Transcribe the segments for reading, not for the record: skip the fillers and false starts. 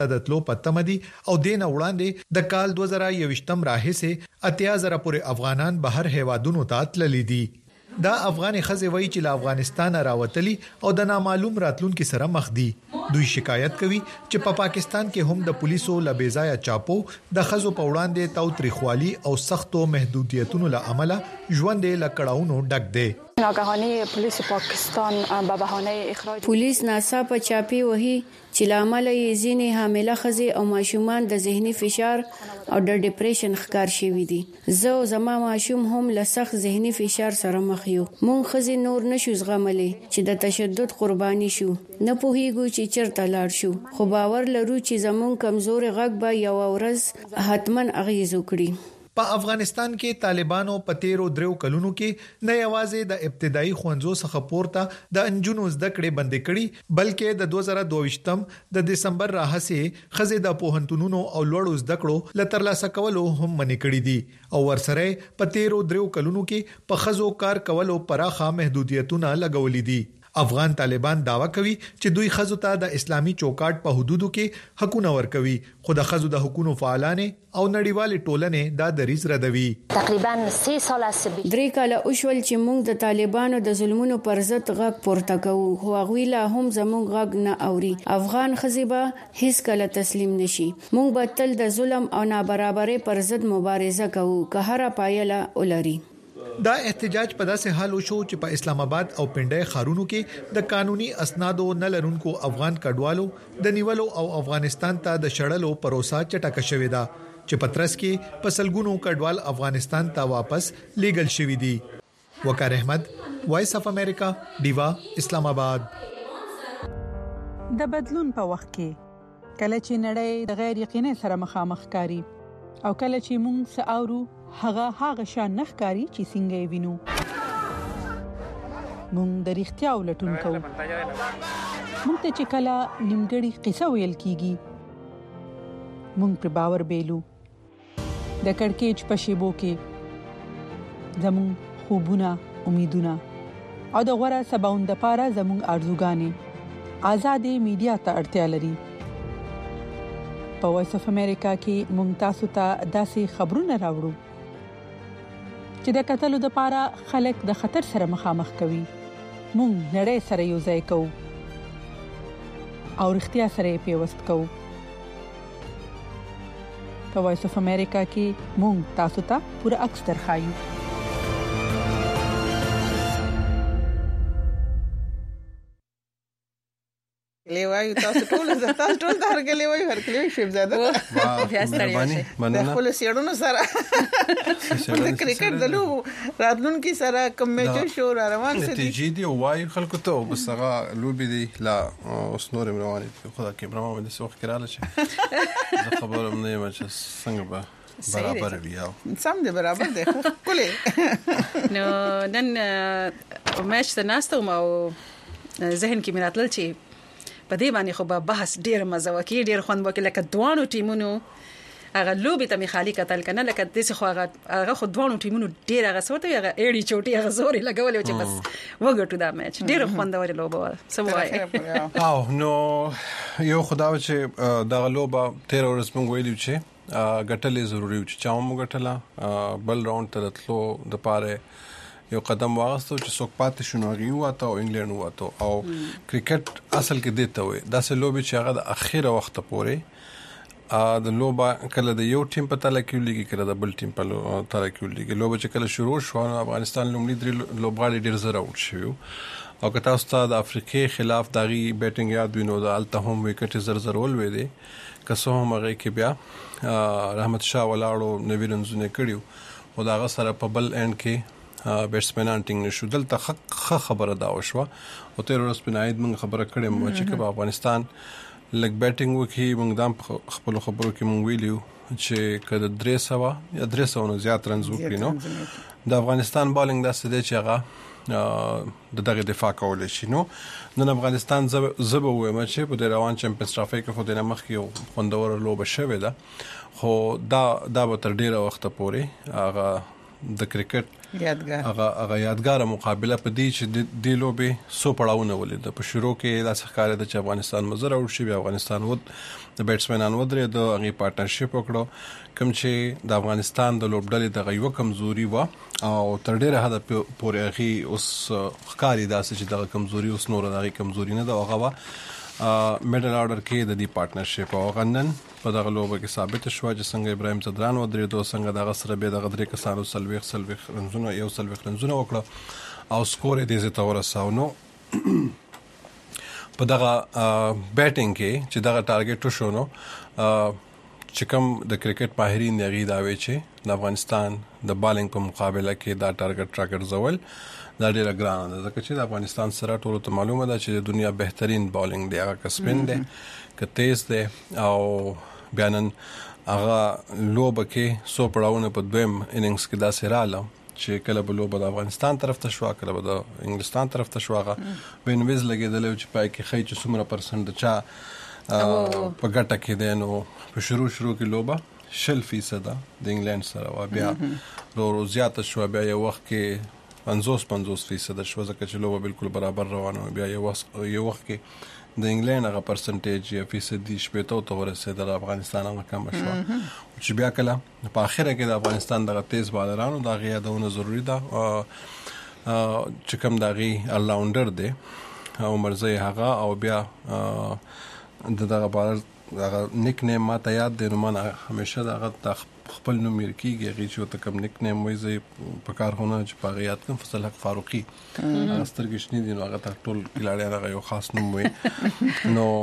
د تلو پتمدي او دین وړاندې د کال 2021 راهیسه 80,000 پورې افغانان بهر هیوادونو ته تللي دي. دا افغان خزه وایي چې له افغانستان راوتلي او د نامعلوم راتلونکو سره مخ دي. دوی شکایت کوي چې په پاکستان کې هم د پولیسو لبیزایا چاپو د خزو په وړاندې تاوتریخوالي او سختو محدودیتونو له امله ژوند له کړهونو ډک دی. ناگهانی پلیس پاکستان به بهانه اخراج پولیس ناڅاپه چاپی وهي چې لامل یې ځینې حامله ښځې او ماشومان د ذهني فشار او د ډیپریشن ښکار شوي دي. زه او زما ماشوم هم له سخت ذهني فشار سره مخ یو. مونږ ښځې نور نشو زغملی چې د تشدد قرباني شو. نه پوهیږو چې چیرته لاړ شو، خو باور لرو چې زموږ کمزوري غږ به یو ورځ حتماً اغیز وکړي. په افغانستان کې طالبانو په 13 کلونو کې نه یوازې د ابتدایي ښوونځو څخه پورته د انجونو زده کړې بندې کړې، بلکې د 2022 د دسمبر راهسه خزې د پوهنتونونو او لوړو زده کړو لترلاسه کولو هم منې کړې دي او ورسره په 13 کلونو کې په خزو کار کولو پراخه محدودیتونه لګولې دي. افغان طالبان داوا کوي چې دوی خزو ته د اسلامي چوکاټ په حدودو کې حقونه ورکوي، خو د خزو د حقوقو فعالانه او نړیوال ټولنې دا دریځ ردوي. تقریبا 3 سال است 3 کاله اوشول چې موږ د طالبانو د ظلمونو پر ضد غږ پورته کوو، خو هغوی لا هم زموږ غږ نه اوري. افغان خزې به هیڅ کله تسلیم نشي. موږ به تل د ظلم او نابرابرۍ پر ضد مبارزه کوو که هر پایله ولري. دا احتجاج په داسې حال وشو چې په اسلام آباد او پنډای خارونو کې د قانوني اسنادو نه لرونکو افغان کډوالو د نیولو او افغانستان ته د شړلو پروسه چټکه شوې ده چې پترس کې په سلګونو کډوال افغانستان ته واپس لیګل شوي دي. وقار احمد، وایس اف امریکا، دیوا، اسلام آباد. د بدلون په وخت کې کله چې نړۍ د غیر یقیني سره مخامخ کاری او کله چې موږ ساورو هغه شان نخکاری چې څنګه وینو، مونږ د اړتیا ولټون کوو. مونږ ته چې کله نیمګړی قصه ویل کیږي مونږ پر باور بیلو. د کڑکېچ په شیبو کې زمون خوبونه، امیدونه او د غوړه سباوند لپاره زمون ارزوګانې آزادې میډیا ته اړتیا لري. په وایس اف امریکا کې مونږ تاسو ته داسې خبرونه راوړو چې د قتلو د لپاره خلک د خطر سره مخامخ کوي. مونږ نړۍ سره یو ځای کوو او اړتیا سره پیوست کوو. په وایس اف امریکا کې مونږ تاسو ته پوره عکس درخایو. لیوایو تاسو ټول درګلې وای هرکلی شپزاده بیا ستړي د خپل سیړونو سره د کرکټ د لوبو راتلونکي سره کوم میچ شو روان سي دي جدي وای خلکو ته بسغه لوبي دي لا اوس نور رواني خدا کې برامه د سوخ کړاله چې خبره مې ما چې څنګه به برابر بیا سم دي برابر دي کولې نو نن میچ ته ناستم او ذهن کې میناتل چې په دې باندې خو به بحث ډیر مزه وکي، ډیر خوند وکي، لکه دوانو ټیمونو هغه لوبي ته مخالي قتل کنه، لکه دې خو هغه خو دوانو ټیمونو ډیر هغه سوته هغه اړي چوټي هغه زوري لګولې چې بس وګټو دا میچ ډیر خوندور لوبه سموای. او نو یو خدای چې دا لوبه 13 ورځې موږ ویلو چې ګټلې ضروری و چې چا موږ ګټله بل راوند ته تلو د پاره یو قدم واغستو چې څوک پاتې شونه غيواته او انګلند واته او کرکټ اصل کې دیته وي دا سه لوبي چې هغه د اخیره وخت پورې د لوبه کله د یو ټیم په تله کې لګي کړه د بل ټیم په تله کې لګي. لوبه چې کله شروع شو افغانستان لومړی درې لوبغاړي ډیر زره اوټ شو او که تاسو ته د افریقې خلاف دغه بیټینګ یاد وینو د الته هم وکټ زر ول وې دي که څو هم هغه کې بیا رحمت شاه ولاړو نوی رنزونه کړیو او دا سره په بل اند کې بیټسمنان ټینګ نشو. دلته خبره دا وشوه او 13 ورځې بناید موږ خبره کړې مو چې په افغانستان لګ بیټینګ وکي موږ دام خپل خبرو کې موږ ویلو چې کله 300 یا 300 نه زیات رنز وکړي نو د افغانستان بالینګ داسې دی چې هغه دغه دفاع کولای شي. نو نن افغانستان زبه وایم چې په روان چمپیونز ټرافي کې خو د نمخ یو خوندور لوبه شوه ده، خو دا به تر ډیره وخت پورې هغه د کرکټ هغه یادګار مقابله په دې چې د لوبې سو پړاوونه ولید په شروع کې د ښکارې د افغانستان مزر او شی افغانستان ود د بیټسمنان ودرې د هغه پارټنرشپ وکړو کوم چې د افغانستان د لوبډلې د غیو کمزوري و او تر ډیره حد پورې هغه اوس ښکاری داسې چې د کمزوري اوس نور د کمزوري نه دا هغه میډل آرډر کې د دې پارټنرشپ او غنن په دغه لوبه کې ثابت شو چې څنګه ابراهیم زدران ودرې دوه څنګه دغه سره به دغه درې کسانو سلويخ رنزونه یو سلويخ رنزونه وکړه او سکور یې دې ته ورساو نو په دغه بیټینګ کې چې دغه ټارګټ شو نو چې کوم د کرکټ ماهرین دی دا وی چې د افغانستان د بالینګ په مقابله کې دا ټارګټ زول دا ډیره ګرانه ده ځکه چې د افغانستان سره ټول ته معلومه ده چې د دنیا بهترین بالینګ دی هغه کسبین دی که تیز دی او بیانن هغه لوبه کې سو پړاوونه په دویم اننګز کې داسې رااله چې کله به لوبه د افغانستان طرف ته شو کله به د انګلستان طرف ته شو هغه بینویز لګیدل چې پای کې خی چې څومره پرسنټ چا په ګټه کې دی نو په شروع کې لوبه 60% د انګلند سره و بیا ورو زیات شو بیا یو وخت کې 50% شو ځکه چې لوبه بالکل برابر روانه بیا یو وخت کې د انګلند هغه پرسنټیج یا فیصدي شپته ته ورسېدل افغانستان هغه کم شو چې بیا کله په اخره کې د افغانستان دغه تیز بالرانو دا غیادونه ضروری ده چې کوم دغه الراوندر دی او مرزي هغه او بیا دغه بالر دغه نیک نیم ما ته یاد دی نو ما همیشه دغه خپل نوم کېږي هغه چې ته کوم نیک نیم وایي زه په کارونه چې په یاد کوم فضل حق فاروقي سترګې شنې دي نو هغه ټول کلاړي هغه یو خاص نوم وي نو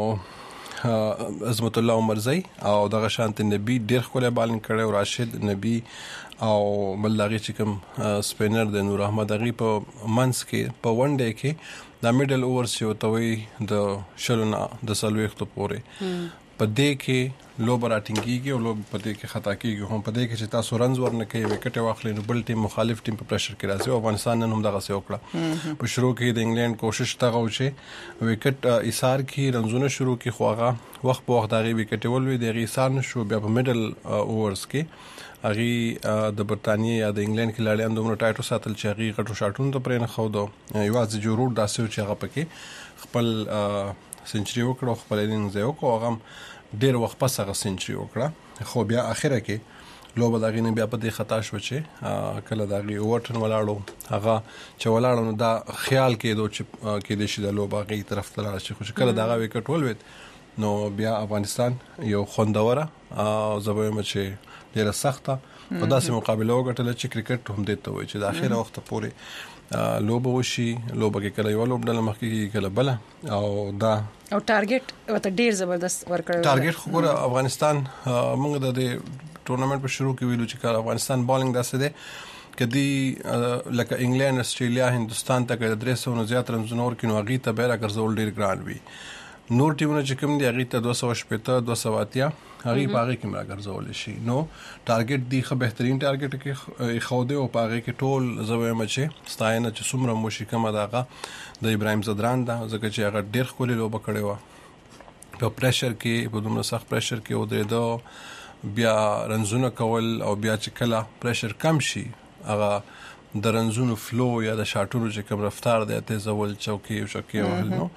عظمت الله عمرزی او دغه شانت نبی ډیر خپل بالینګ کړي او راشد نبی او ملغی چې کوم سپینر د نور احمد اغي په منس کې په ون ډے کې د میډل اوورز یو توي د شلونه د سلويختو پورې په دې کې لوب راټینګيږي او لوب په دې کې خطا کیږي هم په دې کې چې تاسو رنز ورنه کوي وکټ واخلي نو بل ټیم مخالف ټیم په پریشر کې راځي او افغانستان نن هم دغه څه وکړه په شروع کې د انګلند کوشش تاغه و چې وکټ ایثار کې رنزونه شروع کې خوغه وخت په وخت دغه وکټ ولوي دغه ایثار نشو بیا په میډل اوورز کې اغي د برتانیې یا د انګلند کې لاړیان دومره ټایټو ساتل چې اغي غټو شاټونو ته پرې نه خو دو یوازې جوړ داسې چې هغه پکې خپل سنچري وکړو خپل اننګز یو کو هغه ډیر وخت پس هغه سنچري وکړه خو بیا اخره کې لوبه دغه نه بیا په دې خطا شو چې کله دغه وټن ولاړو هغه چې ولاړو نو دا خیال کېدو چې کې د شي د لوبه غي طرف ته لاړ شي خو کله دغه وکټ ولوید نو بیا افغانستان یو خوندوره زبویم چې ډیره سخته په داسې مقابله وګټل چې کرکټ هم دې ته وایي چې د اخیره وخت پورې لوبه وشي لوبه کې کله یو لوبډله مخکې کله بل او دا او ټارګټ وته ډیر زبردست ورکړل ټارګټ خو ګور افغانستان موږ د ټورنمنت په شروع کې ویلو چې افغانستان بالینګ داسې دی کدي لکه انګلند استرالیا هندستان ته کې 300 نه زیات رنزونه ورکینو هغه ته بیره ګرځول ډیر ګران وي نور ټیمونه چې کوم دی هغه ته 280 280 هغه پاره کې راګرځول شي نو ټارګټ دی خو بهترین ټارګټ کې خوده او پاره کې ټول زویم چې ستاینه چې څومره موشي کومه دغه د ابراهیم زدران دا ځکه چې هغه ډیر خولي لوبه کړې و په پریشر کې په دومره سخت پریشر کې ودرېدو بیا رنزونه کول او بیا چې کله پریشر کم شي هغه د رنزونو فلو یا د شاټونو چې کوم رفتار دی ته زول چوکي او شکی وهل نو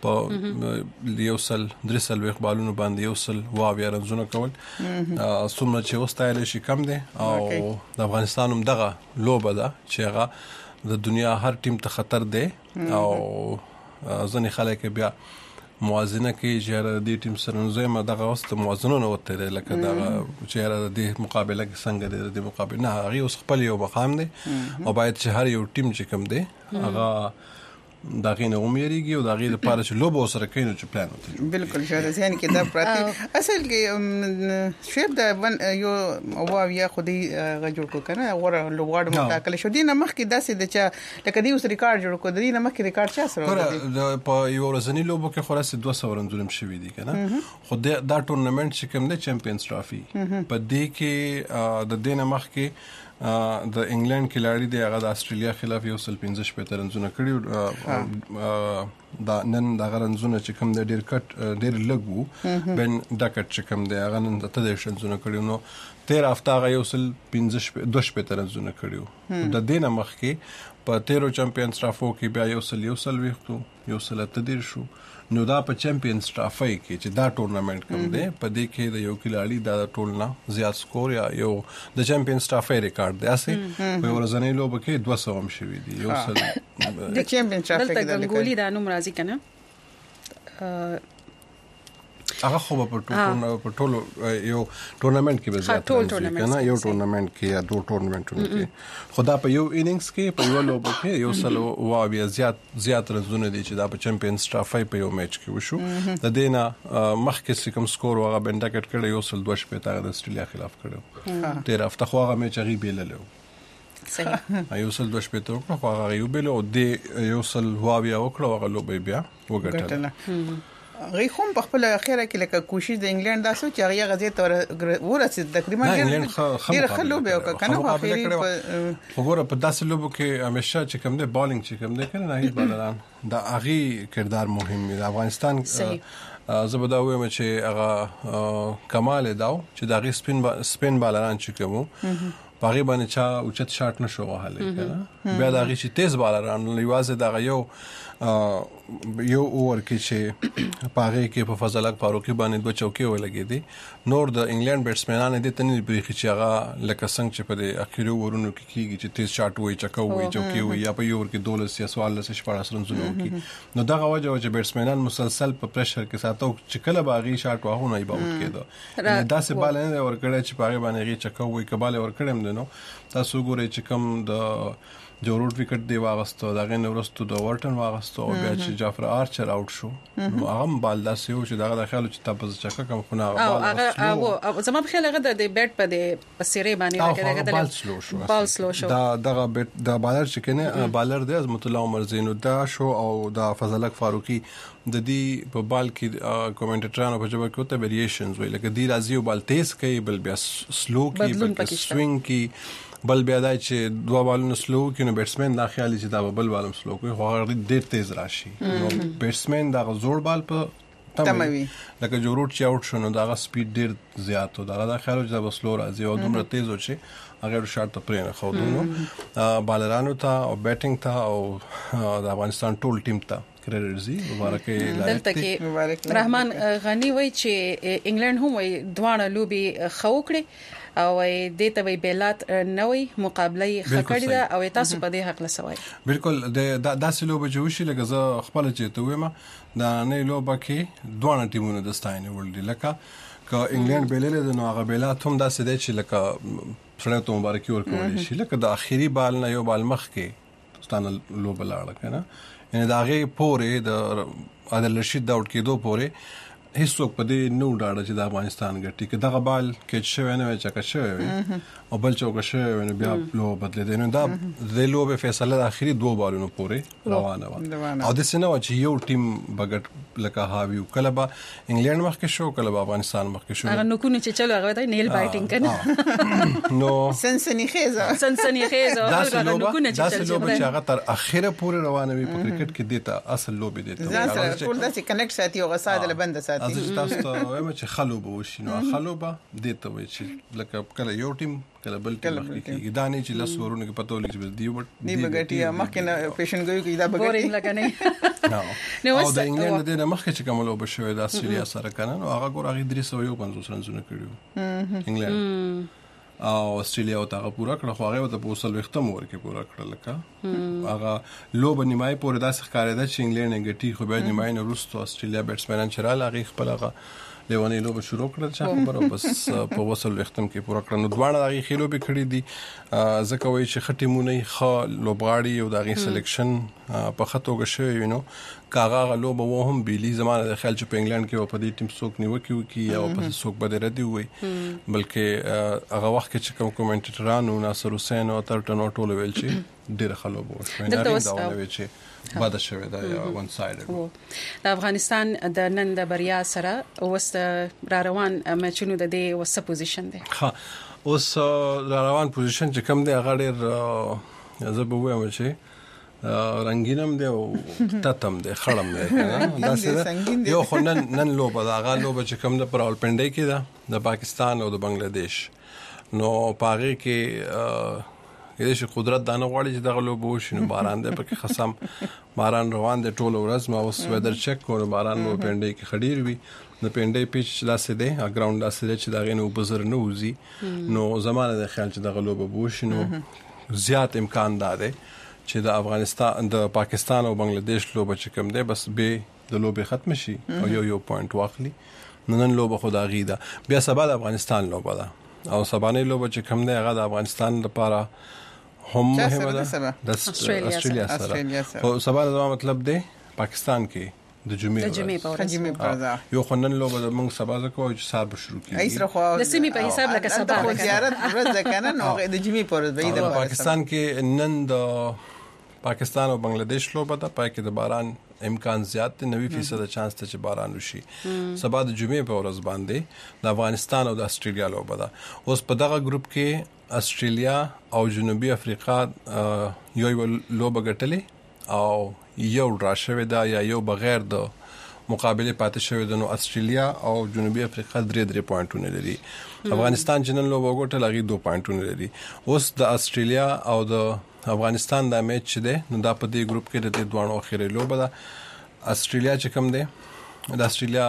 په یوسل درسل وقبالونو باندې یوسل واو یا رنزونه کول څومره چې وستایل شي کم دی او د افغانستان هم دغه لوبه ده چې هغه د دنیا هر ټیم ته خطر دی او ځنې خلک بیا موازنه کې چې د ټیم سره نوځم دغه واست موازنه نه وته لکه دغه چې د مقابله کې څنګه د مقابله نه هغه اوس خپل یو مقام دی او باید چې هر یو ټیم چې کوم دی هغه دغه نه عمرېږي او دغه لپاره چې لوب سره کینو چې پلان وته بالکل شاده ځین کې دا پراتی اصل کې شیب دا یو او بیا خودي غجور کو کنه ور لوګاډ متاکل شو دینه مخ کې داسې د چا لکه دی اوس ریکارډ جوړ کو دینه مخ کې ریکارډ چا سره په یو ورځنی لوبو کې خلاص 200 رنونه شوي دي کنه خو دا ټورنمنت چې کوم دی چمپیونز ټرافي په دې کې د دینه مخ کې د انګلند کلاړي دی هغه د استرالیا خلاف یو سل 15 په رنزونه کړیو دا نن د غرنزونه چې کوم د ډیر لګو بن ډکټ چې کوم دی هغه نن د تدریشنزونه کړیو نو 13 هفته یو سل 15 په رنزونه کړیو د دینه مخ کې په 13 چمپیونز ټرافو کې بیا یو سل وختو یو سل تدیر شو نو دا په چمپیونز ټرافي کې چې دا ټورنمنت کوم دی په دې کې د یو کلاړي دا ټولنه زیات سکور یا یو د چمپیونز ټرافي ریکارډ دی اسه په ورځنۍ لوب کې 200 هم شوی دی یو سل د چمپیونز ټرافي کې د ګولې دا نوم راځي کنه هغه خو په ټولو یو ټورنمنت کې به زیات کنه یو ټورنمنت کې یا دوه ټورنمنټونو کې خدا په یو اننګز کې په یو لوب کې یو سل او بیا زیات رنزونه دي چې دا په چمپیونز ټرافي په یو میچ کې وشو د دینه مخکې کوم سکور هغه بنډکټ کړي یو سل 2 په تاغ د استرالیا خلاف کړو 13 هفته خو هغه میچ غي بیللو صحیح یو سل 2 په تو خو هغه یو بیلو د یو سل بیا وکړو هغه لوب بیا وګټل غي هم په خپل اخیره کې لکه کوشش د انګلند داسو چې هغه غزې تور ورسید تقریبا ډیر خلو به کنه په اخیری وګوره په داسې لوبو کې همیشه چې کوم دی بالینګ چې کوم دی کنه نه هیڅ بالران دا اغي کردار مهم دی افغانستان زبدا وایم چې هغه کمال داو چې دا غي سپین بالران چې کوم باغی باندې چا اوچت شاټ نشو وهاله کنه بیا دا غي چې تیز بالران لوازه دا یو اور کې چې پاغه کې په فضل حق فاروقي باندې دوه چوکي ولګې دي نور د انګلند بیټسمنانو د تنې بریخي چې هغه لکه څنګه چې په اخیری ورونو کې کیږي چې تیز شاټ وای چکو وای چوکي وای یا په یو ور کې 12 یا 14 شپږ رنزونه وکي نو دا غواجه چې بیټسمنان مسلسل په پریشر کې ساتو چې کله باغی شاټ واهونه ای باوت کېدو دا سه بال نه ورکړی چې پاغه باندې غي چکو وای کباله ورکړم نو تاسو ګورئ چې کوم د جو روټ وکټ دی واغستو دا غن ورستو د ورټن واغستو بیا چې جعفر آرچر اوټ شو نو هغه بال داسې و چې دا خیال چې تاسو چکه کوم خو نه او زما په خیال هغه د بیټ په د سری باندې راکړه بال سلو شو دا دغه بیټ د بالر چې کنه بالر دی عظمت الله عمر زینو دا شو او دا فضل حق فاروقي د دې په بال کې کومنټیټرانو په جواب کې ته ویریشنز وی لکه دی راځي او بال تیز کوي بل بیا سلو کوي بل سوینګ کوي بل بیا دا چې دوه بالونه سلو کینو بیټسمن دا خیالي چې دا بل بالم سلو کوي خو هغه ډېر تیز راشي نو بیټسمن دا زوړ بال په تموي لکه جو روټ چې اوټ شونه دا سپیډ ډېر زیات و دا خیال چې دا سلو راځي او دومره تیز و چې هغه شاټ ته پرې نه خو دونو بالرانو ته او بیټینګ ته او د افغانستان ټول ټیم ته کریډټزي مبارکي لایق رحمان غنی وای چې انګلند هم وای دوانه لوبي خوکړي او د ته وی بیلات نوې مقابله خکړی دا او تاسو په دې حق لسوي بالکل د داسې لوبه جوړشي لکه زه خپل چې ته وایم دا نه لوبه کې دوه ټیمونو د ستاینه ولډ لکه ک انګلند بیلل د نو هغه بیلات هم داسې دی چې لکه سره ته مبارکي ورکول شي لکه د اخیری بال نه یو بال مخ کې ستانه لوبه لاړه کنه یعنی دا غي پورې د عادل رشید دا وټ کېدو پورې هیڅوک په دې نو ډاډه چې د افغانستان ګټي کې دغه بال کې شوی نه چې کا شوی او بل چوک شوی نو بیا لو بدل دي نو دا د لوبه فیصله د اخري دوه بالونو پورې روانه و او د سينو چې یو ټیم بغټ لکه هاوی کله با انګلند مخ کې شو کله با افغانستان مخ کې شو هغه نو کو نه چې چلو هغه نیل بایټینګ کنه نو سنسنی خیزه دا لوبه چې هغه تر اخره پورې روانه وي په کرکټ کې دیتا اصل لوبه دیتا ټول داسې کنیکټ ساتي او غساده لبند ساتي از تاسو ته وایم چې خلوبه وشي نو خلوبه دیته وي چې لکه کله یو ټیم کله بل ټیم کې دانه چې لاس ورونه کې پته ولګي چې دی بغټي مخکې نه پیشنګوي کې دا بغټي بورینګ لګنه نو د انګلند د مخکې چې کوم لوبه شوې د استرالیا سره کنه نو هغه ګور هغه 350 رنونه کړیو انګلند او استرالیا او تاغه پورا کړ خو هغه ته پوسل وختم ورکه پورا کړل لکه هغه لوب نیمای پورې داسې ښکارېده چې انګلند ګټي خو به نیمای نه وروسته استرالیا بیټسمنان چرال هغه خپل هغه لیوانی لوب شروع کړل چې خبره بس په وصل وختم کې پورا کړل نو دوه هغه خېلو به کړی دي ځکه وایي چې خټي مونږ نه خو لوبغاړي او دغه سلیکشن په خطو کې شوی نو کاغه لوب و هم بیلی زمانه د خیال چې په انګلند کې په دې ټیم څوک نیوکي وکي او په څوک بده ردی وي بلکې هغه وخت کې چې کوم کومنټیټرانو ناصر حسین او ترټن ټول ویل چې ډیر خلوب وشو نه دا ویل چې باید شوی دا ون سایډ د افغانستان د نن د بریا سره اوس را روان میچونو د دې وسه پوزیشن دی ها اوس را روان پوزیشن چې کوم دی هغه ډیر زه به وایم چې رنگینم دی او تتم دی خړم دی دا څه یو خنن لوبه دا هغه لوبه چې کوم د پرال پنډي کې ده د پاکستان او د بنگلاديش نو پاره کې کله چې قدرت دانه غواړي چې دغه لوبه وشي نو باران دی پکې خصم باران روان دی ټول ورځ ما اوس ویدر چک کوم باران مو پنډي کې خډیر وي د پنډي پیچ لاسه دی ګراوند لاسه دی چې دغه نو بزر نه وزي نو زمانه د خیال چې دغه لوبه وشي نو زیات امکان ده چې د افغانستان د پاکستان او بنگلاديش لوبه چې کوم دی بس به د لوبه ختم شي او یو پوینټ واخلي نن لوبه خدا غیدا بیا سبا د افغانستان لوبه ده او سبانه لوبه چې کوم دی هغه د افغانستان لپاره هم مهمه ده د استرالیا سره او سبا دا مطلب دی پاکستان کې د جمعې په یو خنن لوبه د موږ سبا زکو چې سار به شروع کیږي ایسره خو د سیمې په حساب لکه سبا زیارت ورځ کنه نو د جمعې په ورځ د پاکستان کې نن د پاکستان او بنگلاديش لوبه ده پای کې د باران امکان زیات دی 90% چانس ته چې باران وشي سبا د جمعې په ورځ باندې د افغانستان او د استرالیا لوبه ده اوس په دغه ګروپ کې استرالیا او جنوبي افریقا یو لوبه ګټلې او یو راشوي دا یا یو بغیر د مقابله پاتې شوی د نو استرالیا او جنوبي افریقا 3 پوینټونه لري افغانستان جنن لوبه ګټل هغه 2 پوینټونه لري اوس د استرالیا او د افغانستان د میچ ده نو دا په دې ګروپ کې د دوه اخیری لوبه ده استرالیا چې کوم ده د استرالیا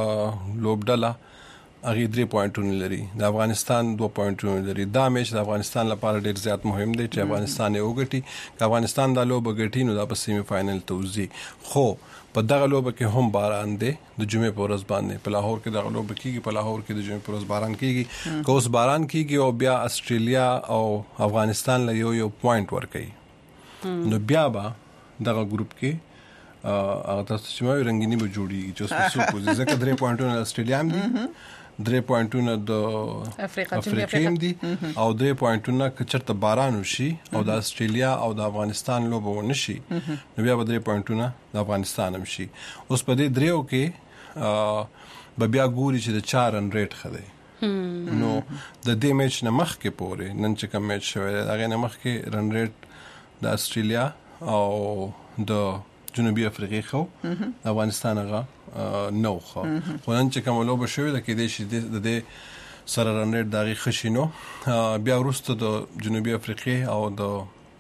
لوبډله هغه 3 پوینټونه لري د افغانستان 2 پوینټونه لري دا میچ د افغانستان لپاره ډیر زیات مهم دی چې افغانستان یې وګټي که افغانستان د لوبه ګټي نو دا په سیمی فائنل ته وځي خو په دغه لوبه کې هم باران دی د جمعې په ورځ باندې په لاهور کې دغه لوبه کیږي په لاهور کې د جمعې په ورځ باران کیږي که اوس باران کیږي او بیا استرالیا او افغانستان له یو پوینټ ورکړي نو بیا به دغه ګروپ کې هغه تاسو چې مې رنگینی به جوړیږي چې اوس څه کوي ځکه 3 پوینټونه استرالیا هم دي 3 پوینټونه د افریقا دي او 3 پوینټونه که چرته باران وشي او د استرالیا او د افغانستان لوبه ونشي نو بیا به 3 پوینټونه د افغانستان هم شي اوس په دې دریو کې به بیا ګوري چې د 4 رن ریټ خدي نو د دې میچ نه مخکې پورې نن چې کوم میچ شوی هغه نه مخکې رن ریټ د استرالیا او د جنوبي افریقا خو افغانستان هغه نو خو نن چې کوم لوبه شوی د کې د دې سره رن ریټ دغه خشینو بیا وروسته د جنوبي افریقا او د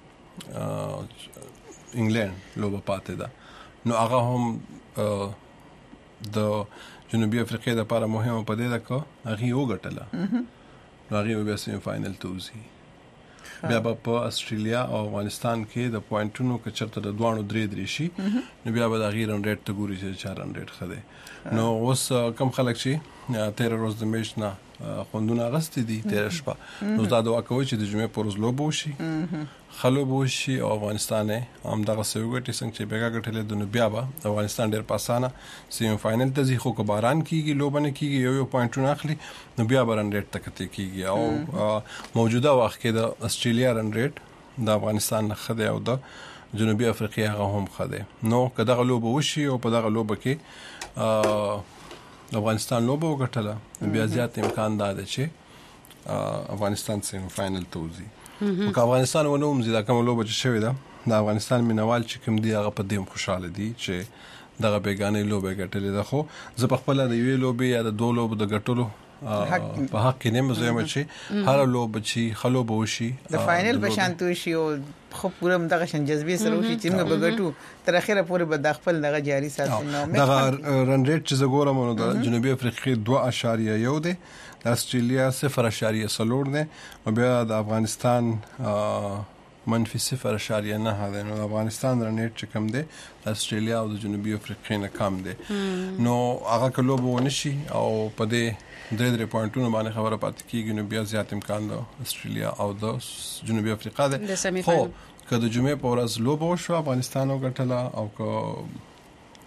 انګلند لوبه پاتې ده نو هغه هم د جنوبي افریقا لپاره مهمه پدې ده چې هغه یو غټله نو هغه بیا سیمی فائنل ته وځي بیا په استرالیا او افغانستان کې د پوینټونو کې چرته د دوانو 3 شي نو بیا به د غیر رن ریټ ته ګوري چې 4 رن ریټ خده نو اوس کم خلک چې 13 ورځې د میچ نه خوندونه غستې دي 13 شپه نو دا دعا کوي چې د جمعې پر ورځ لوبه وشي خلوب وشي او افغانستان هم دغه سوګټي څنګه چې بیګا غټلې د نو بیا به افغانستان ډېر پاسانه سیمی فائنل ته ځي خو که باران کیږي لوبه نه کیږي یو پوینټونه اخلي نو بیا برن ریټ تکته کیږي او موجوده وخت کې د استرالیا رن ریټ د افغانستان نه خده او د جنوبي افریقا هغه هم خده نو که دغه لوبه وشي او په دغه لوبه کې افغانستان لوبه وګټله بیا زیات امکان ده چې افغانستان سیمی فائنل ته وځي که افغانستان ونوم زیاده کوم لوبه چې شوی ده د افغانستان مینوال چې کوم دی هغه په دیم خوشاله دي چې دغه بیگانه لوبه ګټلې ده خو زه په خپل د یوې لوبه یا د دوه لوبو د ګټلو په حق کې نه مزه چې هر لوبه چې خلوب وشي د فائنل په شانتو شي او خو پوره دغه شان جذبه سره وشي چې موږ بغټو تر اخره پورې به د خپل دغه جاری ساتو نو دغه رن ریټ چې زګورم نو د جنوبي افریقا 2.1 دی د استرالیا 0.4 دی او بیا د افغانستان منفي 0.9 ده نو افغانستان رن ریټ چې کم دی د استرالیا او د جنوبي افریقا نه کم دی نو هغه کلوب ونشي او په دې 3 پوینټونو باندې خبره پاتې کیږي نو بیا زیات امکان ده استرالیا او د جنوبي افریقا ده خو که د جمعې په ورځ لوبه وشو افغانستان وګټله او که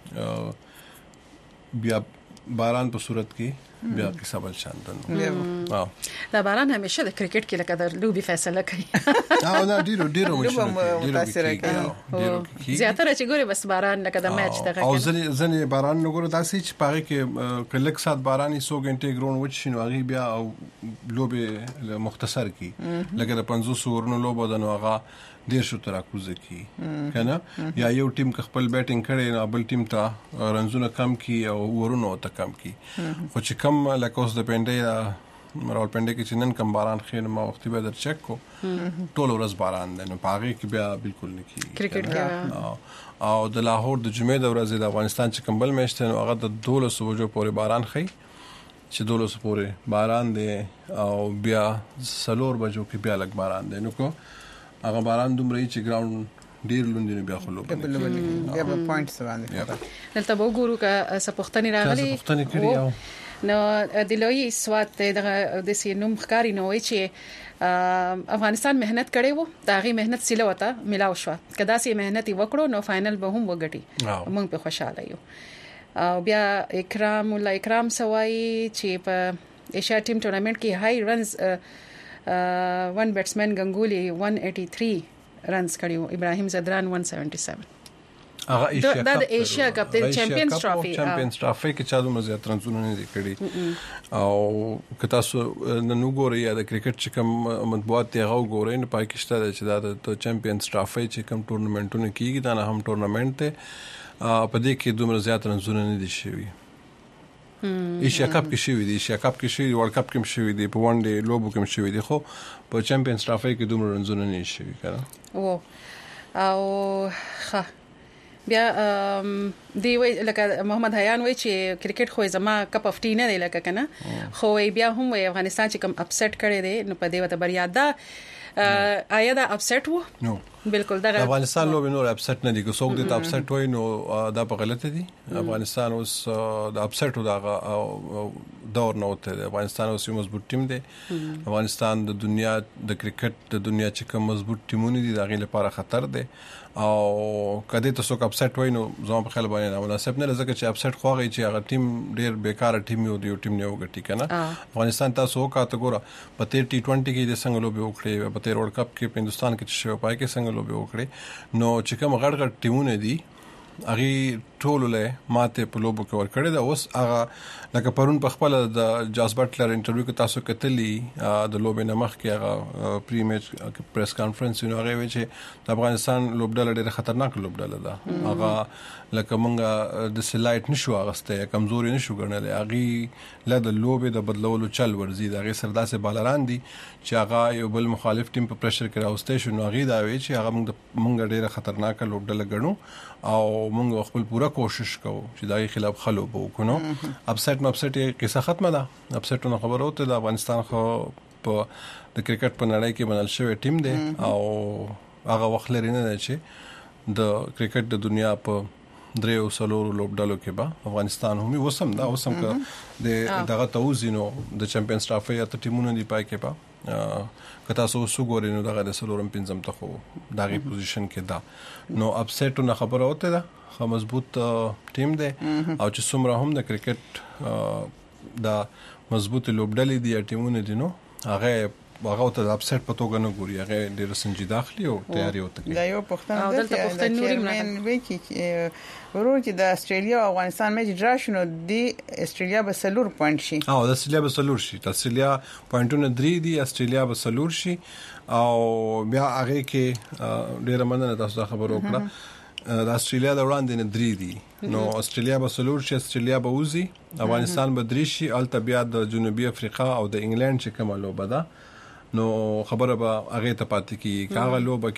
بیا باران په صورت کې بیا قصه بل شاندن دا باران همیشه د کرکټ کې لکه د لوبي فیصله کوي دا ډیرو متاثر کوي زیاتره چې ګوره بس باران لکه د میچ دغه او ځنې باران نګوره داسې چې پاره کې کلک سات باراني 100 غنټه ګرون وچ شنو هغه بیا او لوبه مختصر کی لکه د 500 ورنو لوبه د نوغه ډیر شو تر اكوزه کی کنه یا یو ټیم خپل بیټینګ کړي نو بل ټیم ته رنزونه کم کی او ورونو ته کم کی خو چې کم لکه اوس د پنده مرول پنده کې چې نن کم باران خیر ما وختي به در چک کو ټول ورځ باران دی نو پاغه کې بیا بالکل نه کی کرکټ کې او د لاهور د جمعې د ورځې د افغانستان چې کمبل میشته نو هغه د 12 بجو پورې باران خي چې 12 پورې باران دی او بیا 3 بجو کې بیا لګ باران دی نو کو هغه باران دومره چې ګراوند ډیر لوندینه بیا خلو بیا په پوینټس باندې دلته وګورو که سپختنی راغلي نو د لوی سوات د سینوم خکاری نو چې افغانستان مهنت کړي وو دا غي مهنت سیله وته ملاو شو کدا سي مهنت وکړو نو فائنل به هم وګټي موږ په خوشاله یو او بیا اکرام سوای چې په ایشیا ټیم ټورنمنت کې هاي رنز ون بیټسمن غنگولی 183 رنز کړیو ابراهیم زدران 177 هغه د ایشیا کپ د چیمپیونز ټرافي کې چا دومره زیات رنزونه نه کړي او که تاسو نن وګورئ د کرکټ چې کوم مطبوعات ته وګورئ نو پاکستان چې د چیمپیونز ټرافي چې کوم ټورنمنټونه کیږي دا نه هم ټورنمنټ ته په دې کې دومره زیات رنزونه نه دي شوي ایشیا کپ کې شوی دی ایشیا کپ کې شوی دی ورلد کپ کې شوی دی په وان ډے لوبو کې شوی دی خو په چیمپیونز ټرافي کې دومره رنزونه نه شوی کړه او ښه بیا دی وی لکه محمد حیان وی چې کرکټ خو زما کپ اف ټی نه دی لکه کنه خو بیا هم افغانستان چې کوم اپسیټ کړي دی نو په دې وته بریا ده آیا دا اپسیټ وو نو بالکل دا افغانستان لوب نور اپسیټ نه دي که څوک د اپسیټ وای نو دا په غلطه دي افغانستان اوس د اپسیټ دا دور نه وته افغانستان اوس یو مضبوط ټیم دی افغانستان د دنیا د کرکټ د دنیا چې کوم مضبوط ټیمونه دي دا غي لپاره خطر دی او کله ته څوک اپسیټ وای نو زما په خیال باندې مناسب نه لږه چې اپسیټ خوغی چې هغه ټیم ډیر بیکاره ټیم یو دی ټیم نه وګټي کنه افغانستان تاسو کا ته ګوره په 30 20 کې د څنګه لوبي وکړي په 13 ورلد کپ کې په هندستان کې چې پای کې څنګه لوبي وکړي نو چې کوم غړ ټیمونه دي اغي ټول له ماته په لوبو کې ور کړی دا اوس هغه لکه پرون په خپل د جاس بټلر انټرویو کې تاسو کتلی د لوبې نمخ کې هغه پری میچ پریس کانفرنس نو هغه وی چې د افغانستان لوبډله ډېر خطرناک لوبډله ده هغه لکه مونږه د سلایټ نشو اغسته کمزوري نشو ګڼل هغه له د لوبې د بدلولو چل ورزي د هغه سرداسه بالران دي چې هغه یو بل مخالف ټیم په پریشر کې راوستي شو نو هغه دا وی چې هغه مونږ ډېر خطرناک لوبډله ګڼو او مونږ خپل پورا کوشش کوو چې دای خلاف خلو وکړو اپسیټ قصه ختمه ده اپسیټونه خبره وته د افغانستان خو په د کرکټ په نړۍ کې بنل شوی ټیم دی او هغه وخت لري نه چې د کرکټ د دنیا په دریو سلورو لوبډالو کې به افغانستان هم وسم که د دغه توزینو د چیمپیونز ټرافي ته ټیمونه دی پای کې به کته سو ګوري نو دغه د سلورم پنځم ته خو دغه پوزیشن کې دا نو اپسیټونه خبره وته ده خو مضبوط ټیم دی او چې څومره هم د کرکټ دا مضبوط لوبډلې دي ټیمونه دي نو هغه ته د اپسیټ په توګه نه ګوري هغه ډېر سنجیده اخلي او تیاری وته دا یو پښتنه دلته پښتنه نوري وی کی ورور چې د استرالیا او افغانستان میچ ډرا شنو دی استرالیا به سلور پوینټ شي او د استرالیا به سلور شي استرالیا پوینټونه 3 دي استرالیا به سلور شي او بیا هغه کې ډېر مننه تاسو خبرو کړه د استرالیا د وړاندې نه 3 دي نو استرالیا به سلور شي استرالیا به وزي افغانستان به 3 شي الته بیا د جنوبي افریقا او د انګلند چې کومه لوبه ده نو خبره به هغه ته پاتې کی کاغه لوبه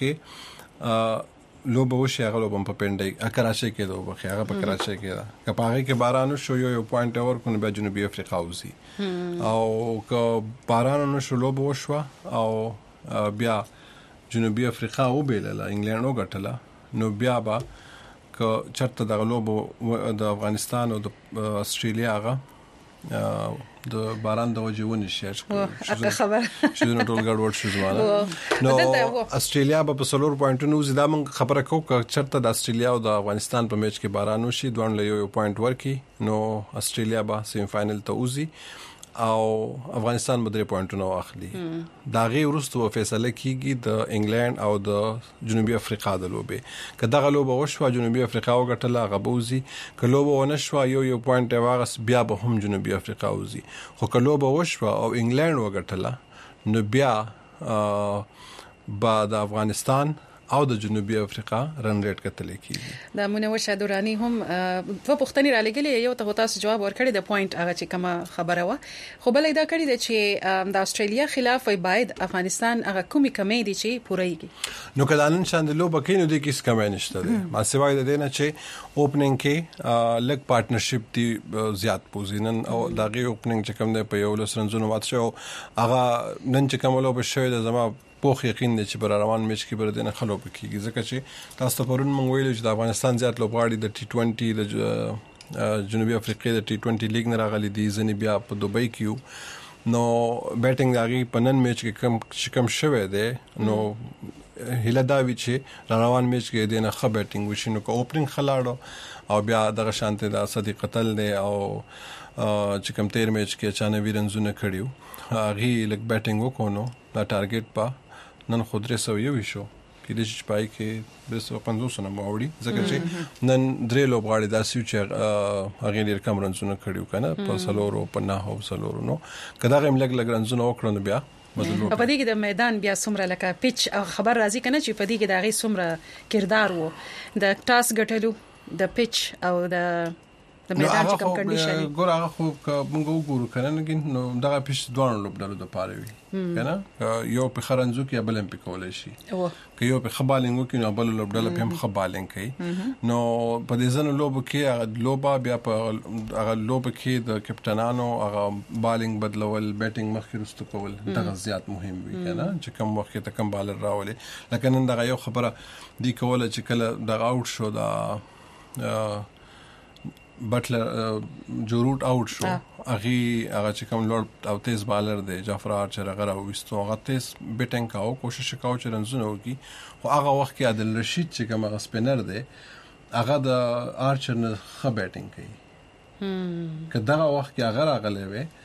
کې لوبه وشي هغه لوبه په پنډي کراچي کې لوبه هغه په کراچي کې ده کپاغه کې بارانو شو یو پوینټ اور کو به جنوبي افریقا وزي او که بارانو شو لوبه وشو او بیا جنوبي افریقا او بیل انګلند وګټله نو بیا با که چرته د لوبه د افغانستان او د استرالیا هغه د باران د وجهونی شي اګه خبر چې نو ټول ګډوډ شو زمانه نو استرالیا په سلور پوینټونو زیاده من خبره کو چې چرته د استرالیا او د افغانستان په میچ کې باران وشي دوه له یو پوینټ ورکی نو استرالیا به سیمی فائنل ته وځي او افغانستان به 3 پوینټونه واخلي دا غي ورستو فیصله کیږي د انګلند او د جنوبي افریقا د لوبې کله غلوبه وشو جنوبي افریقا وګټله غبوزي کلوبه ونشو یو پوینټ واغس بیا به هم جنوبي افریقا وځي خو کلوبه وشو او انګلند وګټله نو بیا با د افغانستان او د جنوبي افریقا رن ریټ کتل کیږي د منور شادورانی هم په پښتني را لګلې یو ته تاسو جواب ورکړی د پوینټ هغه چې کومه خبره و خو بل دا کړی د چې د استرالیا خلاف وي باید افغانستان هغه کومي کمی دي چې پوره نو کدانن شاندلو بکینو دي کیس کمی نشته ده ما سوای د دینه چې اوپننګ کې لګ پارټنرشپ دی زیات پوزینن او دغه اوپننګ چې کوم دی په یو لسرنځونو مات شو هغه نن چې کوملو به شوی د زما پوخ یقین دی چې بر روان میچ کې بر دینه خلوب کیږي ځکه چې تاسو پرون مونږ ویل چې د افغانستان زیات لوبغاړي د ټي 20 د جنوبي افریقا د ټي 20 لیګ نه راغلي دي ځنی بیا په دوبۍ کې نو بیټینګ داغي پنن میچ کې کم شوه دی نو هله دا وی چې روان میچ کې دینه خه بیټینګ وشي نو کو اوپننګ خلاړو او بیا دغه شانته د صدیق قتل دی او چې کوم تیر میچ کې چانه ویرنزونه کړیو هغه لګ بیټینګ وکونو دا ټارګټ په نن خو 300 شو کې د شپای کې 250 نه موړي ځکه چې نن درې لوبغاړي داسې چې هغه ډیر کم رنزونه کړیو کنه په سلورو په نه هو سلورو نو کدا غیم لګ رنزونه وکړو بیا په دې کې د میدان بیا څومره لکه پیچ خبر راځي کنه چې په دې کې د غي څومره کردار وو د ټاس ګټلو د پیچ او د میدان چې کوم کنډیشن ګور هغه خو موږ وګورو کنه نو دغه پیش دوه لوبډلو د پاره وي کنه یو په خرنزو کې بل هم پکولای شي که یو په خبالینګو کې نو بل لوبډل په هم خبالینګ کوي نو په دې ځنه لوب کې هغه لوبا بیا په هغه لوب کې د کپټانانو هغه بالینګ بدلول بیټینګ مخکې رستو کول دغه زیات مهم وي کنه چې کوم وخت ته کوم بالر راولي لکه نن دغه یو خبره دی کوله چې کله دغه اوټ شو دا بټلر جو روټ اوټ شو هغه چې کوم لوړ او تیز بالر دی جعفر آرچر هغه راوستو هغه تیز بیټینګ کاو کوشش کاو چې رنزونه وکي خو هغه وخت کې عادل رشید چې کوم هغه سپینر دی هغه د آرچر نه ښه بیټینګ کوي که دغه وخت کې هغه راغلی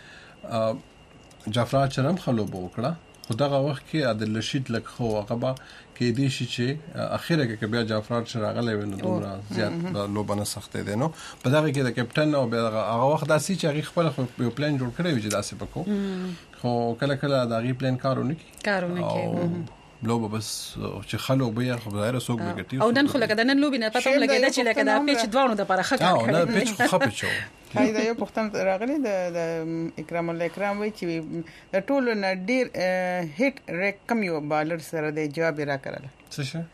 وي جعفر آرچر هم خلوب وکړه خو دغه وخت کې عادل رشید لک خو هغه با کې دي چې اخیره کې بیا جعفر آرچر راغلی وي نو دومره زیات لوبانه سخت دي نو په دغه کې د کپټن او هغه وخت داسې چې هغه خپل یو پلان جوړ کړی و چې داسې پکو خو کله کله دا غي پلان کارونه کوي لوبه بس چې خلو به خو ظاهر سوق بغټي او نن خو لکه د نن لوبي نه پته لګیدا چې لکه دا پیچ دوانو د لپاره خکه او نه پیچ خو خپه شو دا یو پښتون راغلی د اکرام الله اکرام وای چې د ټولو نه ډیر هټ ریک کم یو بالر سره د جواب را کړل څه شه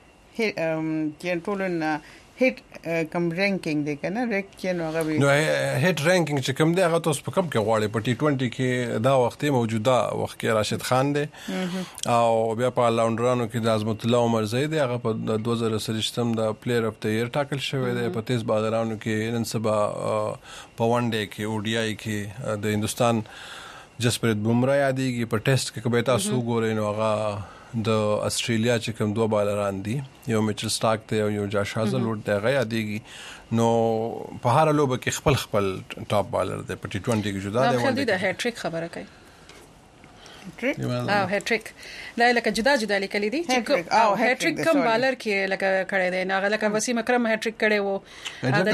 چې ټولو نه هټ کم رینکینګ دی کنه ریک چې نو هغه نو هټ رینکینګ چې کم دی هغه تاسو په کم کې غواړي په ټي 20 کې دا وخت موجوده وخت کې راشد خان دی او بیا په لاونډرانو کې د عظمت الله عمر زید هغه په 2023 د پلیئر اف د ایئر ټاکل شوی دی په تیز بالرانو کې نن سبا په ون ډے کې او ډی آی کې د هندستان جسپریت بمراه یادېږي په ټیسټ کې کبه تاسو ګورئ نو هغه د استرالیا چې کوم دوه بالران دي یو میچل سٹارک ته او یو جاش هازلوډ ته غیا دیږي نو په هر لوبه کې خپل ټاپ بالر دی په ټي 20 کې جدا دی ولې د هټریک خبره کوي هټریک لا لکه جدا لیکلي دي چې هټریک کوم بالر کې لکه کړی دی نه لکه وسیم اکرم هټریک کړی وو دا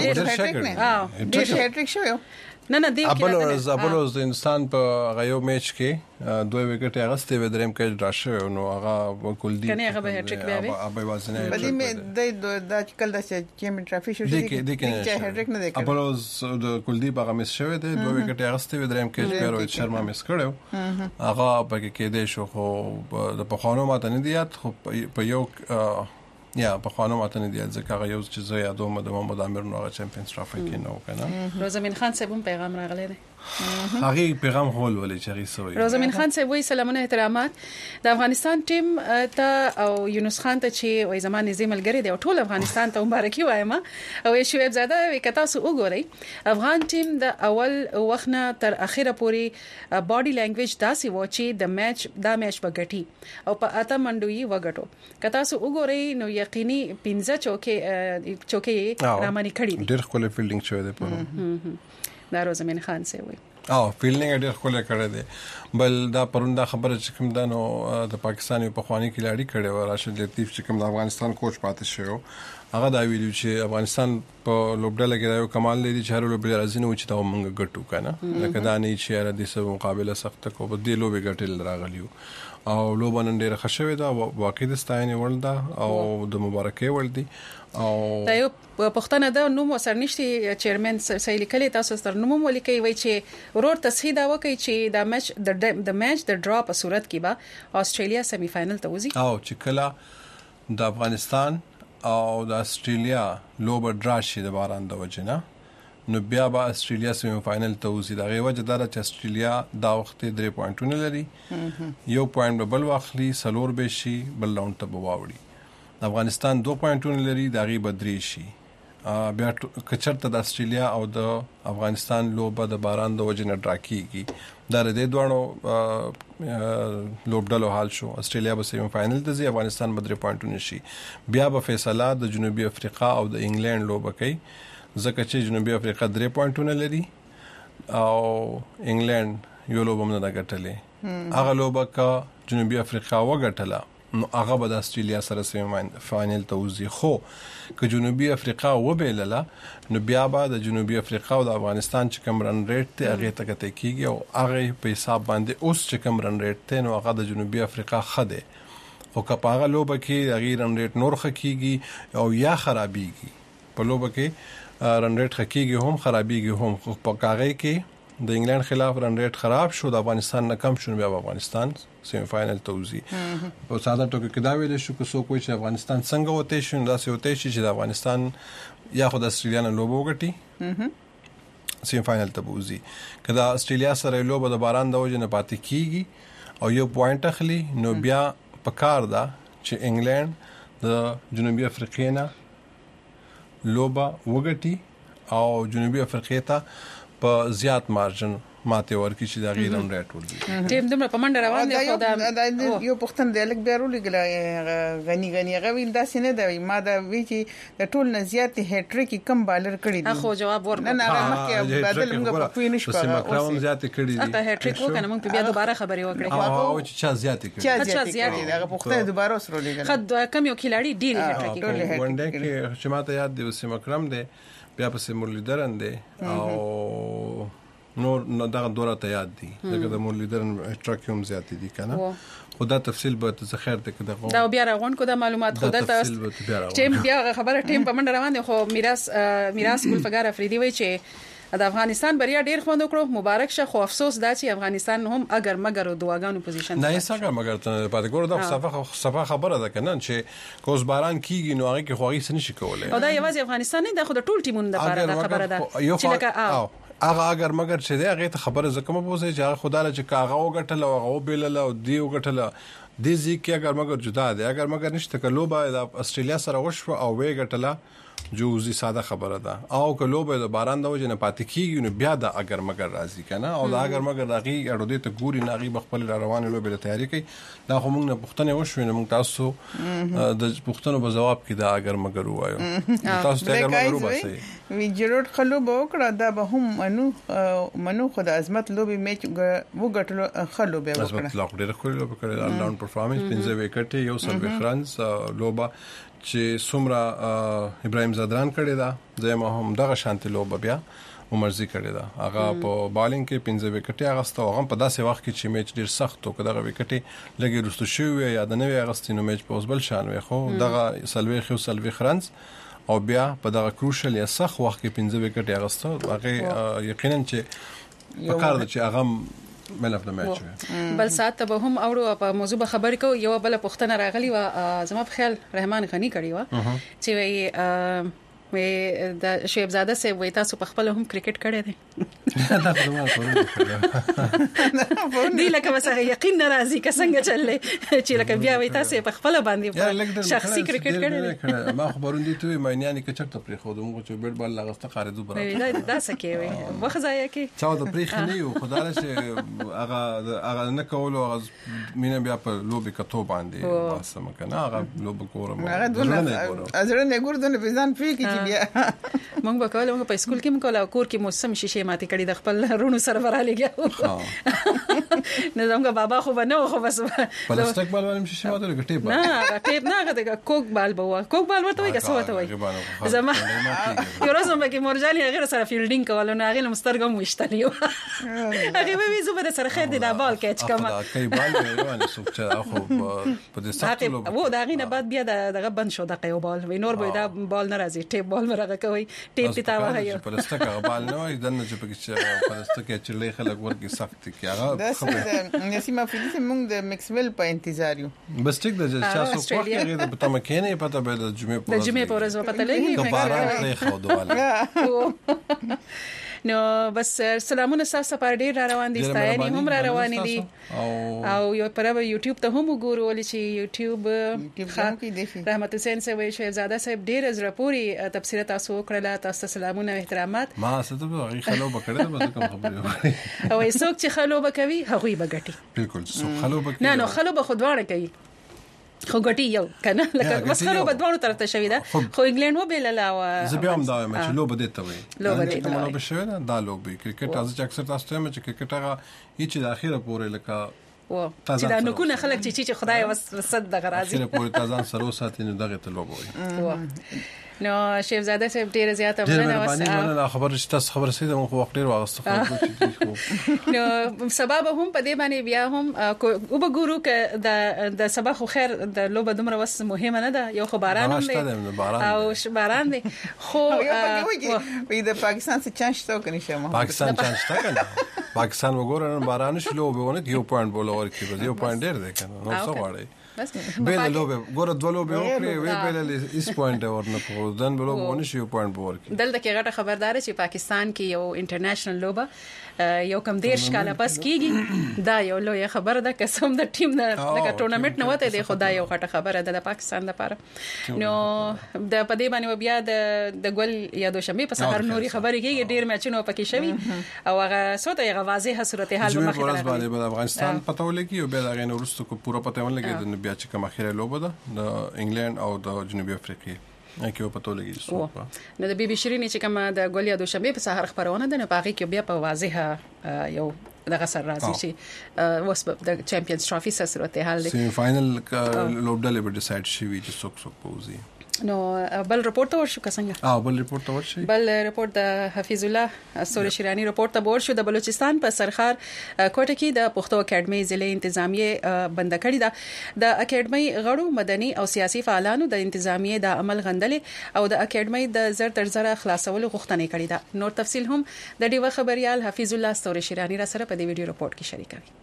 ډېر هټریک شو نه دی ابلوز د انسان په غيو میچ کې دوه وکټ اغسته و دریم کې راشه نو هغه کلدی کنه هغه به هټریک بیا وي ابي وازنه بدی مې د کل د چې من ټرافیک شو چې هټریک نه دی ابلوز د کلدی هغه مس شوی دی دوه وکټ اغسته و دریم کې پیرو شرما مس کړو هغه په کې دی شو خو د پخوانو ماته نه دیات خو په یو یا په خانم اتنه دی ځکه یو چې زه یادوم د محمد عامر نو چمپیونز ټرافیک کې نو کنه روزمین خان صاحب هم پیغام راغلی دی هغه پیغام هول ولې چې هغه سوې روزمین خان صاحب وی سلامونه احترامات د افغانستان ټیم ته او یونس خان ته چې وای زمانه زملګری دی او ټول افغانستان ته مبارکي وایم او شعیب زاده وکتا سو وګورئ افغان ټیم د اول وختنه تر اخره پورې باډي لانګویج داسې و چې د میچ بغټي او په اته منډوي وګټو کتا سو وګورئ نو یقیني 15 چوکي رامانی کړی دي ډېر خپل فیلډینګ شوی دی په دا روزمین خان سی وي فیلډینګ ډېر خپل کړی دی بل دا پروندا خبره چې کوم دانو د پاکستاني په خواني کلاړي کړي و راشد لطیف چې کوم د افغانستان کوچ پاتې شو هغه دا ویلو چې افغانستان په لوبډله کې دا کمال لري چې هر لوبډله راځي نو چې دا موږ ګټو کنه لکه دا نه چې را دي سره مقابله سخت کو په دې لوبې ګټل راغلیو او لوبنن ډېر خښوي دا واقعي د ستاینې ول دا او د مبارکي ول دي او دا یو پښتنه دا نوم وسرنشتي چیرمن سېلی کلی تاسو ستر نوم ولیکي وای چې ورور تصحیح دا وکي چې دا میچ د ډرا په صورت کې به استرالیا سیمی فائنل ته وځي او چې کله د افغانستان او د استرالیا لوب ډرا شي د باران د وجنه نو بیا به استرالیا سیمی فائنل ته وځي دا غوړه جدار چې استرالیا دا وخت 3 پوینټونه لري یو پوینټ به بل واخلي سلور به شي بل راوند ته بواوړي افغانستان 2 پوینټونه لري دا غي بدري شي بیا کچرته د استرالیا او د افغانستان لوبه د باران د وجنه ډرا کیږي دا د دوه لوبډلو حال شو استرالیا به سیمی فائنل ته ځي افغانستان به 3 پوینټونه شي بیا به فیصله د جنوبي افریقا او د انګلند لوبه کوي ځکه چې جنوبي افریقا 3 پوینټونه لري او انګلند یو لوبه نه دا ګټلې هغه لوبه کا جنوبي افریقا وګټله نو هغه به د استرالیا سره سیمی فائنل ته وځي خو که جنوبي افریقا وبېلله نو بیا به د جنوبي افریقا او د افغانستان چې کم رن ریټ ته هغه ته کته کیږي او هغه په حساب باندې اوس چې کم رن ریټ ته نو هغه د جنوبي افریقا خده او که په هغه لوبه کې هغه رن ریټ نور خکېږي او یا خرابېږي په لوبه کې رن ریټ خکېږي هم خرابېږي هم خو په کاغذ کې د انګلند خلاف رن ریټ خراب شو د افغانستان نه کم شو بیا افغانستان سیمی فائنل ته وځي او ساده ټکو کې دا ویل شو که څوک وایي چې افغانستان څنګه وته شي دا څه وته شي چې د افغانستان یا خو د استرالیا نه لوبو غټي سیمی فائنل ته وځي کله استرالیا سره لوبه د باران د وجه نه پاتې کیږي او یو پوینټ اخلي نو بیا پکار دا چې انګلند د جنوبي افریقا نه لوبه وګټي او جنوبي افریقا ته په زیات مارجن ماته ورکی چې دا غیرم ریټ ورږي ټیم دمر په منډه روان دی خو دا یو پښتن دی لک بیرو لګلا غنی غویل دا سینه دی ما دا وی چې د ټول نه زیات هټریک کم بالر کړی دی خو جواب ورکړ نه مخکې بدل موږ په پوینټ شو سم کراون زیات کړی دی اته هټریک وکنه موږ بیا دوباره خبرې وکړې او چې چا زیات کړی چا زیات دی هغه پښتن دوباره سره لګلا خد کم یو کھلاڑی ډیر هټریک کړی ونډه کې چې ماته یاد دی وسیم اکرم دی بیا په مرلیدرن دی او نو دا دوره ته یاد دي دغه د مرلیدرن ټرکیوم زیات دي کنه خدا تفصیل به ته خیر ته کده دا بیا راغون کو د معلومات خو دلته ټیم بیا خبره ټیم په منډه روان دي خو میراث ګل فقار افریدي وای چې د افغانستان بریا ډیر خوند وکړو مبارک شه خو افسوس دا چې افغانستان هم اگر مگر دواګانو پوزیشن نه یې مگر ته پاتې ګور دا صفه خبره ده کنه چې کوز باران کیږي نو هغه کې خوغي سن شي کولای او دا یوازې افغانستان نه د خود ټول ټیمونو لپاره دا خبره ده چې لکه هغه اگر مگر چې دی هغه ته خبره زکه مو بوزي چې خدای له چې کاغه وګټل او هغه بیلل او دی وګټل د ځکه اگر مگر جدا دی اگر مگر نشته کلو به د استرالیا سره وشو او وی ګټله جوزي ساده خبره ده او کلو به د باران د وجه نه پاتې کیږي نو بیا د اگر مگر راځي کنه او دا اگر مگر دغه اړو دې ته ګوري ناغي بخپل روانه لوبه له تیاری کوي دا خو موږ نه پښتنه وشو نه موږ تاسو د پښتنو په جواب کې دا اگر مگر وایو تاسو ته اگر مگر وباسي وی جوړ خلو به وکړه دا به هم منو خدای عظمت لوبي میچ وګټلو خلو به وکړه عظمت لا ډېر خلو لوبه کړل آل راوند پرفارمنس 15 وکټ یو سل فرانس لوبه چې سمرا ابراهيم زادران کړی دا زما هم دغه شانتي لوبه بیا عمرزي کړی دا هغه په بالینګ کې 15 وکټي اغسته هغه په داسې وخت کې چې میچ ډیر سخت او کداغه وکټي لګي رستو شوی یا د نوې اغستینو میچ په اوسبل شان وي خو دغه سلوي خرنس او بیا په دغه کروشل یا سخت وخت کې 15 وکټي اغسته هغه یقینا چې په کار د چې هغه ملف د میچ بل سات به هم اورو په موضوع به خبرې کو یو بل پښتنه راغلی و زما په خیال رحمان غنی کړی و چې وی مې د شعیب زاده صاحب وای تاسو په خپل هم کرکټ کړی دی دا خبره دی لکه مثلا یقین ناراضي که څنګه چللې چې لکه بیا وای تاسو په خپل باندې شخصي کرکټ کړی دی ما خبرون دي ته مېنیانی کې چرته پرې خو دمو چې بیٹ بال لغسته خارجو برابر دا سکه وي وخت ځای کې چا د پرې خني او خدای چې هغه نه کولو هغه مینه بیا په لوبي کتو باندې واسه مکنه هغه لوب کورم هغه دونه ازره نه ګوردونه په ځان فکر چې بیا مونږ به کول په اسکول کې مونږ کول کور کې موسم شیشه ماتې کړي د خپل رونو سره ورالې نه زموږ بابا خو بنو خو بس پلاستیک بال ولې شیشه ماتې کټې نه ټیپ نه غته کوک بال بوا کوک بال ورته وای کسو ورته وای زما یو ورځ مې کې مورجاني غیر سره فیلډینګ کول نو هغه مسترګم وشتلیو هغه به زوبره سره خیر دی دا بال کېچ کما کوي بال یو سوچ اخو په دې سختو وو دا غینه بعد بیا دغه بند شو د قیو بال وینور به دا بال ناراضي ټیپ بال مرغه کوي ټیپ تی تا وایي پلاستیک بال نه وای دنه چې په کې پلاستیک چې لې خلک ورګي سخت کې هغه نسیمه فلیس موږ د میکسویل په انتظار یو بس ټیک د چاسو په کې د پته مکه نه پته به د جمعې په ورځ پته لګي باران ته خو دوال نو بس سلامونه تاسو په ډیر روان دي ستاینې هم روان دي او یو پر یوټیوب ته هم وګورو ولې چې یوټیوب رحمت حسین صاحب شیخ زاده صاحب ډیر زړه پوری تفسیر تاسو کړل تاسو سلامونه او احترامات ما ستو غي خلو بکړه به کوم خبره او څوک چې خلو بکوي هغه بغټي بالکل څوک خلو بکړي نه خلو به خودوانه کوي خو ګټي یو کنه لکه بس خلو بدوانو طرف ته شوی دا خو انګلند و بیللا و زبيام دا چې لوب دې ته وي لوب دې ته لوب شوی دا لوب کرکټ از چې اکثر تاسو ته چې کرکټ هغه هیڅ د اخیره پورې لکه و چې دا نو کو نه خلک چې خدای وسد د غرازي اخیره پورې تازه سرو ساتي نو دغه ته لوب وي نو شیخ زاده صاحب ډیره زیاته مننه واسه خبر چې تاسو خبر سي د مخ وخت ډیر واغسته نو سبب هم په دې باندې بیا هم او بګورو ک د سبا خو خیر د لوب دومره وس مهمه نه ده یو خو باران هم دی او باران دی خو وي د پاکستان څخه چانس تو کني شمه پاکستان چانس تا کنه پاکستان وګورن باران شلو به ونه یو پوینټ بول اور کې یو پوینټ ډیر دی کنه نو څه واړی بس بیل لوبه ګور د لوبه وکړي وی بیل اس پوینټ ورنه په دن لوبه ونه شي پوینټ ورکړي دلته کې غټه خبردار چې پاکستان کې یو انټرنیشنل لوبه یو کم دیش کاله پس کیږي دا یو لوی خبره ده قسم د ټیم نه لکه ټورنمنت نه وته دی خدای یو غټه خبره ده د پاکستان لپاره نو د پدې باندې بیا د ګل یا دوشنبه په سحر نوري خبرې کیږي ډیر میچونه پکې شوی او هغه سوته یو واضحه صورتحال به مخه راځي د افغانستان پته ولګي او بیا دا غنه ورستو کو پورا پته ولګي بیا چې کوم اخیره لوبه ده د انګلند او د جنوبي افریقا کې په توګه لګي نو د بي بي شيرين چې کوم د ګولیا دوشنبه په سحر خبرونه ده نه پاږي کې بیا په واضحه یو دغه سر راځي چې وس د چمپionز ټرافي سره صورتحال دي سیمی فائنل لوبډل به ډیسایډ شي چې څوک پوزي نو بل رپورټ ورشو څنګه بل رپورټ ورشي بل رپورټ د حفیظ الله سوري شیرانی رپورټ ته ورشو د بلوچستان په سرخار کوټه کې د پښتو اکیډمي ضلع انتظامیه بند کړی ده د اکیډمي غړو مدني او سیاسي فعالانو د انتظامیه د عمل غندلې او د اکیډمي د زر تر زر خلاصولو غوښتنه کړې ده نور تفصيل هم د ډیوه خبريال حفیظ الله سوري شیرانی را سره په دې ویډیو رپورټ کې شریکوي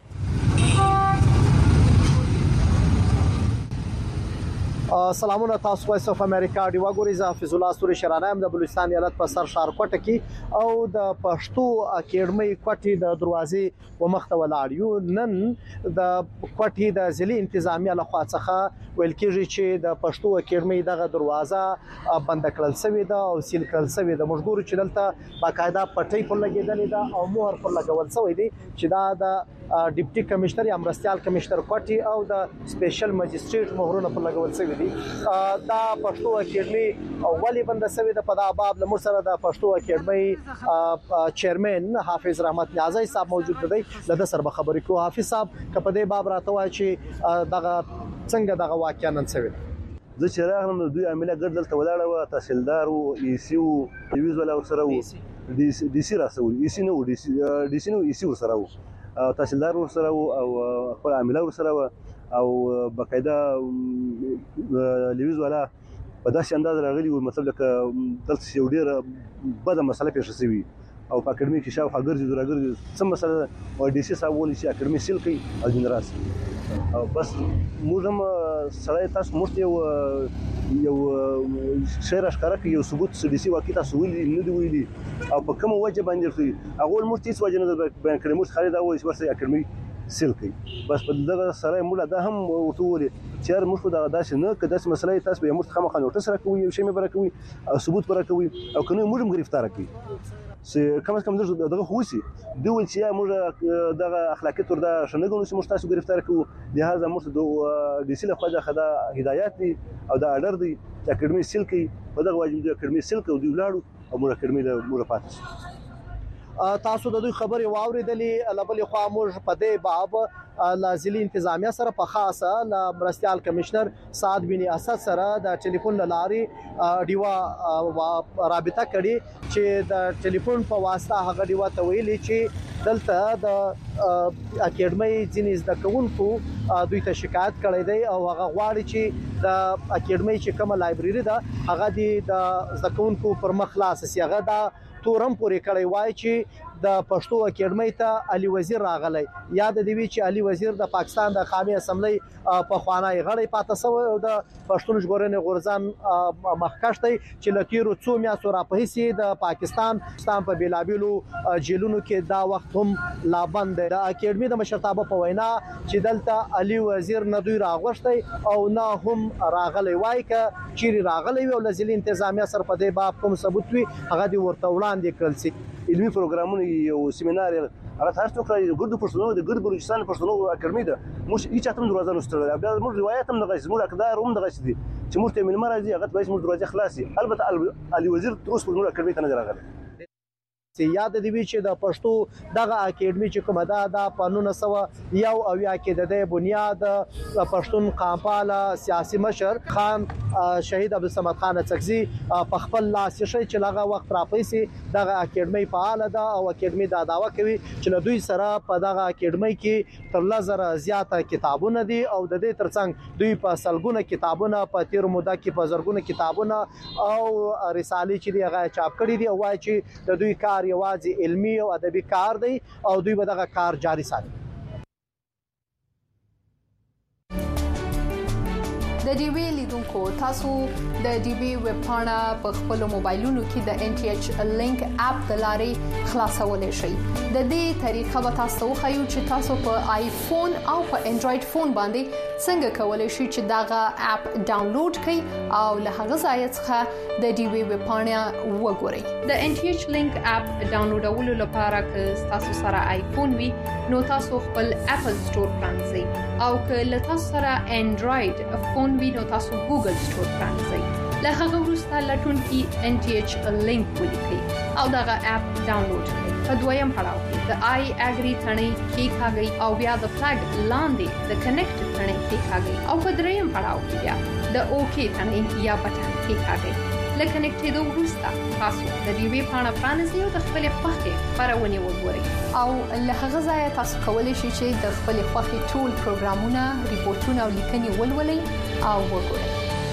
سلامونه تاسو وایس اف امریکا دی وګورئ حفیظ الله سوري شرانه د بلوچستان ایالت په سر شهر کوټه کې او د پښتو اکیډمي کوټې د دروازې و مخته ولاړ یو نن د کوټې د ضلع انتظامیه له خوا څخه ویل کېږي چې د پښتو اکیډمي دغه دروازه بند کړل شوې ده او سیل کړل شوې ده مجبور چې دلته باقاعده پټۍ پر لګېدلې ده او مهر پر لګول شوی دی چې دا د ډیپټي کمشنر یا مرستيال کمشنر کوټي او د سپیشل ماجستریټ مهرونه پر لګول شوی دي دا پښتو اکیډمي اولی بند شوی ده په دا باب لمر سره د پښتو اکیډمي چیرمن حافظ رحمت نیازی صاحب موجود دی لده سره خبرې کوو حافظ صاحب کپه دې باب راته وایي چې دغه څنګه دغه واقعیا نن شوی زه چې راغلم نو دوی عامله ګرد دلته ولاړه و تحصیلدار او ای سی او ریویز ولا سره و ډي سي راسو ای سی نو ډي سي نو ای سی سره و تحصیلدار سره او خپل عامله سره او بقاعده ریویز ولا په داسې انداز راغلی و مطلب لکه دلته یو ډیره بده مسله پیښ شوې او په اکیډمي کې شاوخوا ګرځي څه مسله او ډي سي صاحب ولې چې اکیډمي سیل کوي او جنراس بس موږ هم سړی تاسو موږ یو شعر اشکاره کې یو ثبوت سديسي واقعي تاسو ویلي نه دی ویلي او په کوم وجه باندې ورته هغه موږ هیڅ وجه نه بیان کړی موږ خالد او ورسره اکیډمي سیل کوي بس په دغه سره موږ دا هم ورته ویلي چې موږ دا داسې نه کده چې مسله تاسو به موږ خامخا نوټس راکوي یو شی مې برکوي او ثبوت برکوي او کنه موږ هم گرفتار کړي چې کم از کم دغه خوسي دوی چې موږ دغه اخلاقی تور دا شنګونو چې موږ تاسو گرفتار کوو لہذا موږ د ډي سي له خوا خدا هدایت دي او دا اډر دي چې اکیډمي سیل کوي په دغه واجب د اکیډمي سیل کوي دی ولاړو او موږ اکیډمي له موږ پاتې تاسو د دوی خبرې واوریدلې لبل خو موږ په دې باب لازلي انتظامیه سره په خاصه ل مرستيال کمشنر سعد بن اسد سره د ټلیفون لاري ډیوا رابطه کړي چې د ټلیفون په واسطه هغه ډیوا ته ویلي چې دلته د اکیډمي جنیز د کوونکو دوی ته شکایت کړی دی او هغه غواړي چې د اکیډمي چې کومه لایبرری ده هغه د زکونکو پر مخ خلاص سي هغه دا تورم پورې کړی وای چې د پښتو اکیډمي ته علي وزیر راغلی یاد دی چې علي وزیر د پاکستان د قومي اسمبلی په خوانای غړی پاتې سو او د پښتون ژغورنې غورځان مخکښ دی چې لتیرو څو میاشتو را په هیڅ د پاکستان په بیلابیلو جیلونو کې دا وخت هم لا بند دی د اکیډمي د مشرتابه په وینا چې دلته علي وزیر نه دوی راغښتي او نه هم راغلی وای ک چیرې راغلی او لزلي انتظامیه سره په دې باب کوم ثبوت وي هغه دی ورته وړاندې کړل سي علمي پروګرامونه یو سیمینار هغه تاسو کړی ګرد پښتنو د ګرد بلوچستان پښتنو اکیډمي ده موږ هیڅ اتم دروازه نشته بیا موږ روایت هم دغه موږ اقدار هم دغه دي چې موږ ته من مرزي هغه به موږ دروازه خلاصي البته علي وزیر تر اوسه موږ اکیډمي ته نه راغلی یاد دی چې د پښتو دغه اکیډمي چې کومه ده د 1901 او یا کې د بنیاد پښتون قامپال سیاسي مشر خان شهید عبدالصمد خان اڅکزي په خپل لاس شي چې لغه وخت راپېسي دغه اکیډمي فعال ده او اکیډمي دا داوا کوي چې له دوی سره په دغه اکیډمي کې تر لزر زیاته کتابونه دي او د دې ترڅنګ دوی په سلګونه کتابونه په تیر موده کې په زرګونه کتابونه او رسالې چې دی هغه چاپ کړي دي او وايي چې د دوی کار یوازې علمي او ادبي کار دی او دوی به دغه کار جاري ساتي د ډي وی لیدونکو تاسو د ډي وی ویب پاڼه په خپل موبایلونو کې د ان ټي ایچ لینک اپ د لارې خلاصولای شئ د دې طریقه به تاسو خو چې تاسو په آیفون او په انډراید فون باندې څنګه کولای شئ چې داغه اپ ډاونلوډ کړئ او له هغه ځای څخه د ډي وی ویب پاڼه وګورئ د ان ټي ایچ لینک اپ ډاونلوډولو لپاره که تاسو سره آیفون وي نو تاسو خپل اپل سٹور پرانځئ او که له تاسو سره انډراید فون وینو تاسو ګوګل سٹور پرانځئ له هغه وروسته لټون کې ان ټي ایچ لینک ولیکئ او دغه اپ ډاونلوډ کړئ په دویم پړاو کې د آی اګری ثنې کې کاږي او بیا د فلګ لاندې د کنیکټ ثنې کې کاږي او په دریم پړاو کې بیا د اوکی ثنې یا بټن کې کاږي لکه کنیکټېدو وروسته تاسو د دې وی پاڼه پرانیزئ او د خپل خوښې خبرونه وګورئ او له هغه ځای تاسو کولی شئ چې د خپل خوښې ټول پروګرامونه ریپورتونه او لیکنې ولولئ او وګورئ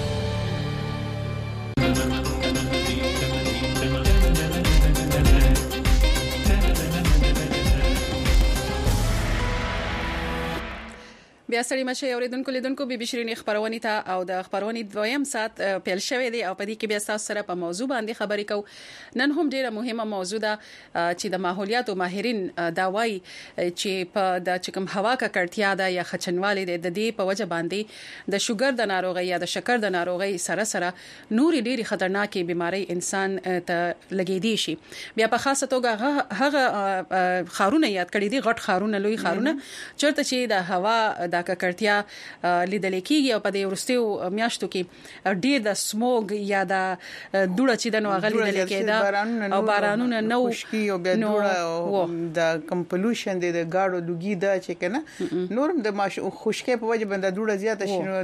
بیا سړی مشه اوریدونکو لیدونکو بي بي شيرين خبرونه ته او د خبرونه دویم سات پیل شوې دي او په دې کې بیا تاسو سره په موضوع باندې خبرې کوو نن هم ډیره مهمه موضوع ده چې د ماحولیات او ماهرین دا وایي چې په د چکم هوا کا کړتیا ده یا خچنواله ده د دې په وجه باندې د شوګر د ناروغي یا د شکر د ناروغي سره سره نوري ډیره خطرناکې بيمارۍ انسان ته لګېدي شي بیا په خاصه توګه هغه خارونه یاد کړی دي غټ خارونه لوی خارونه چرته چې د هوا د ککړتیا لیدل کېږي او په دې ورستیو میاشتو کې ډېر د سموګ یا د دوړه چې د نو غلي لیدل کېده او بارانونه نو خشکي او بیا دوړه د کمپلوشن د گاډو لوګي دا چې کنه نورم د ماش خشکي په وجه باندې دوړه زیاته شنو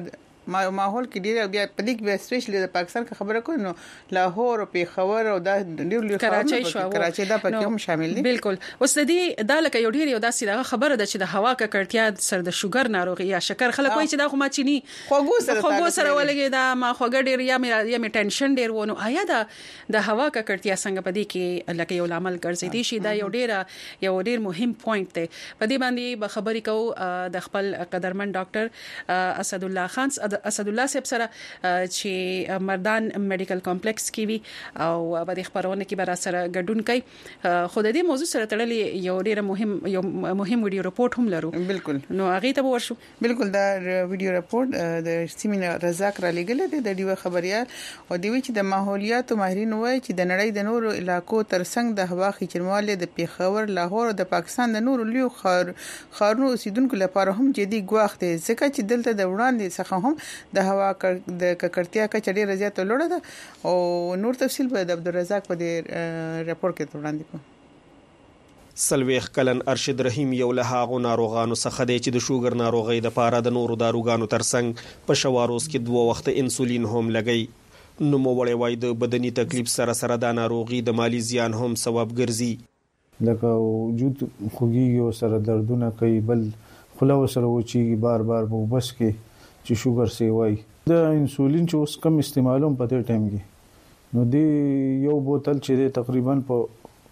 ماحول کې ډیر بیا پدې کې سپیشلی د پاکستان خبره کوي نو لاهور او پیښور او د ډیر لوی کراچي دا پکې هم شامل دي. بالکل. اوس د دې د لکه یو ډیر یو داسې خبره ده چې د هوا ککړتیا سره د شوګر ناروغي یا شکر خلک وایي چې دا خو ما چيني خوګو سره ولګي دا ما خوګ ډیر یا مې ټینشن ډیر ونه آیا د هوا ککړتیا څنګه پدې کې لکه یو عامل ګرځي دي شي دا یو ډیر مهم پوینټ دی. پدې باندې به خبرې کوو د خپل قدرمن ډاکټر اسد الله خان اسد الله صاحب سره چې مردان میډیکل کمپلیکس کې وی او په دې خبرونه کې به سره ګډون کوي. خو د دې موضوع سره تړلې یو ډیر مهم ویډیو رپورټ هم لرو. بالکل. نو هغه ته ورشو. بالکل دا ویډیو رپورټ د سیمینار رزاق را لګل دي د ډیو خبريال او دوی چې د ماحولیات ماهرین وایي چې د نړۍ د نورو علاقو ترڅنګ د هوا خچرمواله د پیښور لاهور او د پاکستان د نورو لوی خارونو اوسیدونکو لپاره هم جدي ګواښ دی ځکه چې دلته د وړاندې څخه هم د هوا د ککړتیا کچه ډیره زیاته لوړه ده او نور تفصیل به د عبدالرزاق په دې رپورت کې وړاندې کوم. سلويخ کلن ارشد رحیم یو له هغو ناروغانو څخه دی چې د شوګر ناروغي د پاره د نورو داروګانو ترڅنګ په شواروز کې 2 وخت انسولین هم لګي. نو موړې وای د بدني تکلیف سره د ناروغي د مالی زیان هم سبب ګرځي. لکه وجود خوږیږي او سره دردونه کوي بل خلا سره وچیږي بار بس کې چې شوګر سی وای د انسولین چې اوس کم استعمالوم په دې ټایم کې نو دی یو بوتل چې تقریبا په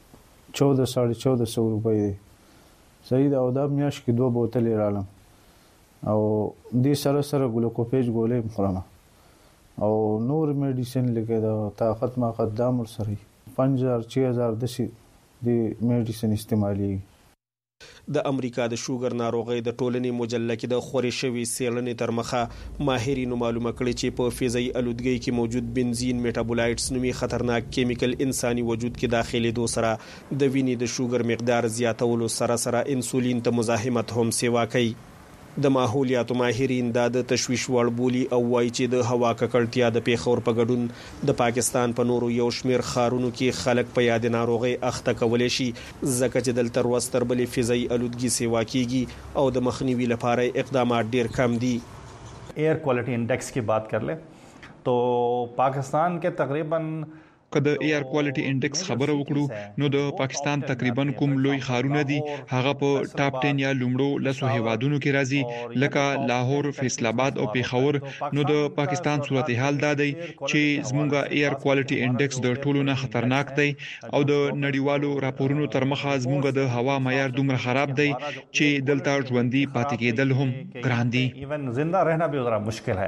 1400 روپۍ دی. صحیح دا او دا میاش کې 2 بوتلې رالم او دې سره ګلوکوپیج ګولې خورم او نور میډیسن لکه دا طاقت ما قدام سره 5000 6000 د میډیسن استعمالي. د امریکا د شوګر ناروغي د ټولنې مجله کې د خوري شوی سیلنې تر مخه ماهرینو معلومه کړي چې په فضایي الودګۍ کې موجود بنزین میټابولایټس نومي خطرناک کیمیکل انساني وجود کې داخلي دو سره د وینې د شوګر مقدار زیاتولو سره انسولین ته مزاحمت هم سیوا کوي. د ماحولیاتو ماهرین د تشویش وړ بولی او وایي چې د هوا ککړتیا د پیښور په ګډون د پاکستان په نورو یو شمیر خارونو کې خلک په یاد ناروغي اخته کولای شي ځکه چې دلته وروستر بلې فضایي الودګي سیوا کیږي او د مخنیوي لپاره اقدامات ډیر کم دي. Air quality index की बात कर ले तो पाकिस्तान के तकरीबन که د ایر کوالټي انډیکس خبره وکړو نو د پاکستان تقریبا کوم لوی خارونه دي هغه په ټاپ 10 یا لومړو لسو هیوادونو کې راځي لکه لاهور، فیصل آباد او پیښور. نو د پاکستان صورتحال دا دی چې زموږه ایر کوالټي انډیکس د ټولو نه خطرناک دی او د نړیوالو راپورونو تر مخه زموږه د هوا معیار دومره خراب دی چې دلته ژوندۍ پاتې کېدل هم ګران دي. ایون زنده रहना भी ذرا मुश्किल है.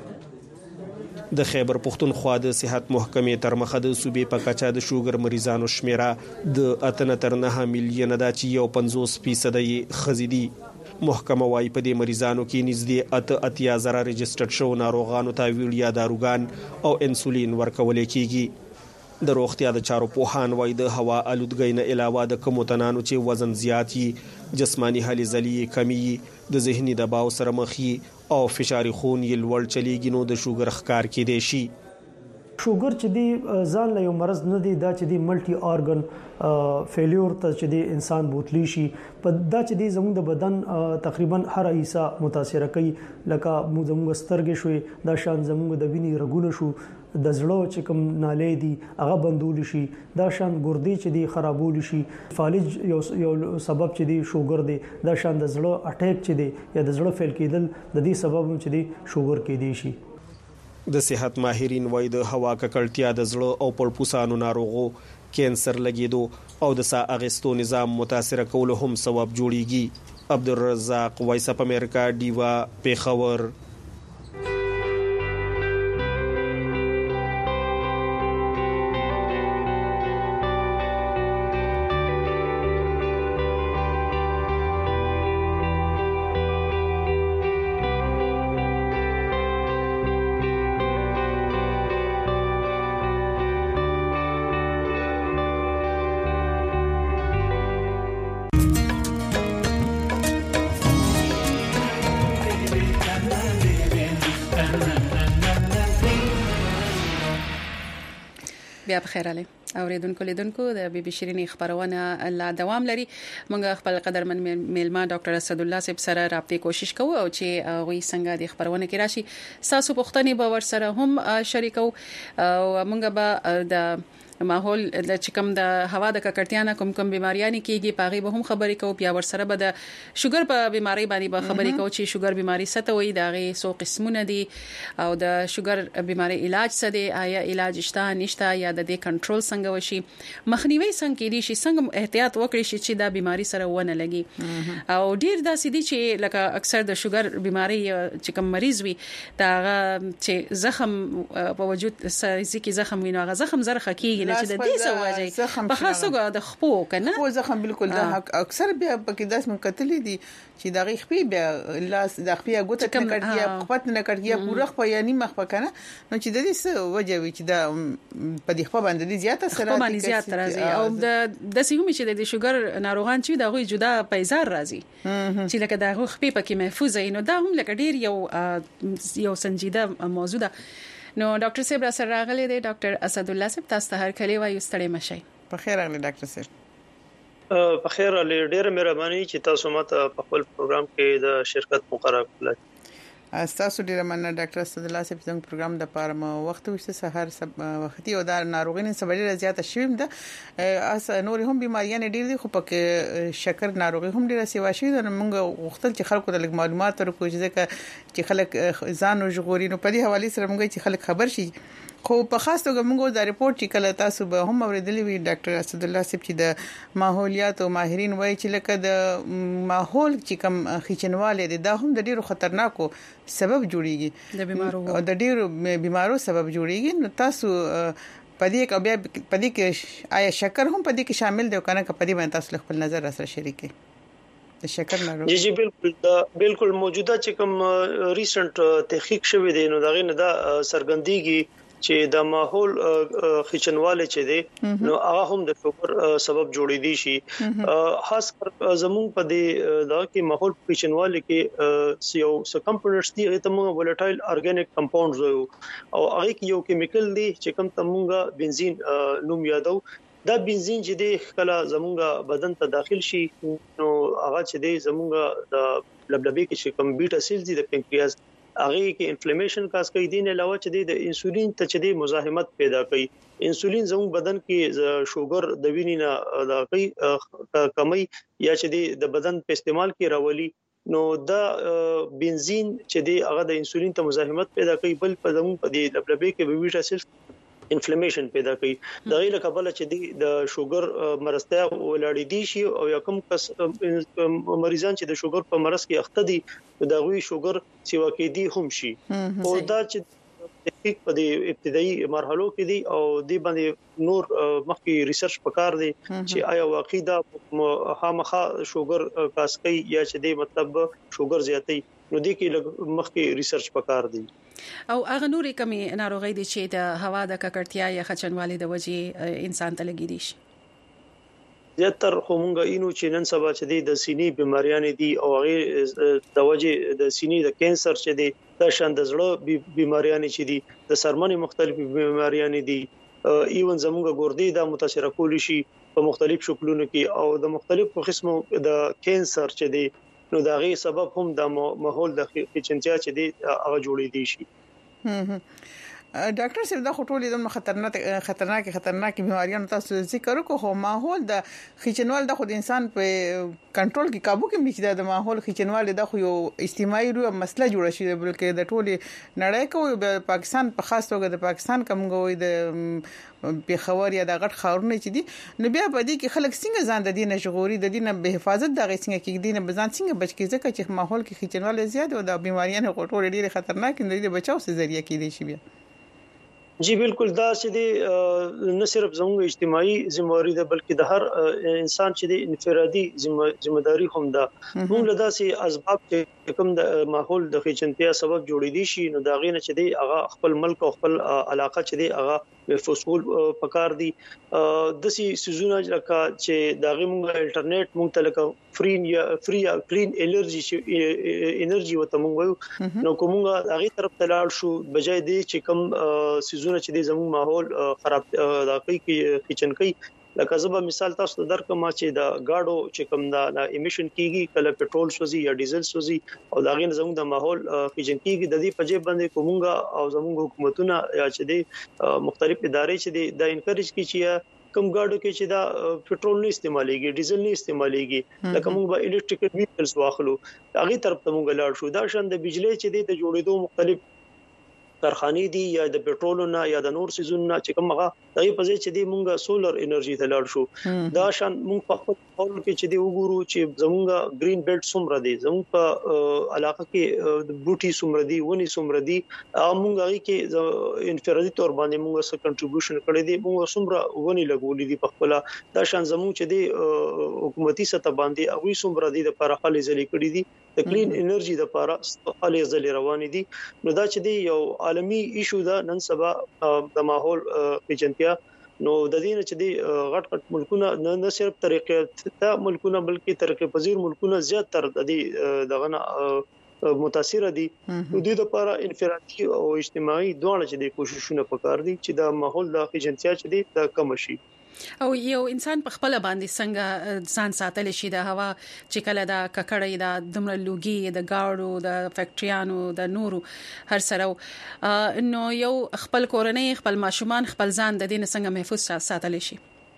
د خیبر پختونخوا د صحت محکمې تر مخه د صوبې په کچه د شوګر مریضانو شمیره د 8.9 میلیونه د 50% خزیدي. محکمه وايي په دې مریضانو کې نږدې 8.0 رجسټرډ شو ناروغانو ته ویړیا داروګان او انسولین ورکول کیږي. د روغتیا د چارو پوهان وايي د هوا الودګۍ نه علاوه د کموتنانو چې وزن زیات وي، جسمانی هلې ځلې کمی، د ذهني دباو سره مخ او فشار خون یې لوړ چلیږي نو د شوګر ښکار کېدی شي. شوګر چې دی ځان له یو مرض نه دی دا چې دی ملټي اورګن فیلیور ته چې دی انسان بوتلی شي په دا چې دی زموږ د بدن تقریبا هر حصہ متاثر کوي لکه زموږ سترګې شوي دا شان زموږ د وینې رګونه شو د زړه چې کوم نالې دي هغه بندول شي دا شان ګردې چې دی خرابول شي فالج یو سبب چې دی شوګر دی دا شان د زړه اٹیک چې دی یا د زړه فیل کېدل د دې سبب چې دی شوګر کېدی شي. د صحت ماهرین وايي د هوا ککړتیا د زړه او پړپوسانو ناروغو، کینسر لګیدو او د ساه اخیستو نظام متاثر کولو هم سبب جوړیږي. عبدالرزاق وایس اپ امریکا دیوا پیښور. بیا بخیر علي اوریدونکو لیدونکو د بي بي شيرين خبرونه لا دوام لري موږ خپل قدرمن میلما ډاکټر اسد الله صاحب سره رابطې کوشش کوو او چې غوي څنګه د خبرونه کې راشي تاسو پوښتنې به ور سره هم شریکو او موږ به د ماحول د چکم د هوا د ککړتیا نه کوم بیماریاں کیږي پاغي به هم خبرې کوو بیا ور سره به د شوګر په بیماری باندې به خبرې کوو چې شوګر بیماری څه وي داغه سو قسمونه دي او د شوګر بیماری علاج څه دی آیا علاج شته نشته یا د دې کنټرول څنګه وشي مخنیوي څنګه کیږي چې څنګه احتیاط وکړي چې دا بیماری سره ونه لګي او ډیر داسې دي چې لکه اکثر د شوګر بیماری چې کوم مریض وي دا چې زخم په وجود سایزي کې زخم ویني هغه زخم زرخه کیږي چې د دې سواجي په خاصه د خپو کنه خو زخم بالکل دا اکثر بیا پکې داس مکتلې دي چې دا خپې بیا لاس د خپې غوته کړیا خپت نه کړیا پوره خپې یعنی مخ پکنه نو چې د دې سواجي وي چې دا په دې خپه باندې زیاته سره باندې زیات راځي او د سیمه چې د شوګر ناروغان چې دا غوي جدا پیزار راځي چې لکه دا خپې پکې محفوظ نو دا هم لکه ډیر یو سنجیده موضوع ده نو ډاکټر صاحب را سره راغلی دی ډاکټر اسد الله صاحب تاسو ته هر کلی وایو ستړي مشي په خیر راغلی ډاکټر صاحب په خیر علي ډېر مهرباني چې تاسو ماته په خپل پروګرام کې د شرکت مقرره کړل تاسو ډیر مننه ډاکټر اسد الله صاحب زموږ پروګرام د پاره وخت وشته سحر وختي او د ناروغانو سبب زیاته شوم ده اس نور هم بیماریاں ډیر دي خو پکې شکر ناروغي هم ډیره سیوا شي د موږ وختل چې خلکو د معلومات ورکوي چې خلک ځان او ژغوري نو په دې حواله سره موږ چې خلک خبر شي خو په خاص توګه موږ د ریپورت چې کله تاسو به هم اوریدلی وی ډاکټر اسد الله صاحب چې د ماحولیات او ماهرین وایي چې لکه د ماحول چې کم خچنواله دي دا هم د ډیرو خطرناکو سبب جوړیږي د بیمارو او د ډیرو بیمارو سبب جوړیږي نو تاسو پدې کې بیا پدې کې آیا شکر هم پدې کې شامل دی کنه که پدې باندې تاسو خپل نظر سره شریکي د شکر ناروغي جی بالکل موجوده چې کوم ریسنت تحقیق شوی دی نو دغه نه دا سرګندېږي چې د ماحول خچنواله چې دی نو هغه هم د شوګر سبب جوړې دي شي خاص کر زموږ په دې دا کې ماحول خچنواله کې یو څه کمپوننټس دي هغه تمه ولټایل ارګانیک کمپاونډز او هغه کې یو کیمیکل دي چې کوم تمونګه بنزین نوم یادو دا بنزین چې دی کله زمونږ بدن ته داخل شي نو هغه چې دی زمونږ د لبلبې کې کوم بیټا سیلز دي د پنکریاس هغه کې انفلیمیشن کاس کوي دین علاوه چې د انسولین ته چې د مزاحمت پیدا کوي انسولین زموږ بدن کې شوګر د وینې نه د کمی یا چې د بدن په استعمال کې راولي نو دا بنزین چې دی هغه د انسولین ته مزاحمت پیدا کوي بل په زموږ په د لبلبې کې بیټا سیلز انفلیمیشن پیدا کوي د غیر قبل چې د شوګر مرستیا ولاړې دي شي او یا کوم کس مریضان چې د شوګر په مرض کې اخته دي د غوي شوګر سیوا کې دي هم شي او دا چې تحقیق په دې ابتدایي مرحلو کې دي او د باندې نور مخکې ریسرچ پکار دي چې آیا واقعي دا خامخا شوګر کاسکي یا چې د مطلب شوګر زیاتې نو دي کې مخکې ریسرچ پکار دي او هغه نورې کمی ناروغي دي چې د هوا د ککړتیا یا خچنوالي د وجې انسان ته لګي دي زیاتره همغه اینو چې نن سبا چې د سینې بیماریاں دي او هغه د وجې د سینې د کانسر چې دي د شان د زړه بیماریاں چې دي د سرمنې مختلف بیماریاں دي ایون زموږ ګردې د متاثر کولی شي په مختلف شکلونو کې او د مختلفو قسمو د کانسر چې دي نو دا غي سبب هم د ماحول د خچنتیا چې دی هغه جوړې دي شي ډاکټر صاحب دا خټولې د خطرناک بیماریاں تاسو ذکر وکړو ماحول د خچنوال د خود انسان په کنټرول کې قابو کې میچ د ماحول خچنوال د خو یو اجتماعي روح مسله جوړه شي بلکې د ټولي نړۍ کوي پاکستان په خاص توګه د پاکستان کومګوي د پیښور یا د غټ خاورونه چې دي نو بیا په دې کې خلک څنګه ځان د دینه شغوري د دینه به حفاظت د غیڅنګ کې دینه بزان څنګه بچ کیږي چې ماحول کې خچنوال زیات او د بیماریاں غټول ډیره خطرناک دي د بچاو سره ذریعہ کې دي شي بیا جی بالکل دا چې دی نه صرف زموږ اجتماعي ذمہواری ده بلکې د هر انسان چې دی انفرادي ذمہداري هم ده موږ له داسې اسباب چې کوم د ماحول د خچنتیا سبب جوړې دي شي نو دا غینه چې دی هغه خپل ملک او خپل علاقه چې دی هغه محفوظ پکار دي د سي سيزونه لکه چې داغه مونږه الټرنیټ مونږ ته لکه فري کلین انرژي وته مونږ نو کومه هغه طرف ته لاړ شو بجای دي چې کم سيزونه چې د زموږ ماحول خراب راکې کې کچن کوي لکه زبا مثال تاسو درکمه چې دا گاډو چې کوم دا امیشن کیږي کله پټرول سوزي یا ډیزل سوزي او دا غین زموږ د ماحول کیجن کیږي د دې په جيب باندې کومګه او زموږ حکومتونه یا چې د مختلف ادارې چې د انکریج کی چې کم گاډو کې چې دا پټرول نه استعماليږي ډیزل نه استعماليږي لکه موږ به الکتریکل ویکلز واخلو هغه طرف ته موږ لاړ شو دا شان د بجلی چې د جوړېدو مختلف کارخانه دي یا د پټرول نه یا د نور سيزونو چې کومه دغه په ځای چې دی مونږه سولر انرژي ته لاړ شو دا شان مونږ په خپل حال کې چې دی وګورو چې زمونږه گرین بیلټ سومره دي زموږ په علاقه کې د بوټي سومره دي ونی سومره دي مونږ هغه کې انفرادي تور باندې مونږه څه کنټریبیوشن کړی دي مونږ سومره ونی لګولې دي په خپل دا شان زموږ چې دی حکومتي سطح باندې هغه سومره دي د پرخالي ځلې کړی دي د کلین انرژي د لپاره خالي ځلې روان دي نو دا چې دی یو عالمي ایشو دا نن سبا د ماحول پیچنتیا نو د دې چې دی غټ ملکونه نه صرف طریقې ته ملکونه بلکې طریقې پذیر ملکونه زیات تر د دې دغه متاثر دي د دې لپاره انفرادي او اجتماعي دوه چې د کوششونه پکار دي چې د ماحول د پیچنتیا چې دی د کم شي او یو انسان په خپل باندې څنګه ځان ساتل شي د هوا چې کله د ککړې د دمر لوګي د گاړو د فیکټریانو د نورو هر سره نو یو خپل کورنۍ خپل ماشومان خپل ځان د دې څنګه محفوظ ساتل شي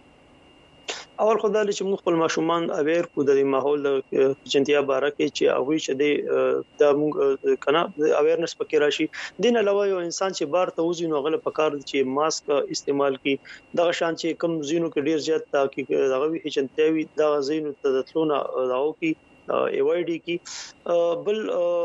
اول خدای چې موږ خپل ماشومان اویر کو د ماحول جنتیا باره کې چې اوی چې د موږ کنه اویرنس پکې راشي دین علاوه یو انسان چې بار ته وځي نو غل پکار چې ماسک استعمال کړي دغه شان چې کم زینو کې ډیر زیات تحقیق دغه وی چنتیوي دغه زینو تدتلونه راو کې ایوایډي کی بل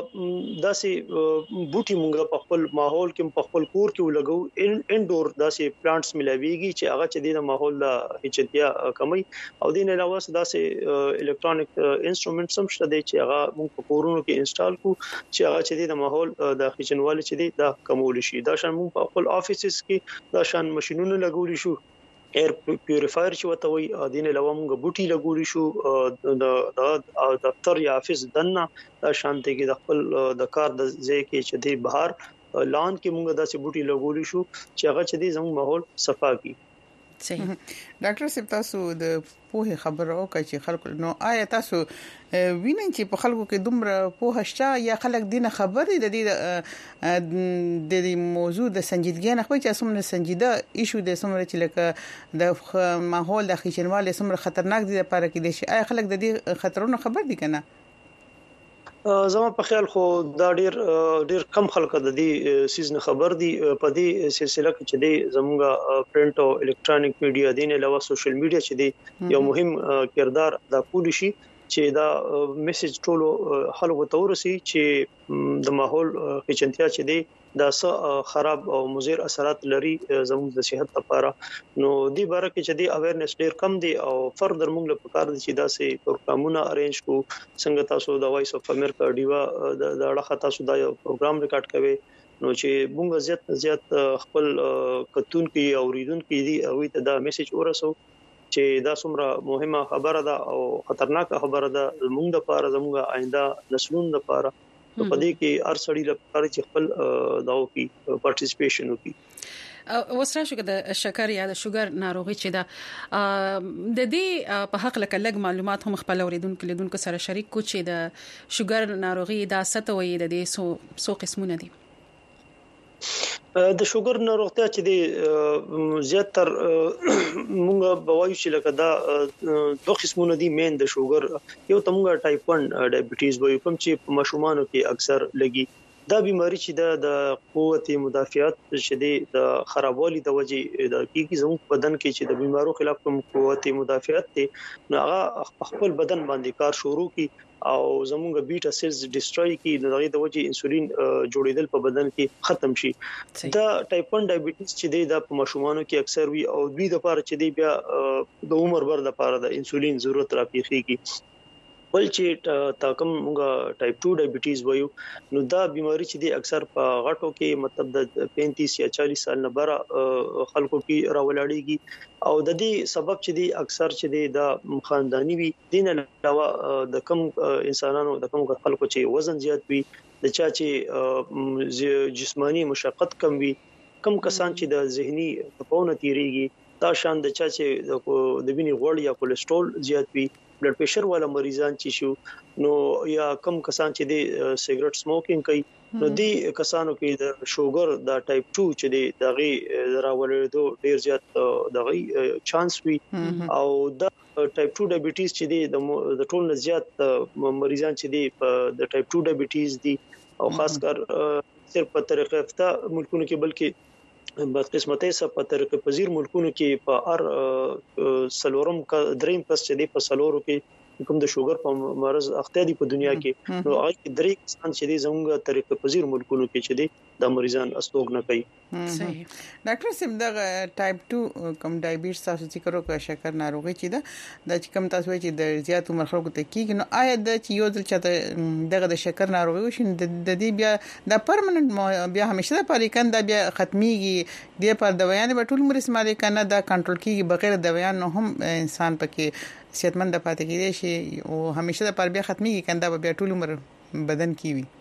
داسې بوټي مونږه په خپل ماحول کې په خپل کور کې ولګو انډور داسې پلانټس ملويږي چې هغه چې د ماحول د هچتیا کمی او دین علاوه داسې الکترونیک انسټرومنټس هم شته چې هغه موږ په کورونو کې انسټال کو چې هغه چې د ماحول د خچنوالي چې د کمول شي دا شان موږ په خپل افیسز کې دا شان ماشينونه لګولي شو ایر پیوریفایر چې وته وي دین علاوه موږ بوټي لګولي شو د دفتر یا افیس دنه دا شانته کې د خپل د کار د ځای کې چې د بهر لان کې موږ داسې بوټي لګولي شو چې هغه چې د زموږ ماحول صفا کی صحیح ډاکټر صاحب تاسو د پوهه خبرو کوي چې خلکو نو آیا تاسو وینئ چې په خلکو کې دومره پوهه شته یا خلک دینه خبرې د دې موضوع د سنجیدګۍ نه خو چې اسمه سنجیده ایشو د سمره چې لکه د ماحول د خچنوالي سمره خطرناک دي لپاره کې دي آیا خلک د دې خطرونو خبر دي کنه زما په خیال خو دا ډیر کم خلک د دې سیزن خبر دي په دې سلسله کې چې د زموږه پرنٹ او الکترونیک میډیا دین علاوه سوشل میډیا چې دی یو مهم کردار دا کول شي چې دا میسج ټولو خلکو ته ورسي چې د ماحول پیچنتیا چې دی دا څه خراب او مضر اثرات لري زموږ د صحت لپاره نو دې باره کې چې دی اویرنس ډیر کم دی او فردر موږ له پکار دي چې دا سه پروګرامونه ارینج کو څنګه تاسو د وایس اف امریکا دیوا د اړه تاسو دا یو پروګرام ریکارډ کوي نو چې موږ زیات خپل کتون کې اوریدون کې دی او ته دا میسج ورسو چې دا څومره مهمه خبره ده او خطرناک خبره ده موږ د لپاره زموږ آینده نسلونو لپاره په دې کې هر سړی لپاره چې خپل داو کې پارټیسپیشن وکړي وسره شو د شکر یا د شوګر ناروغي چې دا د دې په حق لکه معلومات هم خپل اوریدونکو لیدونکو سره شریک کو چې د شوګر ناروغي دا ستوي د دې سو قسمونه دي د شوګر ناروغتیا چې دی زیات تر مونږ بوایو چې لکه دا دوه قسمونه دي مین د شوګر یو ته مونږ ټایپ 1 ډایبټیز وایو کوم چې په ماشومانو کې اکثر لګي دا بیماری چې د قوت مدافعت چې دی د خرابوالي د وجې د کیږي زموږ بدن کې چې د بیمارو خلاف کوم قوت مدافعت دی نو هغه خپل بدن باندې کار شروع کی او زموږ بیټا سیلز ډیسټروي کی دغه د وجې انسولین جوړیدل په بدن کې ختم شي دا ټایپ 1 ډایبټیز چې دی د ماشومانو کې اکثر وي او دوی د لپاره چې دی بیا د عمر بر د لپاره د انسولین ضرورت راپیږي بل چې تاکم موږ ټایپ 2 ډایبټیز وایو نو دا بیماری چې دی اکثر په غټو کې مطلب د 35 یا 40 سال نه بره خلکو کې راولاړيږي او د دې سبب چې دی اکثر چې دی د خاندانی وي دین علاوه د کم انسانانو د کم خلکو چې وزن زیات وي د چا چې جسمانی مشقت کم وي کم کسان چې د ذهني تپونه تیریږي دا شان د چا چې د وینې غوړ یا کولیسټرول زیات وي بلډ پریشر والا مریضان چې شو نو یا کم کسان چې د سیګریټ سموکینګ کوي نو دي کسانو کې د شوګر د ټایپ 2 چې د دغه راولېدو ډیر زیات دغه چانس وي او د ټایپ 2 ډایبټیز چې د ټول نه زیات مریضان چې د ټایپ 2 ډایبټیز دي او خاص کر صرف په طریقه یافته ملکونو کې بلکې بس قسمتي سره په طریقه پذیر ملکونو کې په ار سلورم کا دریم کس چې دی په سلورو کې کوم د شوګر په مرز اخته دي په دنیا کې نو هغه درې کسان چې دی زموږ طریقه پذیر ملکونو کې چې دی د مریضان استوګ نه کوي صحیح ډاکټر سیم د ټایپ 2 کم ډایبټیز تاسو ذکر وکړ شکر ناروغي چې د کم تاسو چې د زیات عمر خلکو ته کیږي نو آیا د چې یو ځل چې دغه د شکر ناروغي وشي د دې بیا د پرمننت بیا همیشه لپاره کنده بیا ختميږي د پر دوايان په ټول عمر استعمال کنه دا کنټرول کیږي بغیر دوايان نو هم انسان پکې صحتمند پاتې کیږي شي او همیشه لپاره بیا ختميږي کنده بیا ټول عمر بدن کی وي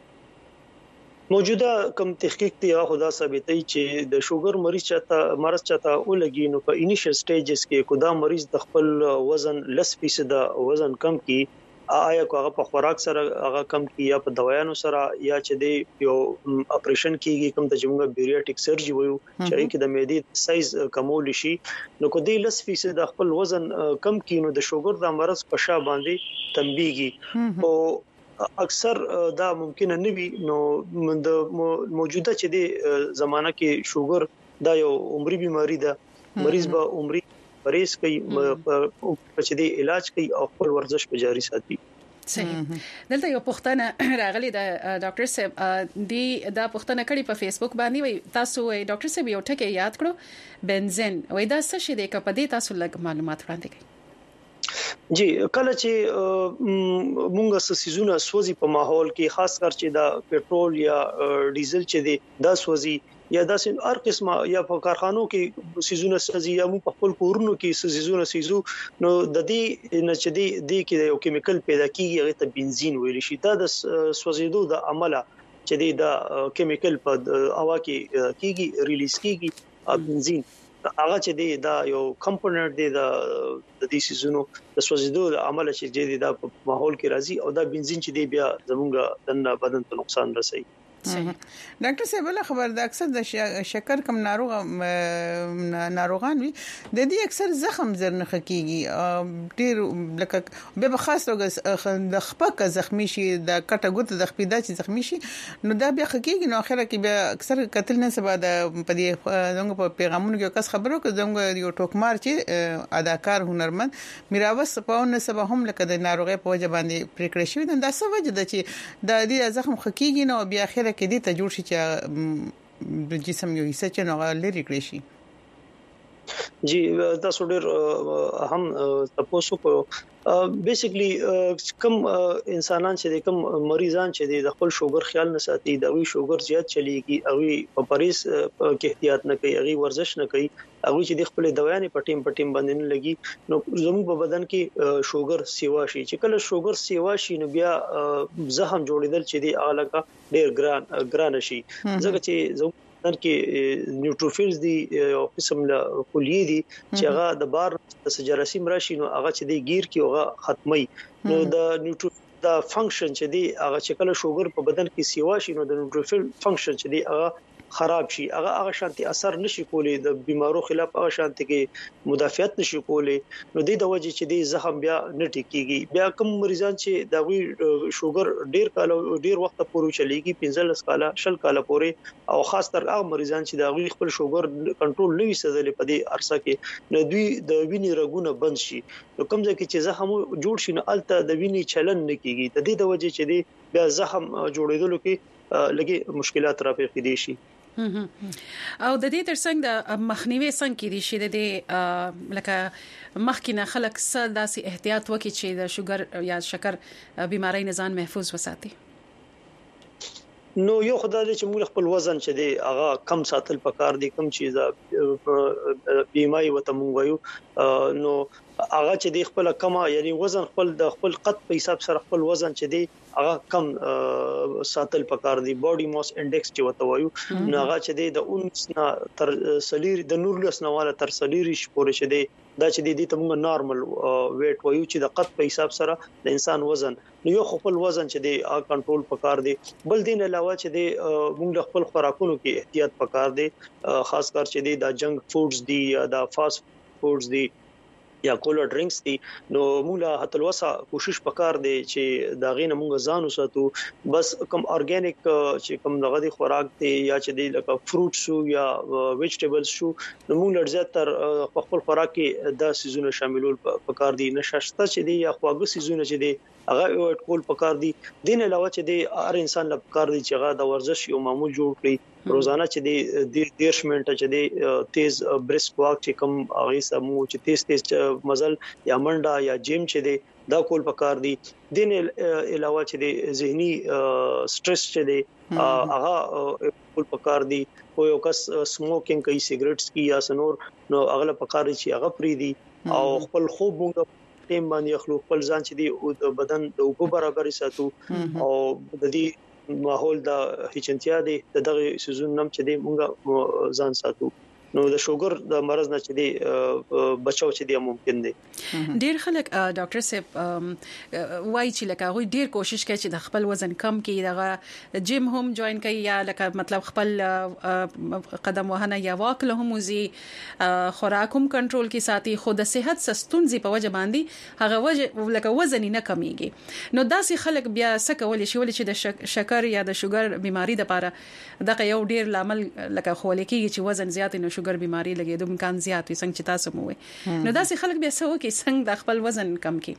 موجوده کم تحقیق دی خدا ثابتای چې د شوګر مریض چاته ولګي نو په انیشل سټیجز کې کودا مریض د خپل وزن 10% وزن کم کی آیا هغه په خوراک سره هغه کم کی یا په دوايانو سره یا چې دی یو اپریشن کیږي کوم ته چې موږ بیریاټیک سرجری وایو چې کې د معدې سایز کمول شي نو کو دی 10% د خپل وزن کم کی نو د شوګر د مرض په شا باندې تنبیږي او اکثر دا ممکن نه وي نو د موجوده چې د زمانہ کې شوګر دا یو عمري بيماري ده مریض به عمري پرهیز کوي چې د علاج کوي او خپل ورزش په جاري ساتي صحیح دلته یو پوښتنه راغلی د ډاکټر صاحب دی دا پوښتنه کړې په فیسبوک باندې وای تاسو وای ډاکټر صاحب یو ټکی یاد کړو بنزین وای دا څه شي دی کپه دې تاسو لږ معلومات وړاندې کړئ جی کله چې مونږه سيزونه سوځي په ماحول کې خاص کر چې دا پېټرول یا ډیزل چې دی دا سوځي یا دا هر قسمه یا په کارخانو کې سيزونه سوځي یا په خپل کورونو کې سيزونه سيزو نو د دې نه چې دی کې یو کیمیکل پیدا کیږي هغه ته بنزین ویل شي دا د سوځیدو د عمله چې دا کیمیکل په هوا کې کیږي ریلیز کیږي بنزین هغه چې دی دا یو کمپوننت دی د دې سيزونو د سوځیدو د عمل چې دی دا په ماحول کې راځي او دا بنزین چې دی بیا زموږ د بدن ته نقصان رسوي ډاکټر صاحب له خبر د اکثر د شکر کم ناروغان وي د دې اکثر زخم زر نه خکېږي ډیر لکه به خاص توګه د خپک زخمی شي د کټه ګوت د خپیدا چې زخمی شي نو دا بیا خکېږي نو اخره کې بیا اکثر قتل نه سبا د پدې زنګ په پیغامونو کې کس خبرو کې زنګ یو ټوکمار چې اداکار هنرمند میراوس په نو سبا هم لکه د ناروغي په وجه باندې پریکړه شوی دا څه وجه ده چې د دې زخم خکېږي نو بیا اخره کې دې ته جوړ شي چې د جسم یو حصہ چې نو لري کړی شي جی تاسو ډېر اهم تاسو کو بیسیکلی کم انسانان چې کم مریضان چې د خپل شوګر خیال نه ساتي د وی شوګر زیات چلیږي او په پریز کې احتیاط نه کوي او ورزش نه کوي او چې د خپل دوايانې پټیم باندې نه لګي نو زموږ په بدن کې شوګر سیوا شي چې کله شوګر سیوا شي نو بیا زخم جوړیدل چې دی اعلی ډېر ګران شي ځکه چې کې نیوټروفیلز دي او قسم له کلیې دي چې هغه د بار د جراثیم راشي نو هغه چې دی گیر کې هغه ختمي نو د نیوټروفیل دا فنکشن چې دی هغه چې کله شوګر په بدن کې سیوا شي نو د نیوټروفیل فنکشن چې دی هغه خراب شي هغه شانتي اثر نشي کولی د بیمارو خلاف هغه شانتي کې مدافعت نشي کولی نو د وجه چې دی زخم بیا نه ټیکيږي بیا کوم مریضان چې دا وی شوګر ډیر وخت پورې چلیږي 15 کاله 20 کاله پورې او خاص تر هغه مریضان چې دا وی خپل شوګر کنټرول نه وسدل په دې عرصه کې نو دوی د وینې رګونه بند شي نو کوم ځکه چې زخم جوړ شي نو الته د وینې چلن نه کیږي د دې د وجه چې دی بیا زخم جوړېدل کې لګي مشکلات راپېښ دي شي او د دې ترڅنګ د مخنیوي څنګه کې دي چې د لکه مخکینه خلک څه داسې احتیاط وکړي چې د شوګر یا شکر بیماری نه ځان محفوظ وساتي. نو یو خدای چې موږ خپل وزن چې دی هغه کم ساتل پکار دي، کم چیزه بیماری وته مونږ وایو نو هغه چې دی خپل کما یعنی وزن خپل د خپل قد په حساب سره خپل وزن چې دی هغه کم ساتل پکار دي. باډي ماس انډیکس چې وته وایو نو هغه چې دی د 19 نه تر سلیر د 19 نواله تر سلیریش پورې چې دی دا چې دی ته موږ نارمل ویټ وایو چې د قد په حساب سره د انسان وزن نو یو خپل وزن چې دی کنټرول پکار دی. بل دین علاوه چې دی موږ خپل خوراکونو کې احتیاط پکار دی، خاص کر چې دی د جنک فودز دی یا د فاست فودز دی یا کولا ډرینکس دي نو موږ له هتلوسه کوشش وکړ دي چې دا غینه موږ ځان وساتو. بس کوم اورګانیک چې کوم دغه دي خوراک دي یا چې دي لکه فروټ شو یا ویجیټیبلز شو نو موږ لږه تر خپل خوراک کې دا سيزونه شاملول پکار دي. نشسته چې دي یا خواږه سيزونه چې دي هغه ټول پکار دي. دین علاوه چې دي هر انسان له پکار دي چې هغه د ورزش یو معمول جوړ کړي، روزانه چې دی 10 منټه چې دی تیز بریسک واک چې کوم هغه سمو چې تیز مزل یا منډه یا جیم چې دی دا کول پکار دي. دین علاوه چې دی ذهني سټرس چې دی هغه کول پکار دي. یو کس سموکینګ کوي، سیګریټس کی یا سنور نو هغه پکار دي چې هغه پری دي او خپل خوب موږ ټیم باندې خلک خپل ځان چې دی او بدن د اوبو برابر ساتو او د دې ماحول د هیچنتیا دی دغه سيزون نم چې دی مونږه ځان ساتو نو د شوګر د مرز نه چې دی بچاو چې دی ممکن دی. ډیر خلک ډاکټر صاحب وایي چې لکه غوي ډیر کوشش کوي چې د خپل وزن کم کړي، دغه جیم هم جوائن کوي یا لکه مطلب خپل قدم وهنه یا واک له هم وزي خوراک هم کنټرول کې ساتي، خو د صحت سستونزي په وجه باندې هغه وجه لکه وزن نه کمیږي. نو داسې خلک بیا څه کولی شي چې د شکر یا د شوګر بیماری د لپاره دغه یو ډیر لامل لکه خولې کېږي چې وزن زیات نه شوګر بیماری لګي د امکان زیات وي څنګه چې تاسو مو وي. نو داسې خلک بیا څه وکړي څنګه د خپل وزن کم کړي؟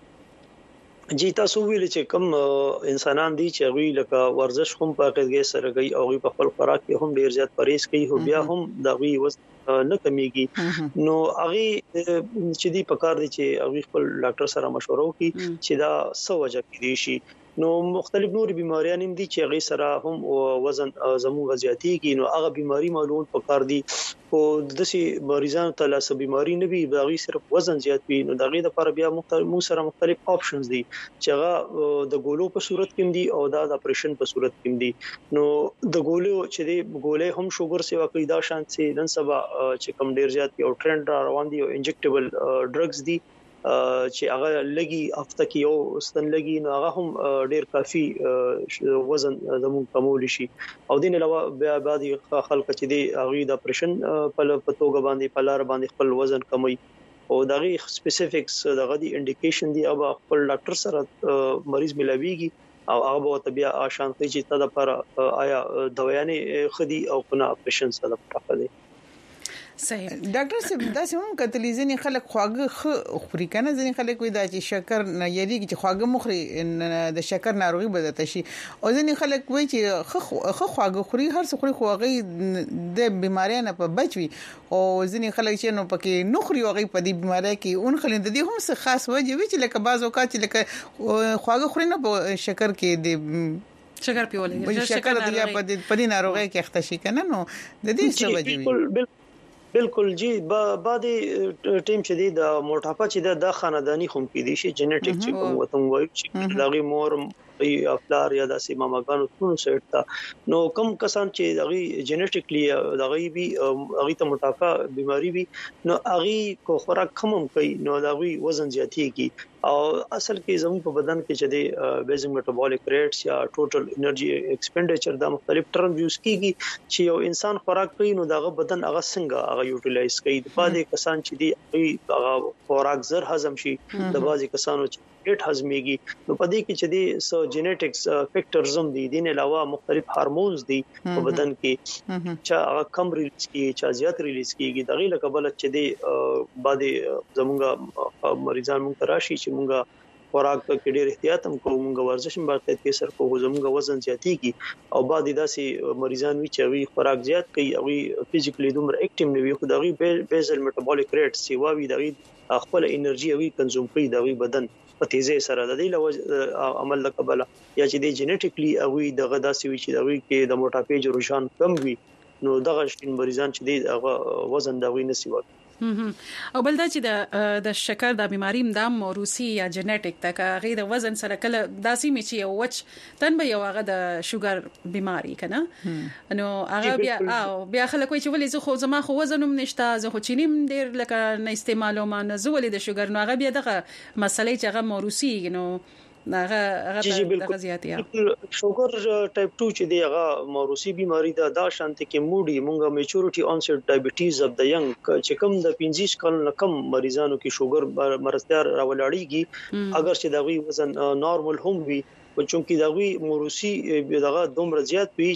جی تاسو ویل چې کوم انسانان دي چې غوي لکه ورزش هم په کې سره کوي او په خپل خوراک کې هم ډیر زیات پرهیز کوي خو بیا هم د غوي وزن نه کمیږي نو هغه چې دی پکار دي چې هغه خپل ډاکټر سره مشوره وکړي چې دا څه وجه کېدی شي. نو مختلف نور بیماریاں هم دي چې هغه سره هم وزن زموږ زیاتېږي نو هغه بیماری معلوم پکار دي او دسي مریضانو ته لاس بیماری نه وي باغی صرف وزن زیات وي نو دغه لپاره بیا مختلف آپشنز دي چې هغه د ګولو په صورت کې دي او د اپریشن په صورت کې دي. نو د ګولو چې دی ګولې هم شوګر سیوا کوي دا شان سي نن سبا چې کم ډیر زیات یو ټرند را روان دي او انجکټیبل ډرګز دي چې هغه لګي هفته کې یو ستن لګي نو هغه هم ډیر کافي وزن زموږ کمول شي. او دین علاوه بیا بعد خلک چې دی هغه د اپریشن په توګه باندې په لار باندې خپل وزن کموي او دغه سپیسیفکس دغه دی انډیکیشن دی او خپل ډاکټر سره مریض ملاويږي او هغه به بیا آشان کوي چې تاسو لپاره آیا دوايانې خدي او کنه اپریشن سره پکاره دي. صحیح ډاکټر صاحب دا سمون کتلی ځنی خلک خواږه خوري کنه ځنی خلک وای دا چې شکر نه یری چې خواږه مخري د شکر ناروغي بدته شي او ځنی خلک وای چې خواږه خوري هر څه خوري خواږه د بیماریاں نه په بچوي او ځنی خلک چې نو پکې نخري وغي په دې بیماری کې اون خلک د دې هم څه خاص وجه وی چې لکه بعض اوقات چې لکه خواږه خوري نه په شکر کې د شکر پیولې شکر د یا په دې ناروغي کې اخته شي کنه نو د دې څه وجه وی بالکل جی بعد ټیم چې دی د موټاپا چې د خاندانی خوم کې دي شي جنټیک چې کوم وته وایي چې دغه مور یا افلار یا د سیمامګانو ټول سیټ تا نو کم کسان چې دغه جنټیکلی دغه بي هغه ته موټاپا بیماری وي نو هغه کو خوراک کم کوي نو دغه وزن زیاتېږي او اصل کې زموږ په بدن کې چې د بیزیک میټابولیک ریټس یا ټوټل انرژي ایکسپینډیچر دا مختلف ټرم یوز کیږي چې یو انسان خوراک کوي نو دغه بدن هغه څنګه هغه یوټیلایز کوي د باندې کسان چې دی هغه خوراک زر هضم شي د بازي کسانو چې ډېر هضميږي نو پدې کې چې دی سو جینټکس فیکټرز هم دي دین علاوه مختلف هارمونز دي په بدن کې چې هغه کم ریلیز کیږي چې زیات ریلیز کیږي دغه لکه بل چې دی باندې زموږه مریضان مونږ تراشي چې مونږه خوراک کې ډېر احتیاط هم کوو موږ ورزش هم باید کې سر کوو زموږ وزن زیاتېږي او بعد داسې مریضان وي چې وی خوراک زیات کوي او فزیکلی دومره اکټیو نه وي خو دغه بیزل میټابولیک ریټ سی واوي دغه خپل انرژي او کنزوم کوي دغه بدن په تیزه سره د دې لوجه عمل لقبله یا چې د جینټیکلی او دغه داسې وي چې دغه کې د موټاپیج رجحان کم وي نو دغه شین مریضان چې د وزن دغه نسی وي او بل دا چې د شکر د بیماری د موروثي یا جنټیک تک غیر د وزن سره کله داسې می چې وچ تن به یو هغه د شوګر بیماری کنه نو هغه بیا خلک وایي چې ولې زه خو زما خو وزن هم نشته زه خو چینیم ډیر لکه نه استعمالوم نه زه ولې د شوګر نو هغه بیا دغه مسلې چې هغه موروثي نو هغه زیاتیا شوګر ټایپ 2 چې دی هغه موروثي بیماری دا شانته کې موډي مونږه میچورټي اونسټ ډایبټیز اف د ینګ چې کوم د 15 کال نه کم مریضانو کې شوګر مرستيار راولاړيږي اگر چې دغه وزن نارمل هم وي او چونکی دغه موروثي دغه دومره زیات وي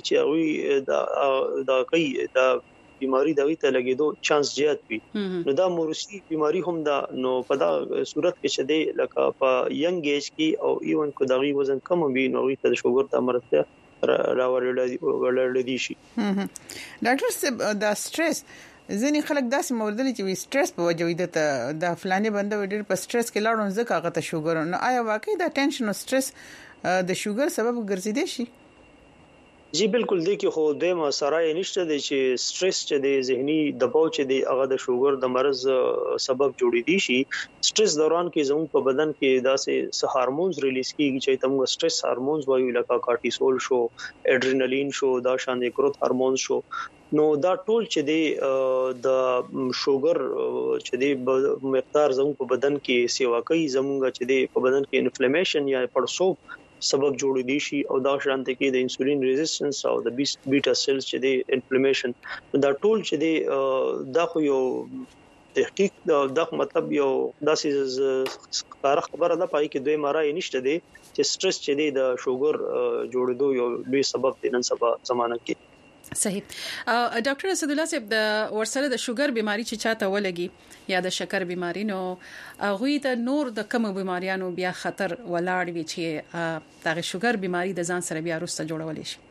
چې دا کوي دا بیماری دغه ته لګیدو چانس زیات وي نو دا موروثي بیماری هم دا نو په دا صورت کې شته لکه په ینګ ایج کې او ایون کو دغه وزن کم وي نو ته شوګر ته مرسته راوړل دي شي ډاکټر صاحب دا سټرس ځینې خلک داسې موردل چې سټرس په وجه وي د فلانه بنده ډېر په سټرس کې لاړون ځکه هغه ته شوګر نو آیا واقعي دا ټینشن او سټرس د شوګر سبب ګرځیدي شي جی بالکل دی کې خو د مسارای نشته د چې سټرس چې د ذهني دباو چې د هغه د شوګر د مرز سبب جوړې دي شي سټرس دوران کې زموږ په بدن کې داسې هارمونز ریلیز کیږي چې تمغه سټرس هارمونز وایي لکه کارټیسول شو اډرینالین شو دا شان د گروث هارمونز شو نو دا ټول چې د شوګر چې د مقدار زموږ په بدن کې سیوا کوي زموږ چې د په بدن کې انفلیمیشن یا پړسوب سبب جوړ دي شي او دا شانته کې د انسولین ریزिस्टेंस او د بیٹا سیلز چې د انفلیمیشن دا ټول چې د خو یو تحقیق دا مطلب یو داسې کار خبره ده پای کې دوی مارای نشته دي چې سټرس چې د شوګر جوړېدو یو لوی سبب دی نن سبا زمانه کې صحیح ډاکټر اسد الله صاحب د ورسره د شوګر بیماری چې چاته ولګي یا د شکر بیماری نو هغه ته نور د کوم بیماریانو بیا خطر ولاړ وي چې د شوګر بیماری د ځان سره بیا وروسته جوړول شي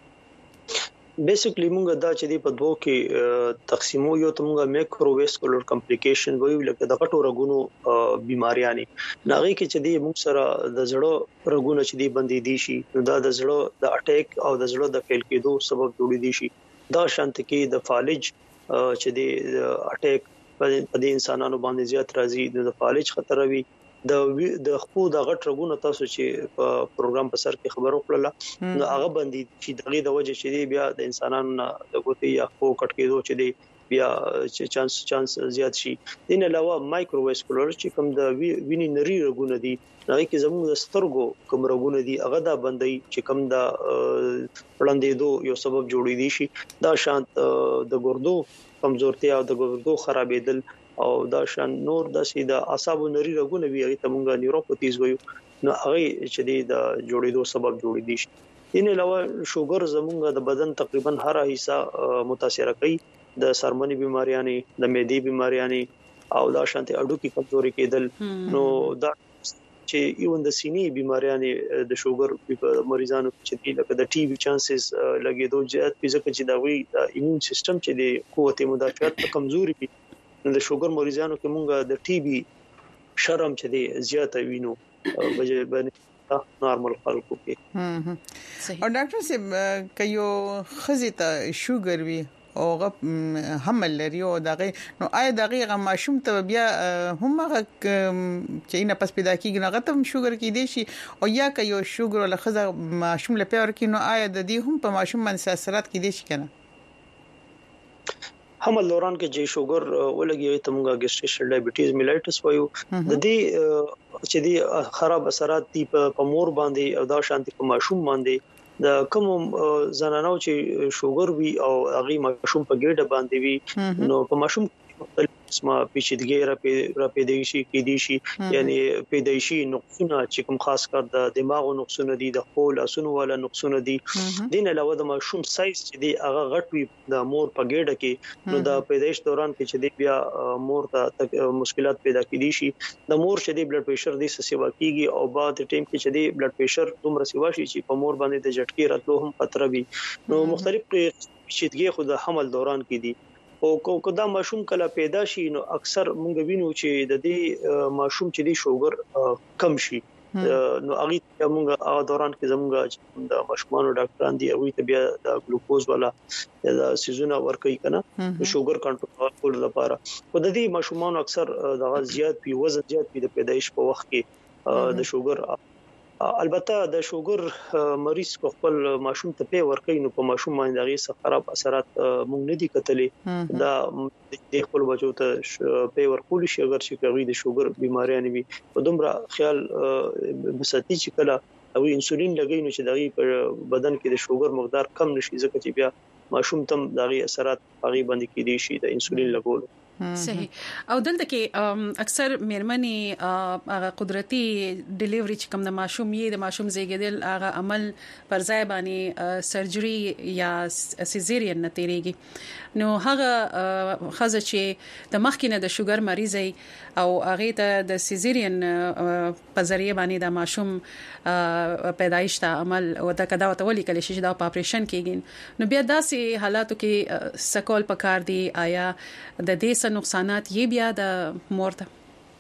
بیسیکلی مونږ دا چې په دوه کې تقسیمو یو ته مونږه مایکروواسکولر کمپلیکیشن وایو لکه د غټو رګونو بیماریاں ناغي کې چې د مونږ سره د زړه رګونه چې دی بندي دي شي دا د زړه د اٹیک او د زړه د فیل کېدو سبب جوړي دي شي دا شانت کې د فالج چې د اٹیک په انسانانو باندې زیات راځي د فالج خطر وي د خپو د غټ رګونو تاسو چې په پروګرام په سر کې خبرو کړل نو هغه باندې چې دغه د وجه چې بیا د انسانانو د ګوتې یا خپو کټ کېدو چې دی بیا چې چانس زیات شي دین علاوه مایکروواسکولر چې کوم د ویني نری رګونه دي هغه کې زموږ د سترګو کوم رګونه دي هغه دا بندي چې کوم د وړاندېدو یو سبب جوړې دي شي دا شانت د ګردو کمزورتیا او د ګردو خرابېدل او دا شان نور د سیده اعصابو نری رګونه وی هغه تمونګه نیوروپاتیز وایو نو هغه چې د جوړېدو سبب جوړې دي شي ان علاوه شوګر زمونږ د بدن تقریبا هر حصہ متاثر کوي د سرمنی بیماریاں د معدې بیماریاں او دا شانته اډو کې کمزوري کېدل نو دا چې ایون د سینې بیماریاں د شوګر مریضانو چې لکه د ټي بي چانسز لګېدو زیات فزیکل چې دا وی د ایمون سیستم چې د قوت مدافعت کمزوري وي د شوګر مریضانو کې مونږه د ټي بي شرم چې دی زیاته وینو وجه باندې نارمل خلکو کې او ډاکټر صاحب کيو خزيته شوګر وي او حمل لري او دغه نو آیا دغه ماشوم ته بیا هم هغه چې نه پس پیدا کیږي نه غته شوګر کې دي شي او یا کيو شوګر له خزه ماشوم له پیور کې نو آیا د دې هم په ماشوم باندې اثرات کې دي شي کنه حمل دوران کې چې شوګر ولګي ته مونږه ګیسټریشنل ډایبټیز میلایټس وایو د دې چې دی خراب اثرات دي په مور باندې او دا شانتي په ماشوم باندې د کوم زنانو چې شوګر وي او هغه ماشوم په ګډه باندې وي نو په ماشوم مختلف قسمه پیچیدګي را پیدایشي کې دي شي یعنی پیدایشي نقصونه چې کوم خاص کر د دماغ نقصونه دي د خول اسونو ولا نقصونه دي دین علاوه د ماشوم سایز چې دی هغه غټ وي د مور په ګډه کې نو د پیدایش دوران کې چې دی بیا مور ته مشکلات پیدا کیدي شي د مور چې دی بلډ پريشر دي سیوا کیږي او بعد ټیم کې چې دی بلډ پريشر دومره سیوا شي چې په مور باندې د جټکی راتلو هم خطر وي نو مختلف پیچیدګي خو د حمل دوران کې دي او کدا ماشوم کله پیدا شي نو اکثر مونږ وینو چې د دې ماشوم چې دی شوګر کم شي نو هغه مونږ دوران کې زموږ د ماشومانو ډاکټران دي هغه ته بیا د ګلوکوز والا د سيزونه ورکوي کنه شوګر کنټرول لپاره په دې ماشومانو اکثر د زیات پی وزن زیات پی د پیدایش په وخت کې د شوګر البته د شوګر مریض خپل ماشوم ته پی ورکوي نو په ماشوم باندې هغه څه خراب اثرات مونږ نه دي کتلې دا د خپل بچو ته پی ورکول شي اگر چې کوي د شوګر بيماري نه وي په دومره خیال بساتی چې کله او انسولین لګي نو چې دغه په بدن کې د شوګر مقدار کم نشي ځکه چې بیا ماشوم تم دغه اثرات هغه باندې کې دي شي د انسولین لګول صحیح او دلته کې اکثر مېرمنې هغه قدرتي ډیلیوري چې کوم د ماشوم یې د ماشوم زیږیدل هغه عمل پر ځای باندې سرجري یا سیزیرین نه تیریږي نو هغه خزه چې د مخکینه د شوګر مریض او هغه ته د سیزیرین په ذریعہ باندې د ماشوم پیدایش ته عمل او د کدا وتولي کله چې دا اپریشن کیږي نو بیا داسې حالاتو کې سکول پکار دی آیا د دې نقصانات یې بیا د مور ته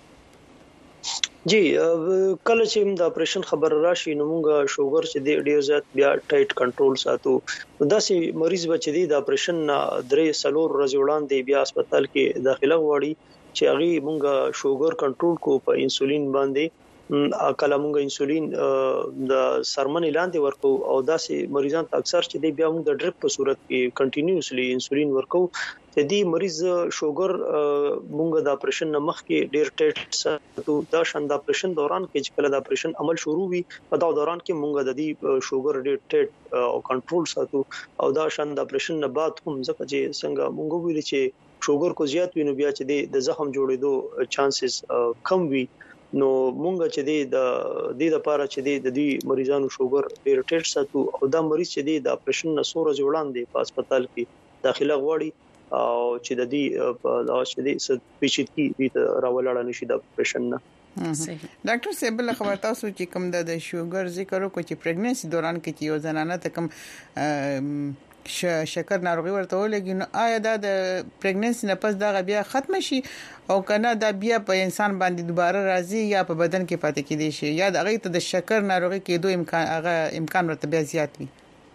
جی کله چې د اپریشن خبر راشي نو موږ شوګر چې دی ډیر زیات بیا ټایټ کنټرول ساتو داسې مریض بچ دی د اپریشن 3 سلور ورځې وړاندې بیا هسپتال کې داخله غواړي چې هغه موږ شوګر کنټرول کو په انسولین باندې کله موږ انسولین د سرمن لاندې ورکو او داسې مریضان ته اکثر چې دی بیا موږ د ډریپ په صورت کې کنټینیوسلی انسولین ورکو چې دی مریض شوګر موږ د اپریشن مخ کې ډیر ټیټ ساتو دا شند اپریشن دوران کې چې کله د اپریشن عمل شروع وي په دا دوران کې موږ د دې شوګر ډیر ټیټ او کنټرول ساتو او دا شند اپریشن نه بعد هم ځکه چې څنګه موږ ویل چې شوګر کو زیات وینو بیا چې د زخم جوړېدو چانسز کم وي نو مونږ چې د دې لپاره چې د دې مریضانو شوګر ډیر ټیټ ساتو او دا مریض چې د اپریشن نه سور ځوړاندې په هسپتال کې داخله غواړي او چې د دې په لاس کې د پیچیدګي د راولړل نشي د اپریشن نه ډاکټر صاحب له خبر تاسو چې کوم د شوګر ذکر وکړو چې پریګننسي دوران کې چې یو زنانه ته کوم شکر ناروغي ورته ولګي نو آیا دا د پریګننسي نه پس دا بیا ختم شي او کنه دا بیا په انسان باندې دوباره راځي یا په بدن کې پاتې کیدي شي یا د هغه ته د شکر ناروغي کېدو امکان ورته بیا زیات وي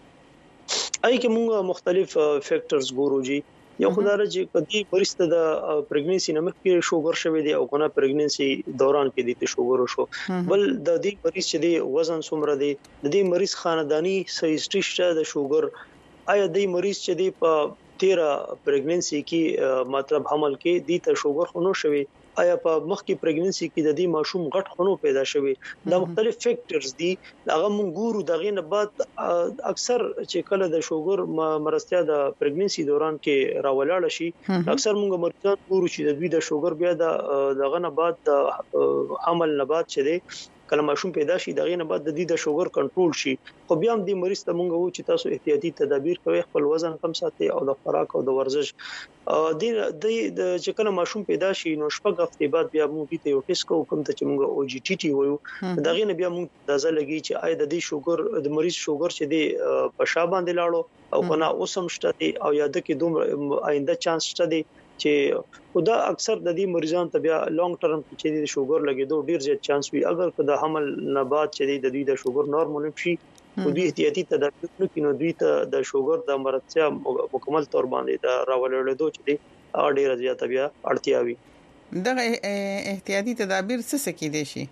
اې کې موږ مختلف فیکټرز ګورو جی یو خدای چې کدي پرسته د پریګننسي نه مخکې شوګر شوی دی او کنه پریګننسي دوران کې د شوګر شو بل د دې مریض چې دی وزن څومره دی د دې مریض خاندانی هیستوري شته د شوګر آیا د مریض چې دی په 13 پریګننسي کې مطلب حمل کې د ته شوګر خونو شوی آیا په مخکې پریګننسي کې د دې ماشوم غټ خونو پیدا شوی دا مختلف فیکټرز دي هغه مونږ ګورو دغه نه بعد اکثر چې کله د شوګر مرستیا د پریګننسي دوران کې راولاړ شي اکثر مونږ مریضان ګورو چې د دوی د شوګر بیا دغه نه بعد د حمل نه بعد چې دی کله ماشوم پیدا شي دغه نه بعد د دې د شوګر کنټرول شي خو بیا هم د مریض ته مونږ وو چې تاسو احتیاطي تدابیر کوئ خپل وزن کم ساتئ او د خوراک او د ورزش د چې کله ماشوم پیدا شي نو شپږ هفته بعد بیا موږ ته یو ټیسټ کوو کوم ته چې موږ او جی ټی ټي وایو دغه نه بیا موږ اندازه لګی چې آیا د دې شوګر د مریض شوګر چې دی په شا باندې لاړو او کنه اوسم شته او یاد کې دوم آینده چانس شته دی چې خدا اکثر د دې مریضان ته بیا لانګ ټرم چې د شوګر لګیدو ډیر زیات چانس وي اگر کله حمل نه بعد چې د دې د شوګر نورمال شي او دوی احتیاطي تدابیر کوي نو دوی ته د شوګر د مرتیا مکمل تور باندې د راولېدو چې دی ډیر زیات بیا اړتیا وي دغه احتیاطي تدابیر څه کېدي شي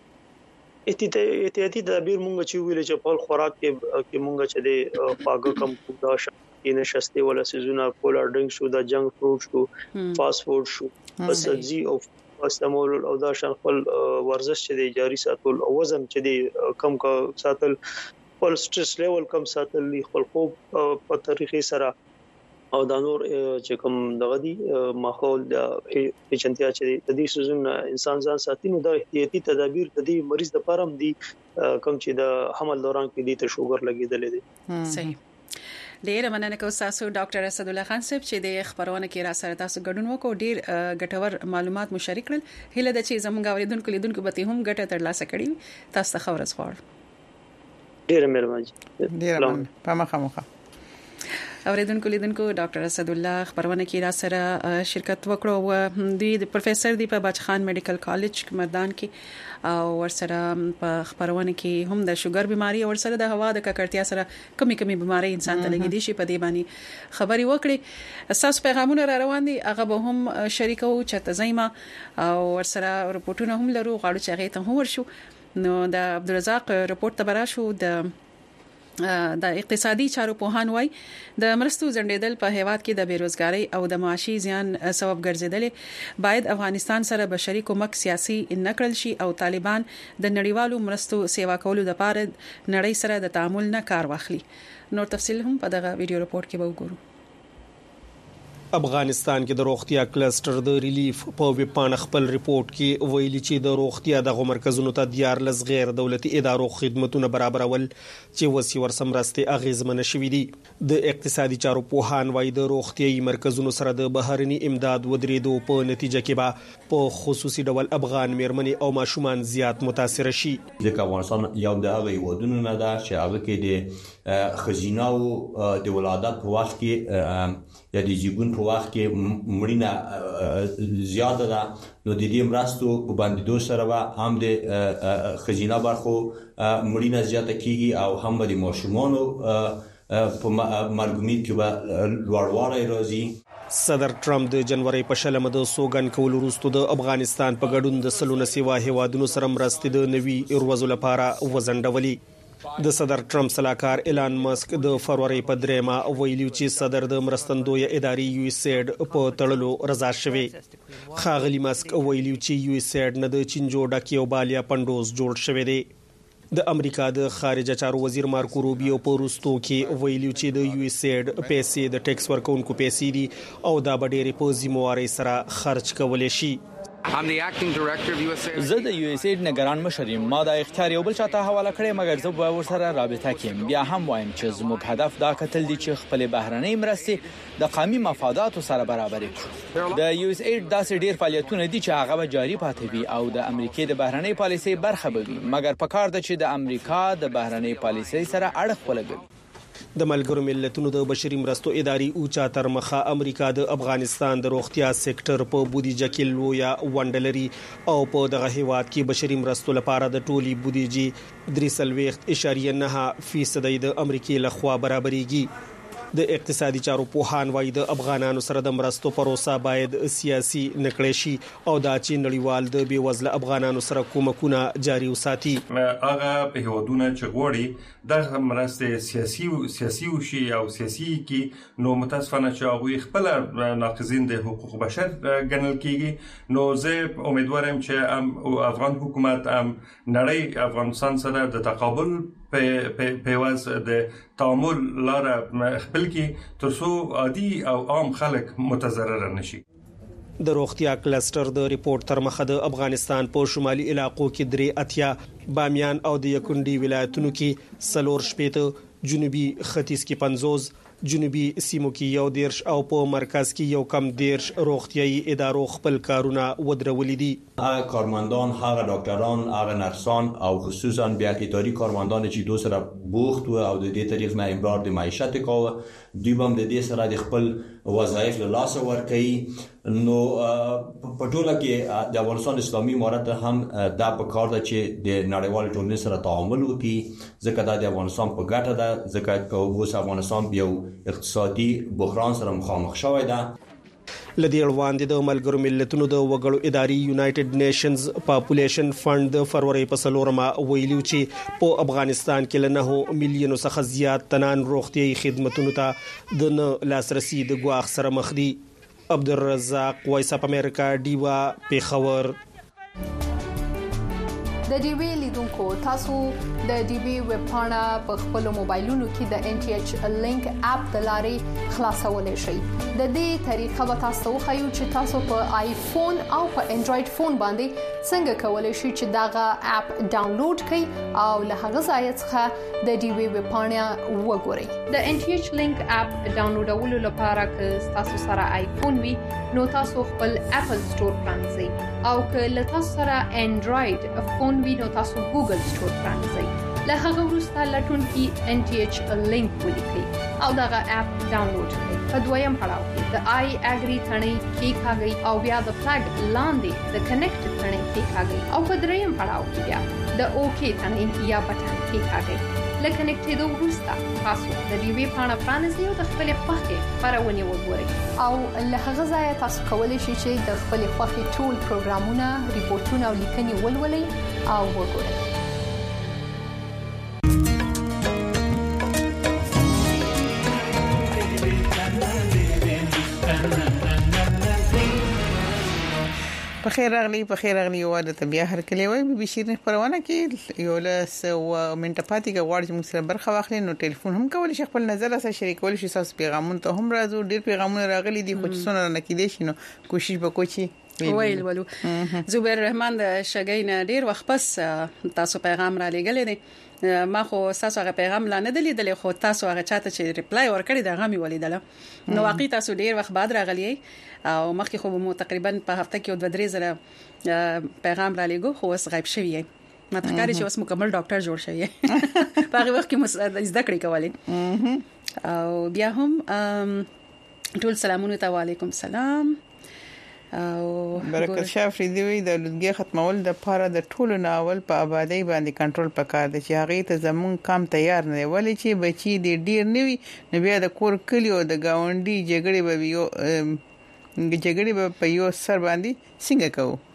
احتیاطي تدابیر مونږ چې ویل چې په خوراک کې مونږ چې د پاګه کم کودا اینه شسته ولا سيزونه کولر ډرینګ شو د جنک فروټ شو فاست فود شو سبزي او استعمال او دا شان خپل ورزش چې دی جاری ساتل او وزن چې دی کم کا ساتل خپل سټرس لیول کم ساتل خپل خوب په طریقې سره او د نور چې کوم دغه دي ماحول د پیچنتیا چې د دې سيزونه انسان ځان ساتي نو د احتیاطي تدابیر د دې مریض د پاره هم دي کوم چې د حمل دوران کې دي ته شوګر لګیدل دي. صحیح. ډیر مننه کوم تاسو ډاکټر اسد الله خان صاحب چې د خبرونه کې را سره تاسو ګډون وکړو. ډیر ګټور معلومات مشارک کړل. هله د چې زموږ اوریدونکو لیدونکو به هم ګټه ترلاسه کړي. تاسو ته خبر اسوار. ډیر مهرباني. ډیر په مخه اوریدونکو لیدونکو ډاکټر اسد الله خبرونه کې را سره شرکت وکړو او د پروفیسور دی په بچخان میډیکل کالج مردان کې او ورسره په خبرونه کې هم د شوګر بيماري او ورسره د هوا د ککړتیا سره کمی بيماري انسان ته لګي دي شي په دې باندې خبري وکړي. اساس پیغامونه را روان دي هغه به هم شریکو چې تزایما او ورسره رپورټونه هم لرو غواړو چې هغه ته هم ورشو. نو د عبدالرزاق رپورت تبرا شو د اقتصادي چارو په هان وای د مرستو زندیدل په هیواد کې د بیروزګاری او د معاشي زیان سبب ګرځیدل باید افغانستان سره بشري کومک سیاسي نکړل شي او طالبان د نړیوالو مرستو سیوا کولو لپاره نړۍ سره د تعامل نه کار واخلي. نور تفصیل هم په دغه ویډیو رپورت کې به وګورو. افغانستان کې د روغتیا کلستر د ریلیف په ویبپاڼه خپل ریپورت کې ویلي چې د روغتیا د مرکزونو ته 14 غیر دولتي ادارو خدماتونه برابرول چې وسی ورسمرستي اغیزمن شوې دي. د اقتصادي چارو په هان وای د روغتيایي مرکزونو سره د بهرني امداد ودرېدو په نتیجه کې به په خصوصي ډول افغان میرمنې او ماشومان زیات متاثر شي. ځکه افغانستان یو د هغه ودونو نه ده چې هغه کې د خزینه او د ولادت په وخت کې یا د جیبون په وخت کې مړینه زیاته ده. نو د دې مرستو په باندې سره هم د خزینه برخو مړینه زیاته کیږي او هم د ماشومانو په مرګومید کې به لوړوالی راځي. صدر ټرمپ د جنوري په شلمه د سوګن کول وروسته د افغانستان په ګډون د سلونه سیوا هیوادونو سره مرستې د نوي ورځو لپاره وزندولې. د صدر ټرمپ سلاکار ایلان ماسک د فروری په 3 ویلي چې صدر د مرستندوی ادارې یو اس ایډ په تړلو رضا شوه. خاغلی ماسک ویلي چې یو اس ایډ نه د چینجو ډاکیو بالیا پندوز جوړ شوی دی. د امریکا د خارجه چارو وزیر مارکو روبیو په روستو کې ویلي چې د یو اس ایډ پیسې د ټیکس ورکونکو پیسې دي او دا به ډېری په ذمہواري سره خرج کولای شي. زه د یو اس ایډ نگران مشر یم. ما د اختیار یو بل چاته حواله کړې مګر زه به ورسره رابطه کوم. بیا هم وایم چې زموږ هدف دا کتل دي چې خپل بهرنۍ مرستې د قومي مفاداتو سره برابر کړو. د یو اس ایډ داسې ډیر فعالیتونه دي چې هغه به جاري پاتې وي او د امریکای د بهرنۍ پالیسۍ برخه به وي مګر پکار ده چې د امریکا د بهرنۍ پالیسۍ سره اړخ ولګوي. د ملګرو ملتونو د بشري مرستو ادارې اوچا تر مخه امریکا د افغانستان د روغتیا سېکټر په بودیجه کې لویا وندلري او په دغه هیواد کې بشري مرستو لپاره د ټولي بودیجې 3.9% د امریکای لخوا برابرېږي. د اقتصادي چارو په هان وای د افغانانو سره د مرستو پروسه باید سیاسي نکړې شي او دا چې نړیوال د بیوزله افغانانو سره کومکونه جاري وساتي. هغه په هیوادونو چې غوړي د مرستې سیاسي وشي او سیاسي کې نو متاسفانه چې هغه خپل ناقضین د حقوق بشر ګڼل کیږي. نو زه امیدوارم چې افغان حکومت نړۍ افغانستان سره د تقابل په واس د تعامل لاره خپل کې ترڅو عادي او عام خلک متضرر نشي. د روغتیا کلستر د ریپورت تر مخه د افغانستان په شمالي علاقو کې 3 بامیان او د یکونډي ولایتونو کې 4 جنوبي ختیځ کې 50 جنوبي سیمو کې 11 او په مرکز کې 1 کم 10 روغتيایي ادارو خپل کارونه ودرولې دي. هغه کارمندان، هغه ډاکټران، هغه نرسان او خصوصا بیا اداري کارمندان چې دوی سره بوخت او د دې طریق نه امرار د معیشت کاوه دوی هم د دې سره د خپل وظایف له لاس ورکړي. نو په ټوله کې د افغانستان اسلامي امارت هم دا په کار ده چې د نړیوال ټولنې سره تعامل وکړي ځکه دا د افغانستان په ګټه ده ځکه اوس افغانستان یو اقتصادي بحران سره مخامخ شوی ده. لدی وړاندې د ملګرو ملتونو د وګړو ادارې یونایټډ نیشنز پاپولیشن فند د فروری په 4 ویلو چې په افغانستان کې له 9 میلیونو څخه زیات تنان روغتيایي خدماتو ته د لاسرسي د ګواښ سره مخ دي. عبدالرزاق وایس اپ امریکا دیوا پیښور. د ډي وی لیدونکو تاسو د ډي وی ویب پاڼه په خپل موبایلونو کې د ان ټي ایچ لینک اپ د لارې خلاصولای شئ. د دې طریقه به تاسو خو چې تاسو په آیفون او په انډراید فون باندې څنګه کولای شئ چې داغه اپ ډاونلوډ کړئ او له هغه ځای څخه د ډي وی ویب پاڼه وګورئ. د ان ټي ایچ لینک اپ ډاونلوډولو لپاره که تاسو سره آیفون وي نو تاسو خپل اپل سٹور پرانځئ او که له تاسو سره انډراید فون وي نو تاسو ګوګل سٹور پرانځئ. له هغه وروسته لټون کې ان ټي ایچ لینک ولیکئ او دغه اپ ډاونلوډ کړئ. په دویم پړاو کې د آی اګری ثنې کلیک او بیا د فلګ لاندې د کنیکټ ثنې کلیک او په دریم پړاو کې بیا د اوکی ثنې یا بټن کلیک. لکه کنیکټېدو وروسته تاسو د ډي وی پاڼه پرانیزئ او د خپل خوښې خبرونه وګورئ او له هغه ځای تاسو کولی شئ چې د خپل خوښې ټول پروګرامونه، ریپورتونه او لیکنې ولولئ او وګورئ. په خیر راغلی یو د طبيعه هر کلی وای بي شیرین خبرونه کې یو لاس او منټه پاتې کې غواړي چې موږ سره برخه واخلي نو ټلیفون هم کولی شي خپل نظر سره شریکول شي. تاسو پیغامونه ته هم راځو، ډیر پیغامونه راغلي دي خو چې څونه نه کېدې شي نو کوشش وکړئ. ویل ولو زبیر رحمان د شګین ډیر وخت پس تاسو پیغام را لګلې دي. ما خو تاسو هغه پیغام لا نه دلیدل خو تاسو هغه چاته چې ریپلای ورکړی دا غمی ولیدل نو واقعي تاسو ډیر وخت بعد راغلی او مخکې خو مو تقریبا په هفته کې 2-3 زره پیغام را لګو خو اوس غیب شوی ما تکاري چې اوس مکمل ډاکټر جوړ شوی په هغه وخت کې زده کړې کولې او بیا هم ټول سلامونه ته وعلیکم سلام او برکت شاه فریدوی د لږه ختمول د پاره د ټولو ناول په آبادی باندې کنټرول پکار دی چې هغه ته زمون کم تیار نه ولی چې بچي د ډیر نوي نو بیا د کور کلیو د گاونډي جګړې به په یو سر باندې څنګه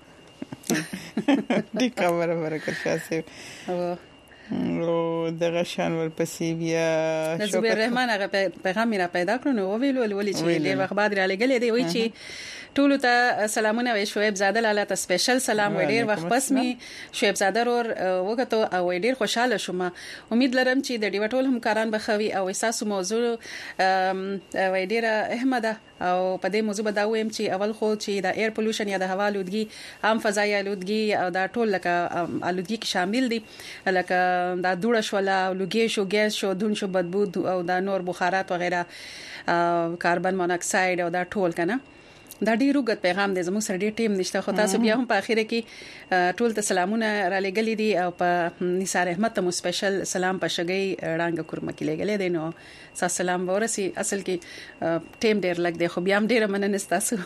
کوو د خبره برکت شاه سي او دغه شان ورپسې بیا زبیر رحمان هغه پیغام را پیدا کړو نو ویل چې ډیر وخت بعد را لګلې دی وای چې ټول ته سلامونه وي. شعیب زاده لاله ته سپیشل سلام وړي ډیر وخت پس می شعیب زاده ور وګتو او ډیر خوشاله شوم. امید لرم چې د ډیوټول همکاران بخوي او احساس موضوع وای ډیر احمد او په دې موضوع به دا وایم چې اول خو چې د ایر پولوشن یا د هوا آلودګي عام فضایي آلودګي او دا ټول لکه آلودګي کې شامل دي لکه دا دوړه شولا لوګي شو ګیس شو دون شو بدبو او دا نور بخارات وغیرہ کاربن مونوکساید او دا ټول کنه دا ډیر وګت پیغام دی. زموږ سره ډیر ټیم نشته خو تاسو بیا هم په اخیره کې ټول ته سلامونه را لګلې دي او په نثار احمد ته مو سپیشل سلام په شګي رنګ کورمه کې لګلې دي نو تاسو سلام ورسي. اصل کې ټیم ډیر لګ دی خو بیا هم ډیر مننه تاسو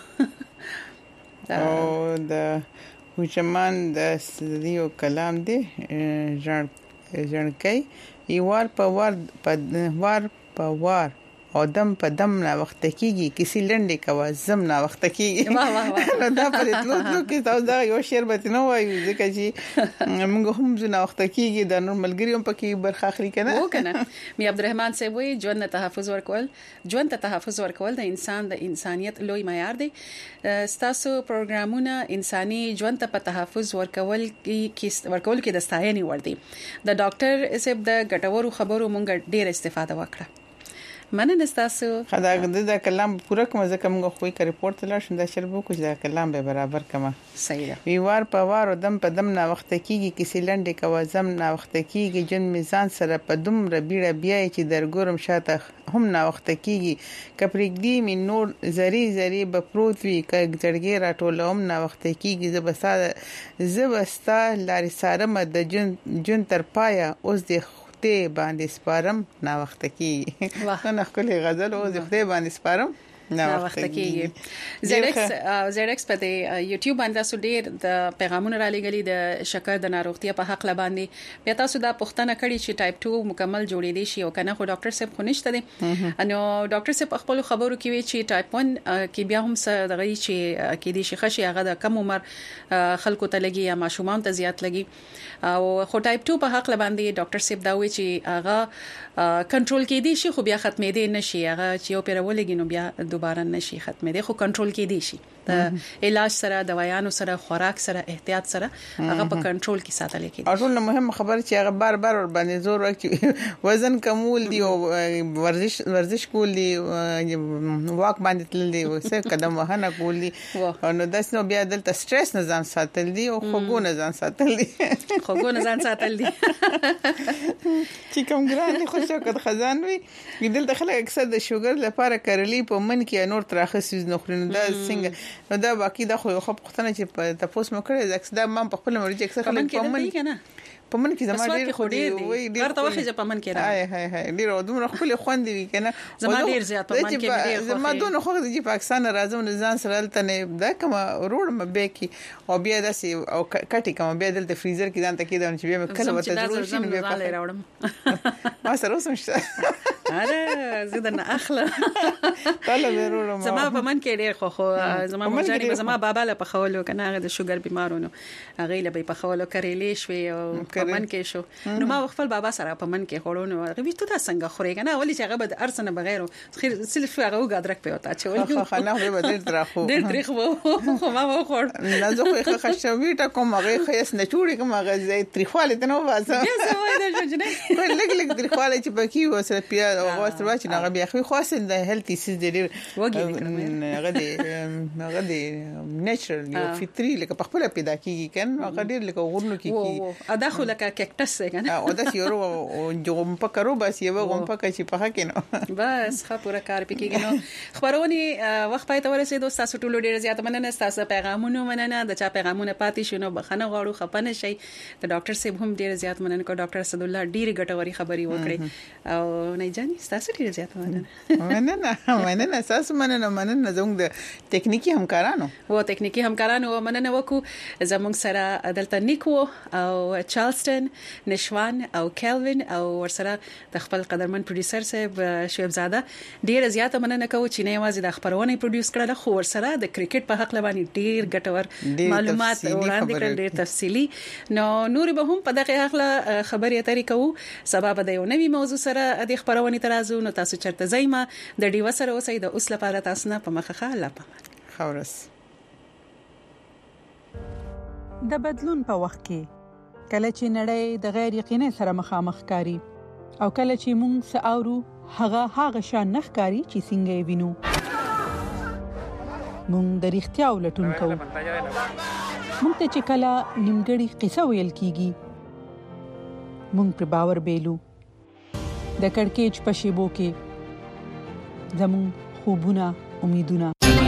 او د وچمان د سلیو کلام دی ژړکې یوار په وار او دم په دم نه وخت کېږي کسی لنډه کوا زم نه وخت کېږي نو دا په تلو کې تاسو دا یو شعر به نه وایو ځکه چې موږ هم زنه وخت کېږي د نور ملګریوم پکې برخه اخلي کنه او کنه می عبدالرحمن صاحب وی ژوند ته تحفظ ورکول د انسان د انسانيت لوی معیار دی. تاسو پروګرامونه انساني ژوند ته تحفظ ورکول کې د ستاینې ور دي. د ډاکټر صاحب د ګټورو خبرو مونږ ډیر استفاده وکړه. مننه تاسو. خدای د کلام پوره کوم ځکه موږ خو یې ریپورت لاړ شم دا شربو کوم دا کلام به برابر کما صحیح ده. ویوار په وار او دم په دم نه وخت کېږي کسی لنډه کو زم نه وخت کېږي جن میزان سره په دوم ربيړه بیا چې درګورم شاته هم نه وخت کېږي کپریګدی می نور زری به پروت وی کګړګي راټول هم نه وخت کېږي زبستا لاري سره مد جن تر پایا اوس د خدای باندې سپارم نا وخت کېږي نو خپل غزل او خدای باندې سپارم نا وخت کېږي. زیرکس په یوټیوب باندې تاسو ډیر د پیغامونه را لګلي د شکر د ناروغتیا په حق باندې بیا تاسو دا پوښتنه کړې چې ټایپ 2 مکمل جوړې دي شي او کنه خو ډاکټر صاحب خو نشته دي نو ډاکټر صاحب خپل خبرو کې وی چې ټایپ 1 کې بیا هم څه دغه چې کې دي شي خشي هغه د کم عمر خلکو ته لګي یا ماشومان ته زیات لګي او خو ټایپ 2 په حق باندې ډاکټر صاحب دا وی چې هغه کنټرول کې دي شي خو بیا ختمې دي نشي هغه چې یو پیرولګي نو بیا دوباره نشي ختمېدای خو کنټرول کې دي شي د علاج سره دوايانو سره خوراک سره احتیاط سره هغه په کنټرول کې ساتل کېږي. اټول مهمه خبره چې هغه بار ور باندې زور ورکړي وزن کمول دی او ورزش کول دی واک باندې تل دی څه قدم وهنه کول دي نو داس نو بیا دلته سټرس نه ځان ساتل دي او خوګو نه ځان ساتل دي چې کوم ګران خو شوکت خزان وي دلته خلک اکثر د شوګر لپاره کرلی په من کې نور تراخه سیز نه خوري دا څنګه نو دا باقي دا خو پختنه چې تاسو مو کړی ځکه دا ما په خپل مرجع اکثر خلک په من کې په من کې زما ډیر خو ډیر ورته وخت چې په من کې راځي هاي ډیر دومره خپل خوند وي کنه زما ډیر زیات په من کې ډیر زما دونه خو د پاکستان راځم نه ځان سره تل نه دا کوم روړ مبه کې او بیا داسي او کټي کوم بیا دلته فریزر کې ځان ته کې دا چې بیا کله وته ضروري شي بیا په راوړم ما سره اوسم شته اره زه نه اخله طالب وروړم زما په من کې ډیر خو زما مجاري زما بابا له په خولو کنه هغه د شوګر بیمارونو هغه له په خولو کړېلې شوې او من کې شو نو ما خپل بابا سره په من کې خورونو هغه وی ته څنګه خورې کنه اولی چې هغه به ارسنه بغیر خیر سلف هغه وګادرک په وتا چې ولې خو نه به ډیر ترخو ډیر ترخو خو ما خور نه زه خو خښوي تا کوم هغه خیس نه چوری کوم هغه زي تریخواله ته نو واسه بیا زه وای دا جنې لګ تریخواله چې پکې وسره بیا او واسه واچ نه هغه بیا خو خاصه د هیلتي سیز ډیر هغه دی نېچرل یو فطري لکه په خپل پیدا کیږي کنه هغه ډیر لکه ورنو کیږي ادا خو لکه کیکټس څنګه او دا یو جوم پکرو بس یو غوم پک چې په حقینو بس ښه پورا کار پکېږي نو خبرونه وخت پای ته ورسېدو تاسو ټول ډیر زیات مننه تاسو پیغامونه مننه د چا پیغامونه پاتې شونه بخنه غواړو خپنه شي د ډاکټر صاحب هم ډیر زیات مننه کو ډاکټر اسد الله ډیر ګټوري خبري وکړي او نه جاني تاسو ډیر زیات مننه تاسو مننه زموږ د ټکنیکی همکارانو مننه وکړو زموږ سره دلته نیکو او چارلستون نشوان او کیلوین او ورسره د خپل قدرمن پروډوسر صاحب شعیب زاده ډیر زیاته مننه کوم چې نه یوازې د خبرونه پروډوس کړل خو ورسره د کرکټ په حق لبانی ډیر ګټور معلومات وړاندې کړل ډیر تفصیلی نو نور به هم په دغه حق خبرې اترې کوو سبب د یو نوي موضوع سره د خبرونه ترازو نو تاسو چرته زایمه د ډیو سره اوسئ د اوس لپاره تاسو نه په مخه لاپه خورس د بدلون په وخت کې کله چې نړۍ د غیر یقیني سره مخامخ کاری او کله چې موږ ساورو هغه شان نخکاری چې څنګه وینو موږ د اړتیا ولټون کوو موږ ته چې کله نیمګړی قصه ویل کیږي موږ پر باور بیلو د کڑکېچ په شیبو کې زموږ خوبونه امیدونه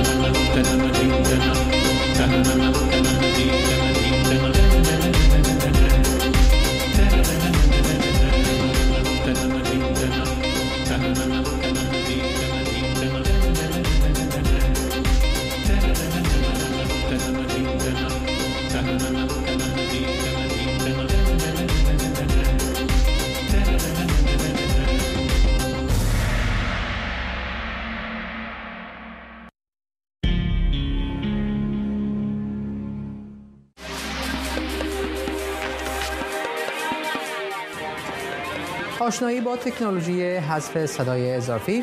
آشنایی با تکنولوژی حذف صدای اضافی،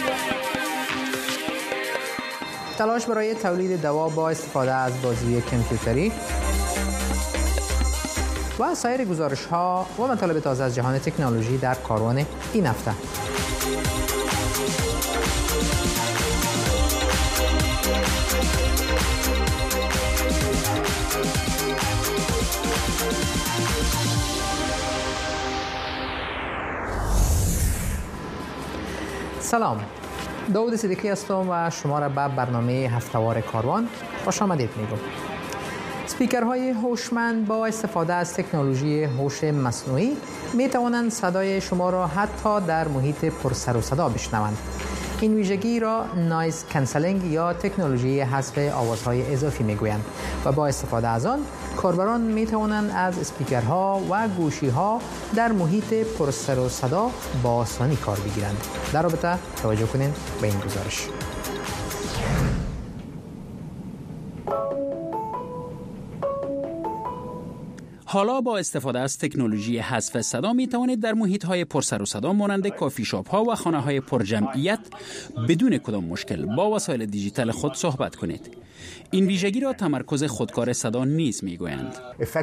تلاش برای تولید دوا با استفاده از بازی کامپیوتری و سایر گزارش‌ها و مطالب تازه از جهان تکنولوژی در کاروان این هفته. سلام، داود صدیقی هستم و شما را به برنامه هفته‌وار کاروان خوش آمدید میگم. اسپیکرهای هوشمند با استفاده از تکنولوژی هوش مصنوعی می توانند صدای شما را حتی در محیط پر سر و صدا بشنوند. این ویژگی را نایز کنسلینگ یا تکنولوژی حذف آوازهای اضافی میگویند و با استفاده از آن کاربران می توانند از اسپیکرها و گوشی‌ها در محیط پر سر و صدا با آسانی کار بگیرند. در رابطه توجه کنید به این گزارش. حالا با استفاده از تکنولوژی حذف صدا می توانید در محیط‌های پرسر و صدا مانند کافی شاپ‌ها و خانه‌های پرجمعیت بدون کدام مشکل با وسایل دیجیتال خود صحبت کنید. این ویژگی را تمرکز خودکار صدا نیز می‌گویند.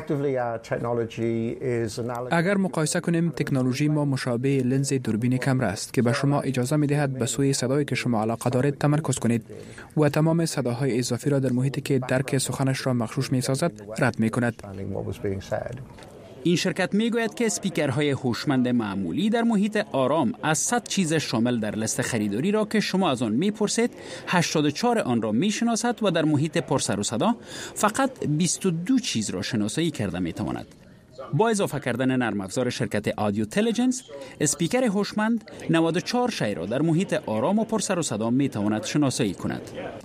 اگر مقایسه کنیم تکنولوژی ما مشابه لنز دوربین کامرا است که به شما اجازه می‌دهد به سوی صدایی که شما علاقه دارید تمرکز کنید و تمام صداهای اضافی را در محیطی که درک سخنش را مغشوش می‌سازد رد می‌کند. این شرکت میگوید که اسپیکرهای هوشمند معمولی در محیط آرام از 100 چیز شامل در لیست خریداری را که شما از آن میپرسید 84 آن را میشناسد و در محیط پرسر و صدا فقط 22 چیز را شناسایی کرده میتواند. با اضافه کردن نرم افزار شرکت آدیو تلیجنس، اسپیکر هوشمند 94 شی را در محیط آرام و پرسر و صدا میتواند شناسایی کند.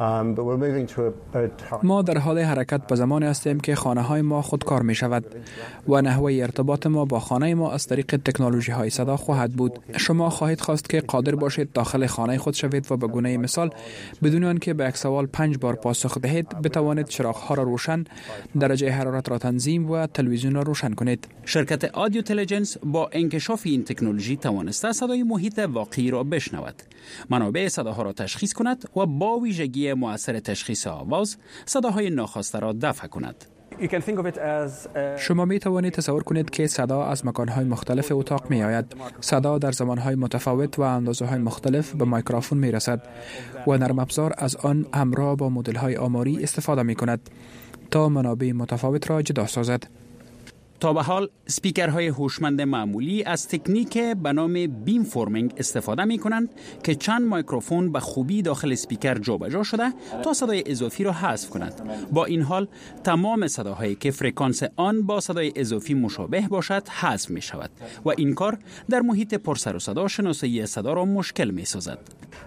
ما در حال حرکت به زمانی هستیم که خانه‌های ما خودکار می شود و نحوه ارتباط ما با خانه ما از طریق تکنولوژی های صدا خواهد بود. شما خواهید خواست که قادر باشید داخل خانه خود شوید و به گونه مثال بدون آنکه به یک سوال 5 بار پاسخ دهید بتوانید چراغ‌ها را روشن، درجه حرارت را تنظیم و تلویزیون را روشن کنید. شرکت آدیو تلیجنس با انکشاف این تکنولوژی توانسته صدای محیط واقعی را بشنود، منابع صداها را تشخیص کند و با ویژگی مؤثر تشخیص آواز صداهای ناخواسته را دفع کند. شما می توانید تصور کنید که صدا از مکانهای مختلف اتاق می آید. صدا در زمانهای متفاوت و اندازه‌های مختلف به میکروفون می رسد و نرم افزار از آن همراه با مدل‌های آماری استفاده می کند تا منابع متفاوت را جدا سازد. تا به حال اسپیکرهای هوشمند معمولی از تکنیک به نام بیم فورمینگ استفاده می کنند که چند میکروفون به خوبی داخل اسپیکر جابجا شده تا صدای اضافی را حذف کند. با این حال تمام صداهایی که فرکانس آن با صدای اضافی مشابه باشد حذف می شود و این کار در محیط پرسر و صدا شناسایی صدا را مشکل می سازد.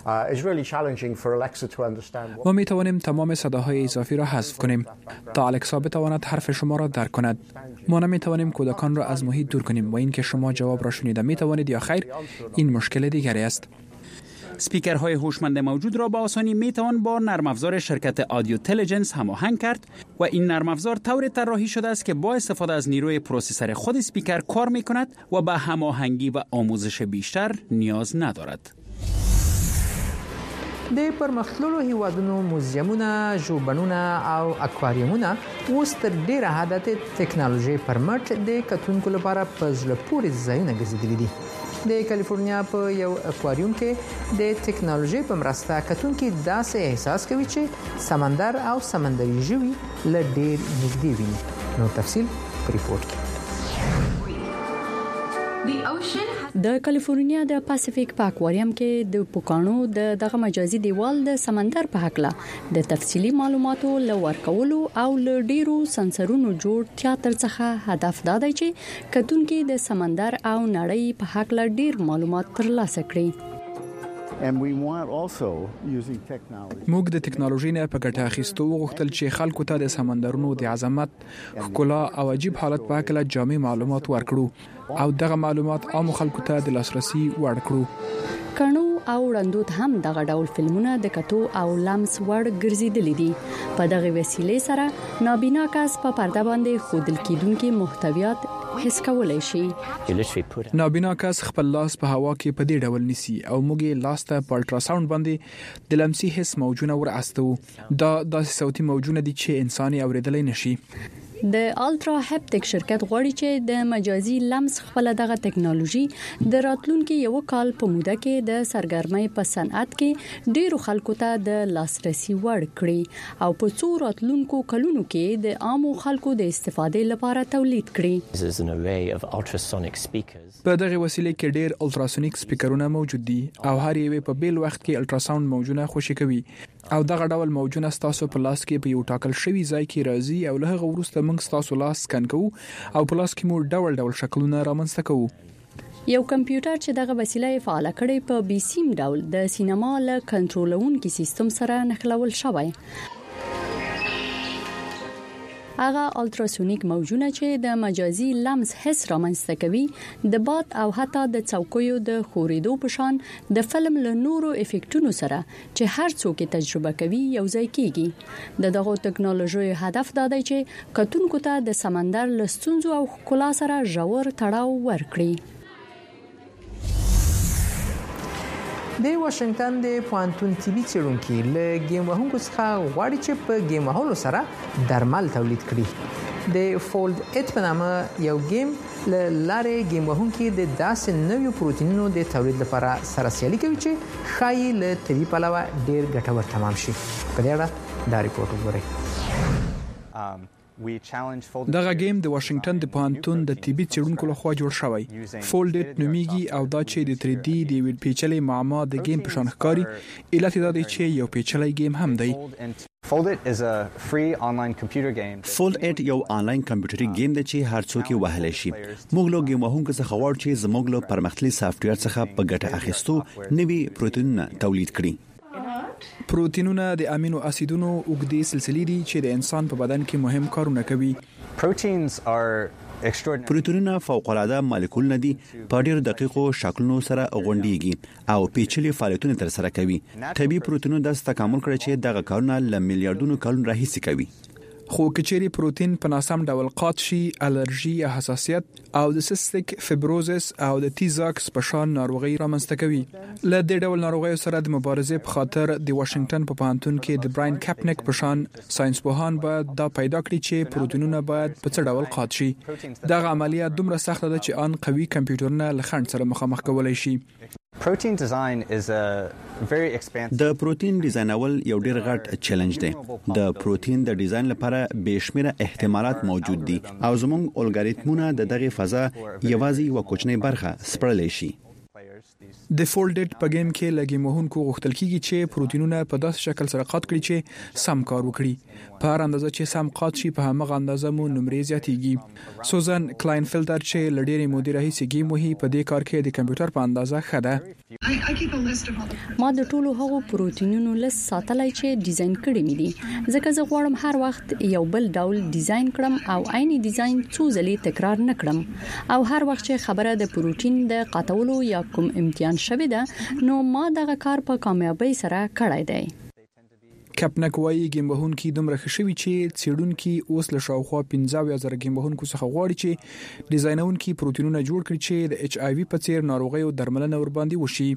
ما می توانیم تمام صداهای اضافی را حذف کنیم تا الکسا بتواند حرف شما را درک کند. ما نمی توانیم کودکان را از محیط دور کنیم و این که شما جواب را شنیده می توانید یا خیر، این مشکل دیگری است. اسپیکرهای هوشمند موجود را با آسانی می توان با نرم افزار شرکت آدیو تلیجنس هماهنگ کرد و این نرم افزار طوری طراحی شده است که با استفاده از نیروی پروسسور خود اسپیکر کار می کند و به هماهنگی و آموزش بیشتر نیاز ندارد. د پرمختللو هیوادونو موزیمونه، ژوبڼونه او اکواریومونه اوس تر ډیره حد د ټکنالوژي پر مټ د کتونکو لپاره په زړه پورې ځایونه ګرځېدلي دي. د کالیفورنیا په یو اکواریوم کې د ټکنالوژي په مرسته کتونکي داسې احساس کوي چې سمندر او سمندري ژوي له ډیر نږدې ویني. نو تفصیل په ریپورت کې. د کالیفورنیا د پاسفیک په اکواریوم کې د پوکانو دغه مجازي دیوال د سمندر په حق له د تفصیلی معلوماتو لور کولو او ل ډیرو سنسرونو جوړ تیاتر څخه هدف دا دی چې کتونکي د سمندر او نړۍ په حق له ډیر معلومات ترلاسه کړي. موږ د ټکنالوژي نه په ګټه اخیستو وغوښتل چې خلکو ته د سمندرونو د عظمت، ښکلا او عجیب حالت په اړه جامع معلومات ورکړو او دغه معلومات عام خلکو ته د لاسرسي وړ کړو. کڼو او وړاندود هم دغه ډول فلمونه د کتو او لمس وړ ګرځیدلي دي. په دغه وسیلې سره نابینا کس په پرده باندې خودل کیدونکو محتویات حس کولای شي. نابینا کس خپل لاس په هوا کې په دې ډول نیسي او موږ لاس ته په الټراساوند باندې د لمسي حس موجونه ورعستو. دا داسې صوتي موجونه دي چې انساني اوریدلای نشي. د الټرا هپټیک شرکت غواړي چې د مجازي لمس خپل دغه ټکنالوژي د راتلونکو یو کال په موده کې د سرګرمۍ په صنعت کې ډیرو خلکو ته د لاسرسي وړ کړي او په څو راتلونکو کلونو کې د عامو خلکو د استفادې لپاره تولید کړي. په دغه وسیله کې ډیر الټراسونیک سپیکرونه موجود دي او هر یو په بیل وخت کې الټراساوند موجونه خوشی کوي او دغه ډول موجونه ستاسو په لاس کې په یو ټاکل شوی ځای کې راځي او له هغه وروسته موږ ستاسو لاس سکن کوو او په لاس کې مو ډول ډول شکلونه رامنځته کوو. یو کمپیوټر چې دغه وسیله فعال کړي په بي سیم ډول د سینما له کنټرولونکو سیستم سره نښلول شوی. هغه الټراسونیک موجونه چې د مجازي لمس حس رامنځته کوي د باد او حتی د څوکیو د خورېدو په شان د فلم له نورو افیکټونو سره چې هر څوک تجربه کوي یو ځای کیږي. دغه ټکنالوژي هدف دا دی چې کتونکو ته د سمندر له ستونزو او ښکلا سره ژور تړاو ورکړي. د واشنگټن د پوهنتون طبي څېړونکي له ګیم وهونکو څخه غواړي چې په ګیم وهلو سره درمل تولید کړي. د فولد ایت په نامه یو ګیم له لارې ګیم وهونکي د داسې نویو پروتینونو د تولید لپاره سره سیالي کوي چې ښایي له طبي پلوه ډېر ګټور تمام شي. په دې اړه دا ریپورت وګورئ. دغه گیم د واشنگټن د پوهنتون د طبي څېړونکو لخوا جوړ شوی. فولډ نومیږي او دا چې د 3D د ویډ پیچلې معما د گیم په شان ښکاري. علت دا دی چې یو پیچلې گیم هم دی. فولډ یو آنلاین کمپیوټري گیم دی چې هر څوک یې وهلی شي. موږ له گیم وهونکو څخه غواړو چې زموږ له پرمختللي سافټویر څخه په ګټه اخیستو نوي پروتینونه تولید کړي. پروتینونه د امینو اسیدونو اوږدې سلسلې دي چې د انسان په بدن کې مهم کارونه کوي. پروتینونه فوق العاده مالیکولونه دي په ډېر دقیقو شکلونو سره غونډيږي او پیچلي فعالیتونه تر سره کوي. طبي پروتینونه د تکامل کړي چې دغه کارونه ل میلیارډونو کلونو راهیسې کوي. خو کچېری پروتین په ناسم ډول قات شي، الرجی یا حساسیت او د سیستیک فیبروزس او د تیزاکس په شان ناروغي رامنځته کوي. له دې ډول ناروغیو سره د مبارزې په خاطر د واشنگټن په پوهنتون کې د براین کاپنیک په شان ساينسپوهان باید دا پیدا کړي چې پروتینونه باید په څه ډول قات شي. دغه عملیه دومره سخته ده چې ان قوي کمپیوټرونه له خنډ سره مخامخ کولای شي. د پروتین ډیزاینول یو ډیر غټ چیلنج دی. د پروتین د ډیزاین لپاره بهشمیره احتمالات موجود دي او زموږ الګوریتمونه د دغه فضا یوازې یو کوچنی برخه سپړلی شي. د فولډ په گیم کې لګي مهونکو غوښتل کیږي چې پروتینونه په داسې شکل سره قات کړي چې سم کار وکړي. په هر اندازه چې سم قات شي په همغه اندازه مو نمرې زیاتېږي. سوزن کلاینفیلډر چې لډيري مدیر هیڅ گیم وهي په دې کار کې د کمپیوټر په اندازه خده. ما د ټولو هغو پروتینونو لست ساتلای چې ډیزاین کړی مې دي. ځکه زه غواړم هر وخت یو بل ډول ډیزاین کړم او عیني ډیزاین څو ځلې تکرار نکړم. او هر وخت چې خبره د پروتین د قاتولو یا کوم امتحان شوی ده نو ما دغه کار په کامیابی سره کړی دی. کپنک وایي گیم وهونکي دومره ښه شوي چې څېړونکي اوس له شاوخوا 15,000 گیم وهونکو څخه غواړي چې ډیزاینونکي پروتینونه جوړ کړي چې د ایچ آی وی په څیر ناروغیو درملنه ور باندې وشي.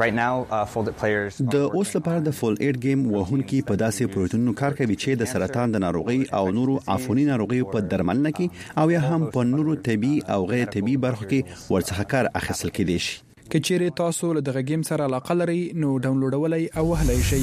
د اوس لپاره د فول 8 گیم وهونکي په داسې پروتینونو کار کوي چې د سرطان د ناروغي او نورو عفوني ناروغیو په درملنه کې او یا هم په نورو طبي او غیر طبي برخو کې ورڅخه کار اخیستل کېدای شي. کچېره تاسو له دغه گیم سره علاقه لرئ نو ډاونلوډولای او وهلای شئ.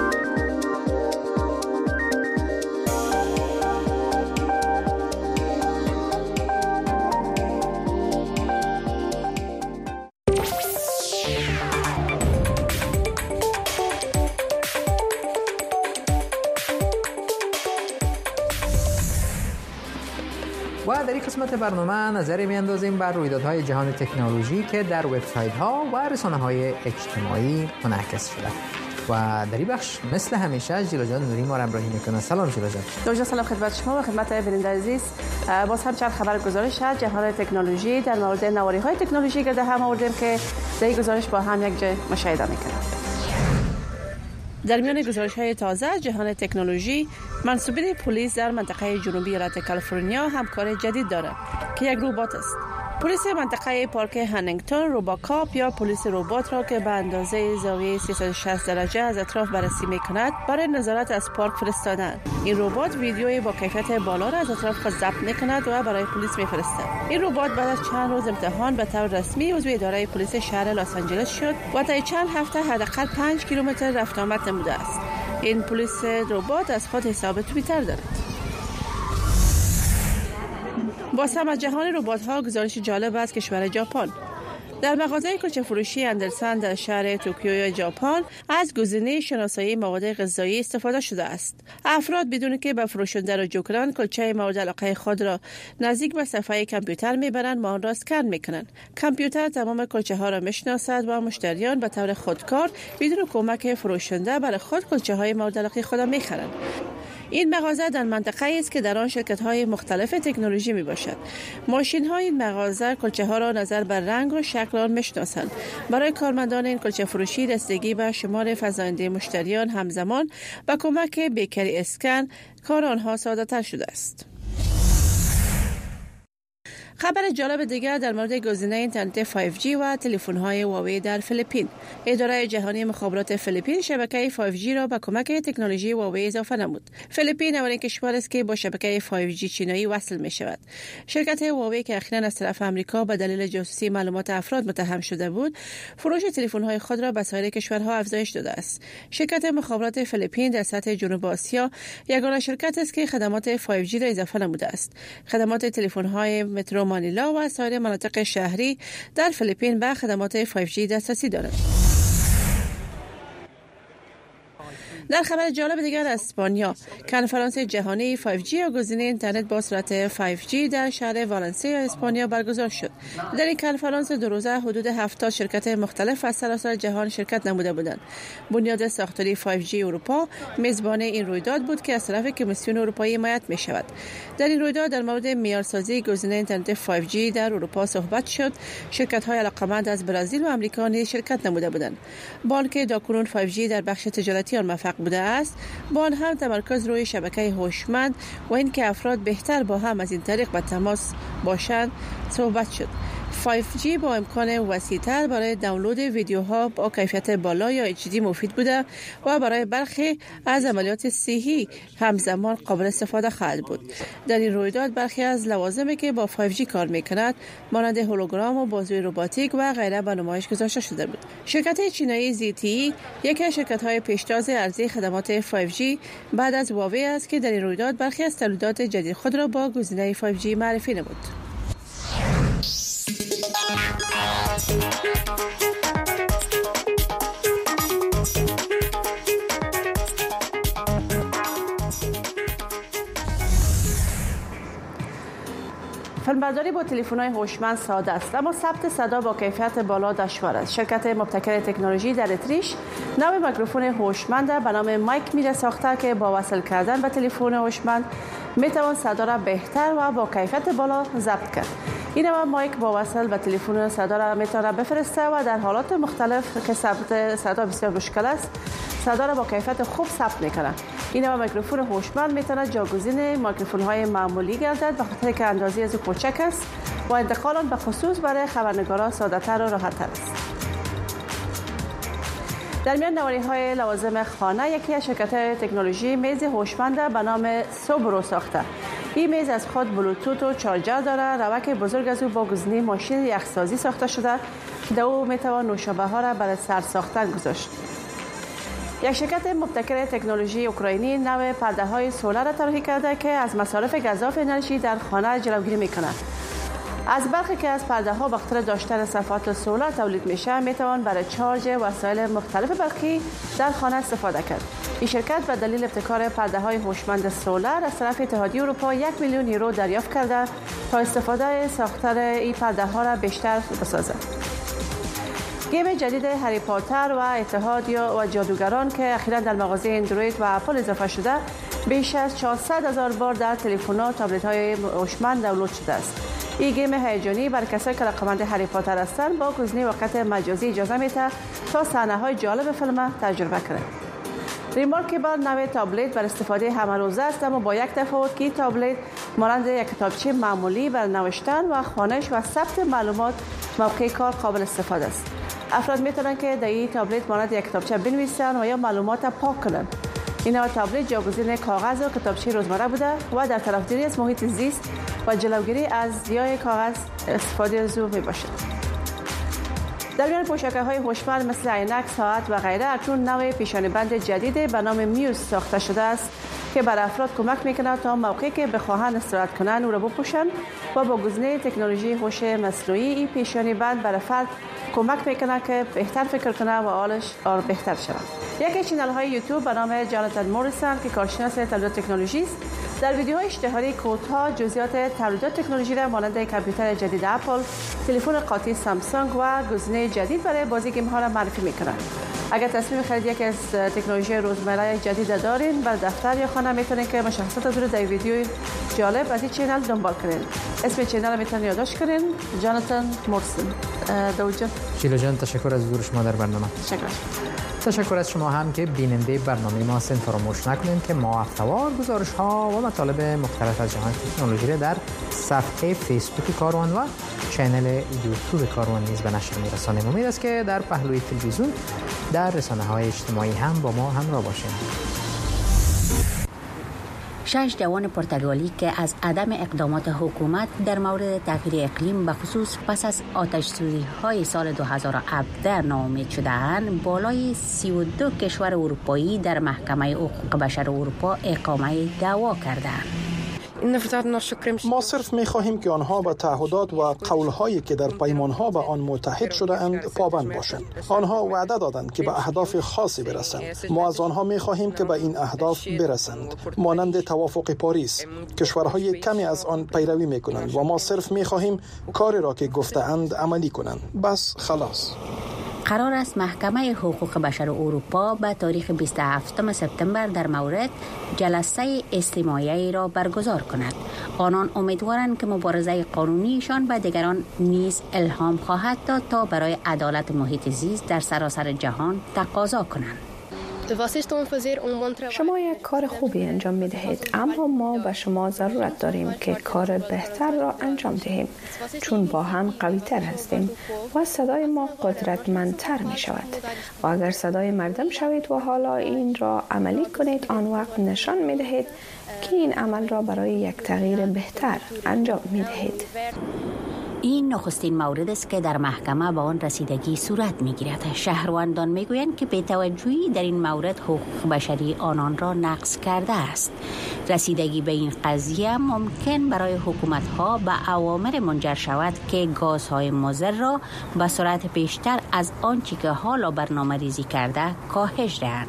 و در این قسمت برنامه نظر می‌اندازیم بر رویدادهای جهان تکنولوژی که در وبسایت‌ها و رسانه‌های اجتماعی منعکس شده. و در این بخش مثل همیشه جیلا جان نوری ما را همراهی میکنه. سلام جیلا جان. دوجا سلام خدمت شما و خدمت بیننده عزیز. باز هم چند خبر گزارش از جهان تکنولوژی در مورد نواری‌های تکنولوژی که هم آوردیم که در این گزارش با هم یک جای مشاهده می‌کنیم. در میان گزارش‌های تازه از جهان تکنولوژی، منصوبین پلیس در منطقه جنوبی ایالت کالیفرنیا همکار جدید دارند که یک ربات است. پلیس منطقه پارک هنینگتون روباکاپ یا پلیس ربات را که به اندازه زاویه 360 درجه از اطراف بررسی می‌کند برای نظارت از پارک فرستادند. این ربات ویدیوی با کیفیت بالا را از اطراف خود ضبط می‌کند و برای پلیس می‌فرستد. این ربات بعد از چند روز امتحان به طور رسمی عضو اداره پلیس شهر لس آنجلس شد و تا چند هفته حداقل 5 کیلومتر رفت آمد نموده است. این پلیس ربات از خود حساب توییتر دارد. باز هم از جهان ربات‌ها گزارش جالب از کشور ژاپن. در مغازه کوچه فروشی اندرسن در شهر توکیو ژاپن از گزینه شناسایی مواد غذایی استفاده شده است. افراد بدون که به فروشنده رجوع کنند کلچه مورد علاقه خود را نزدیک به صفحه کامپیوتر میبرند و آن را اسکن میکنند. کامپیوتر تمام کلچه ها را میشناسد و مشتریان به طور خودکار بدون کمک فروشنده برای خود کلچه های مورد علاقه خود میخرند. این مغازه در منطقه است که در آن شرکت‌های مختلف تکنولوژی میباشد. ماشین‌های این مغازه کلچه‌ها را نظر بر رنگ و شکل آن میشناسند. برای کارمندان این کلچه فروشی رسیدگی به شمار فزاینده مشتریان همزمان با کمک بیکری اسکن کار آنها ساده‌تر شده است. خبر جالب دیگر در مورد گزینه اینترنت 5G و تلفن‌های هواوی در فیلیپین. اداره جهانی مخابرات فیلیپین شبکه 5G را با کمک تکنولوژی هواوی اضافه نمود. فیلیپین اولین کشور است که با شبکه 5G چینایی وصل می شود. شرکت هواوی که اخیراً از طرف آمریکا به دلیل جاسوسی معلومات افراد متهم شده بود، فروش تلفن‌های خود را به سایر کشورها افزایش داده است. شرکت مخابرات فیلیپین در سطح جنوب آسیا یگانه شرکت است که خدمات 5G را اضافه نموده است. خدمات تلفن‌های مترو مانیلا و سایر مناطق شهری در فیلیپین به خدمات 5G دسترسی دارند. در خبر جالب دیگر از اسپانیا، کنفرانس جهانی 5G و گزینه اینترنت با سرعت 5G در شهر والنسیا اسپانیا برگزار شد. در این کنفرانس دو روزه حدود 70 شرکت مختلف از سراسر جهان شرکت نموده بودند. بنیاد ساختاری 5G اروپا میزبان این رویداد بود که از طرف کمیسیون اروپایی حمایت می شود. در این رویداد در مورد معیارسازی گزینه اینترنت 5G در اروپا صحبت شد. شرکت‌های علاقمند از برزیل و آمریکا نیز شرکت نموده بودند. بانک داکنون 5G در بخش تجارتی آن موفق بوده است، با آن هم تمرکز روی شبکه هوشمند و اینکه افراد بهتر با هم از این طریق به تماس باشند صحبت شد. 5G با امکان وسیع‌تر برای دانلود ویدیوها با کیفیت بالا یا HD مفید بوده و برای برخی از عملیات صحی همزمان قابل استفاده خواهد بود. در این رویداد برخی از لوازمی که با 5G کار می‌کند مانند هولوگرام و بازوی رباتیک و غیره به نمایش گذاشته شده بود. شرکت چینایی ZTE یکی از شرکت‌های پیشتاز ارزی خدمات 5G بعد از هواوی است که در این رویداد برخی از تولیدات جدید خود را با گزینه 5G معرفی نمود. فیلمبرداری با تلفن‌های هوشمند ساده است، اما ثبت صدا با کیفیت بالا دشوار است. شرکت مبتکر تکنولوژی در اتریش نوع میکروفون هوشمند به نام مایک میره ساخته که با وصل کردن به تلفن هوشمند میتوان صدا را بهتر و با کیفیت بالا ضبط کرد. این نوع مایک با وصل به تلفن صدا را میتونه بفرسته و در حالات مختلف که ثبت صدا بسیار مشکل است، صدا را با کیفیت خوب ثبت میکنه. این نوع میکروفون هوشمند میتونه جایگزین میکروفون‌های معمولی گردد به خاطر که اندازه از کوچک است و انتقال آن به خصوص برای خبرنگاران ساده‌تر و راحت‌تر است. در میان نوآوری‌های لوازم خانه یکی از شرکت‌های تکنولوژی میز هوشمند به نام سوبرو ساخته. این میز از خود بلوتوت و چارجر داره. روک بزرگ از او با گزینه ماشین یخسازی ساخته شده که در او میتوان نوشابه‌ها را برای سرد ساختن گذاشت. یک شرکت مبتکر تکنولوژی اوکراینی نوع پرده‌های سولار را طراحی کرده که از مصارف گزاف انرژی در خانه جلوگیری می‌کنه. از برخی که از پرده‌ها به خاطر داشتن صفحات سولار تولید میشه میتوان برای چارج وسایل مختلف برقی در خانه استفاده کرد. این شرکت به دلیل ابتکار پرده‌های هوشمند سولار از طرف اتحادیه اروپا 1 میلیون یورو دریافت کرده تا استفاده ساختن این پرده‌ها را بیشتر بسازد. گیم جدید هری پاتر و اتحادیه و جادوگران که اخیراً در مغازه اندروید و اپل اضافه شده بیش از 400,000 بار در تلفن و تابلت‌های هوشمند دانلود شده است. این گیم هیجانی برای کسایی که علاقه‌مند هری پاتر هستند با گزینه واقعیت مجازی اجازه میده تا صحنه‌های جالب فیلم تجربه کنند. ریمارکبل نوع تابلت بر استفاده همه‌روزه است، اما با یک تفاوت که تابلت مانند یک کتابچه معمولی بر نوشتن و خوانش و ثبت معلومات موقع کار قابل استفاده است. افراد میتونن که در این تابلت مانند یک کتابچه بنویسن و یا معلومات پاک کنن. این نوع تابلت جایگزین کاغذ و کتابچه روزمره بوده و در طرفداری از محیط زیست و جلوگیری از ضیاع کاغذ استفاده از او میباشد. در میان پوشاک‌های هوشمند مثل عینک، ساعت و غیره اکنون نوع پیشانی‌بند جدید به نام میوز ساخته شده است که بر افراد کمک میکنه تا موقعی که بخواهند استراحت کنند او را بپوشند و با گزینه تکنولوژی هوش مصنوعی این پیشانی‌بند برای فرد کمک میکنه که بهتر فکر کنه و حالش بهتر شود. یکی از کانال‌های یوتیوب به نام جاناتان موریسون که کارشناس تولیدات تکنولوژی است، در ویدیوهای اشتهاری کوتاه جزئیات تولیدات تکنولوژی را مانند کامپیوتر جدید اپل، تلفن قاطی سامسونگ و گزینه جدید برای بازی گیم ها را معرفی میکنند. اگر تصمیم خرید یکی از تکنولوژی روزمره جدید دارین بر دفتر یا خانه میتونین که مشخصات رو در ویدیوی جالب از این چینل دنبال کنین. اسم چینل میتونین یادداشت کنین. جاناتان مورسون. داوود جان. شیلا جان تشکر از حضور شما در برنامه. تشکر از شما هم که بیننده برنامه ما هستین. فراموش نکنید که ما هفته‌وار گزارش‌ها و مطالب مختلف از جهان تکنولوژی را در صفحه فیسبوک کاروان و چینل یوتیوب کاروان نیز به نشر می‌رسانیم. امید است که در پهلوی تلویزیون در رسانه‌های اجتماعی هم با ما همراه باشید. 6 جوان پرتغالی که از عدم اقدامات حکومت در مورد تغییر اقلیم به خصوص پس از آتش‌سوزی‌های سال 2017 ناامید شده‌اند، بالای 32 کشور اروپایی در محکمه حقوق بشر اروپا اقامه دعوا کردند. ما صرف می‌خواهیم که آنها به تعهدات و قول‌هایی که در پیمان‌ها به آن متحد شده‌اند پابند باشند. آنها وعده دادند که به اهداف خاصی برسند. ما از آنها می‌خواهیم که به این اهداف برسند. مانند توافق پاریس، کشورهای کمی از آن پیروی می‌کنند و ما صرف می‌خواهیم کاری را که گفته‌اند عملی کنند. بس خلاص. قرار است محکمه حقوق بشر اروپا به تاریخ 27 سپتامبر در مورد جلسه استماعی را برگزار کند. آنان امیدوارند که مبارزه قانونیشان به دیگران نیز الهام خواهد داد تا برای عدالت محیط زیست در سراسر جهان تقاضا کنند. شما یک کار خوبی انجام می دهید، اما ما به شما ضرورت داریم که کار بهتر را انجام دهیم، چون با هم قوی تر هستیم و صدای ما قدرتمندتر می شود. و اگر صدای مردم شوید و حالا این را عملی کنید، آن وقت نشان می دهید که این عمل را برای یک تغییر بهتر انجام می دهید. این نخستین مورد است که در محکمه به آن رسیدگی صورت می‌گیرد. شهروندان می‌گویند که بی‌توجهی در این مورد حقوق بشری آنان را نقض کرده است. رسیدگی به این قضیه ممکن برای حکومت‌ها به اوامر منجر شود که گازهای مضر را به سرعت بیشتر از آنچه که حالا برنامه‌ریزی کرده کاهش دهند.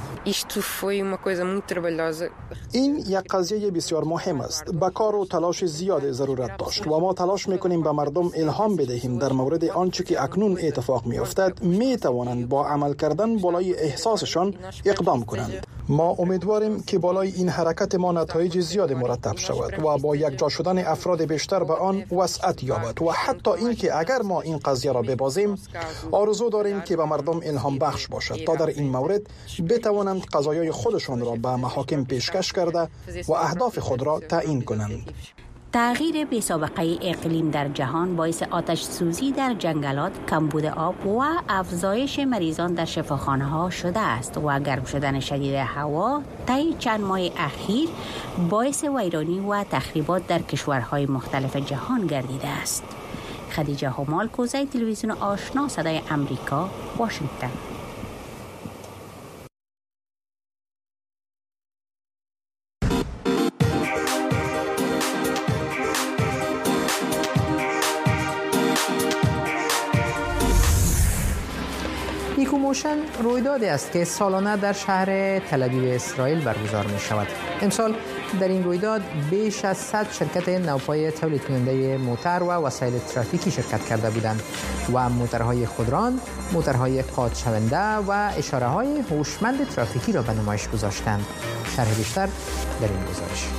این یک قضیه بسیار مهم است. به کار و تلاش زیاد ضرورت داشت و ما تلاش میکنیم به مردم الهام بدهیم در مورد آنچه که اکنون اتفاق میافتد میتوانند با عمل کردن بالای احساسشان اقدام کنند. ما امیدواریم که بالای این حرکت ما نتایج زیاد مرتب شود و با یک جا شدن افراد بیشتر به آن وسعت یابد و حتی اینکه اگر ما این قضیه را ببازیم، آرزو داریم که به مردم الهام بخش باشد تا در این مورد بتوانند قضایای خودشان را به محاکم پیشکش کرده و اهداف خود را تعیین کنند. تغییر بی‌سابقه اقلیم در جهان باعث آتش سوزی در جنگلات، کمبود آب و افزایش مریضان در شفاخانه‌ها شده است و گرم شدن شدید هوا طی چند ماه اخیر باعث ویرانی و تخریبات در کشورهای مختلف جهان گردیده است. خدیجه همال، کوزه تلویزیون آشنا، صدای امریکا، واشنگتن. ایکوموشن رویدادی است که سالانه در شهر تل‌آویو اسرائیل برگزار می شود. امسال در این رویداد بیش از 100 شرکت نوپای تولید کننده موتر و وسایل ترافیکی شرکت کرده بودند و موترهای خودران، موترهای قاطع شونده و اشاره‌های هوشمند ترافیکی را به نمایش گذاشتند. شرح بیشتر در این گزارش.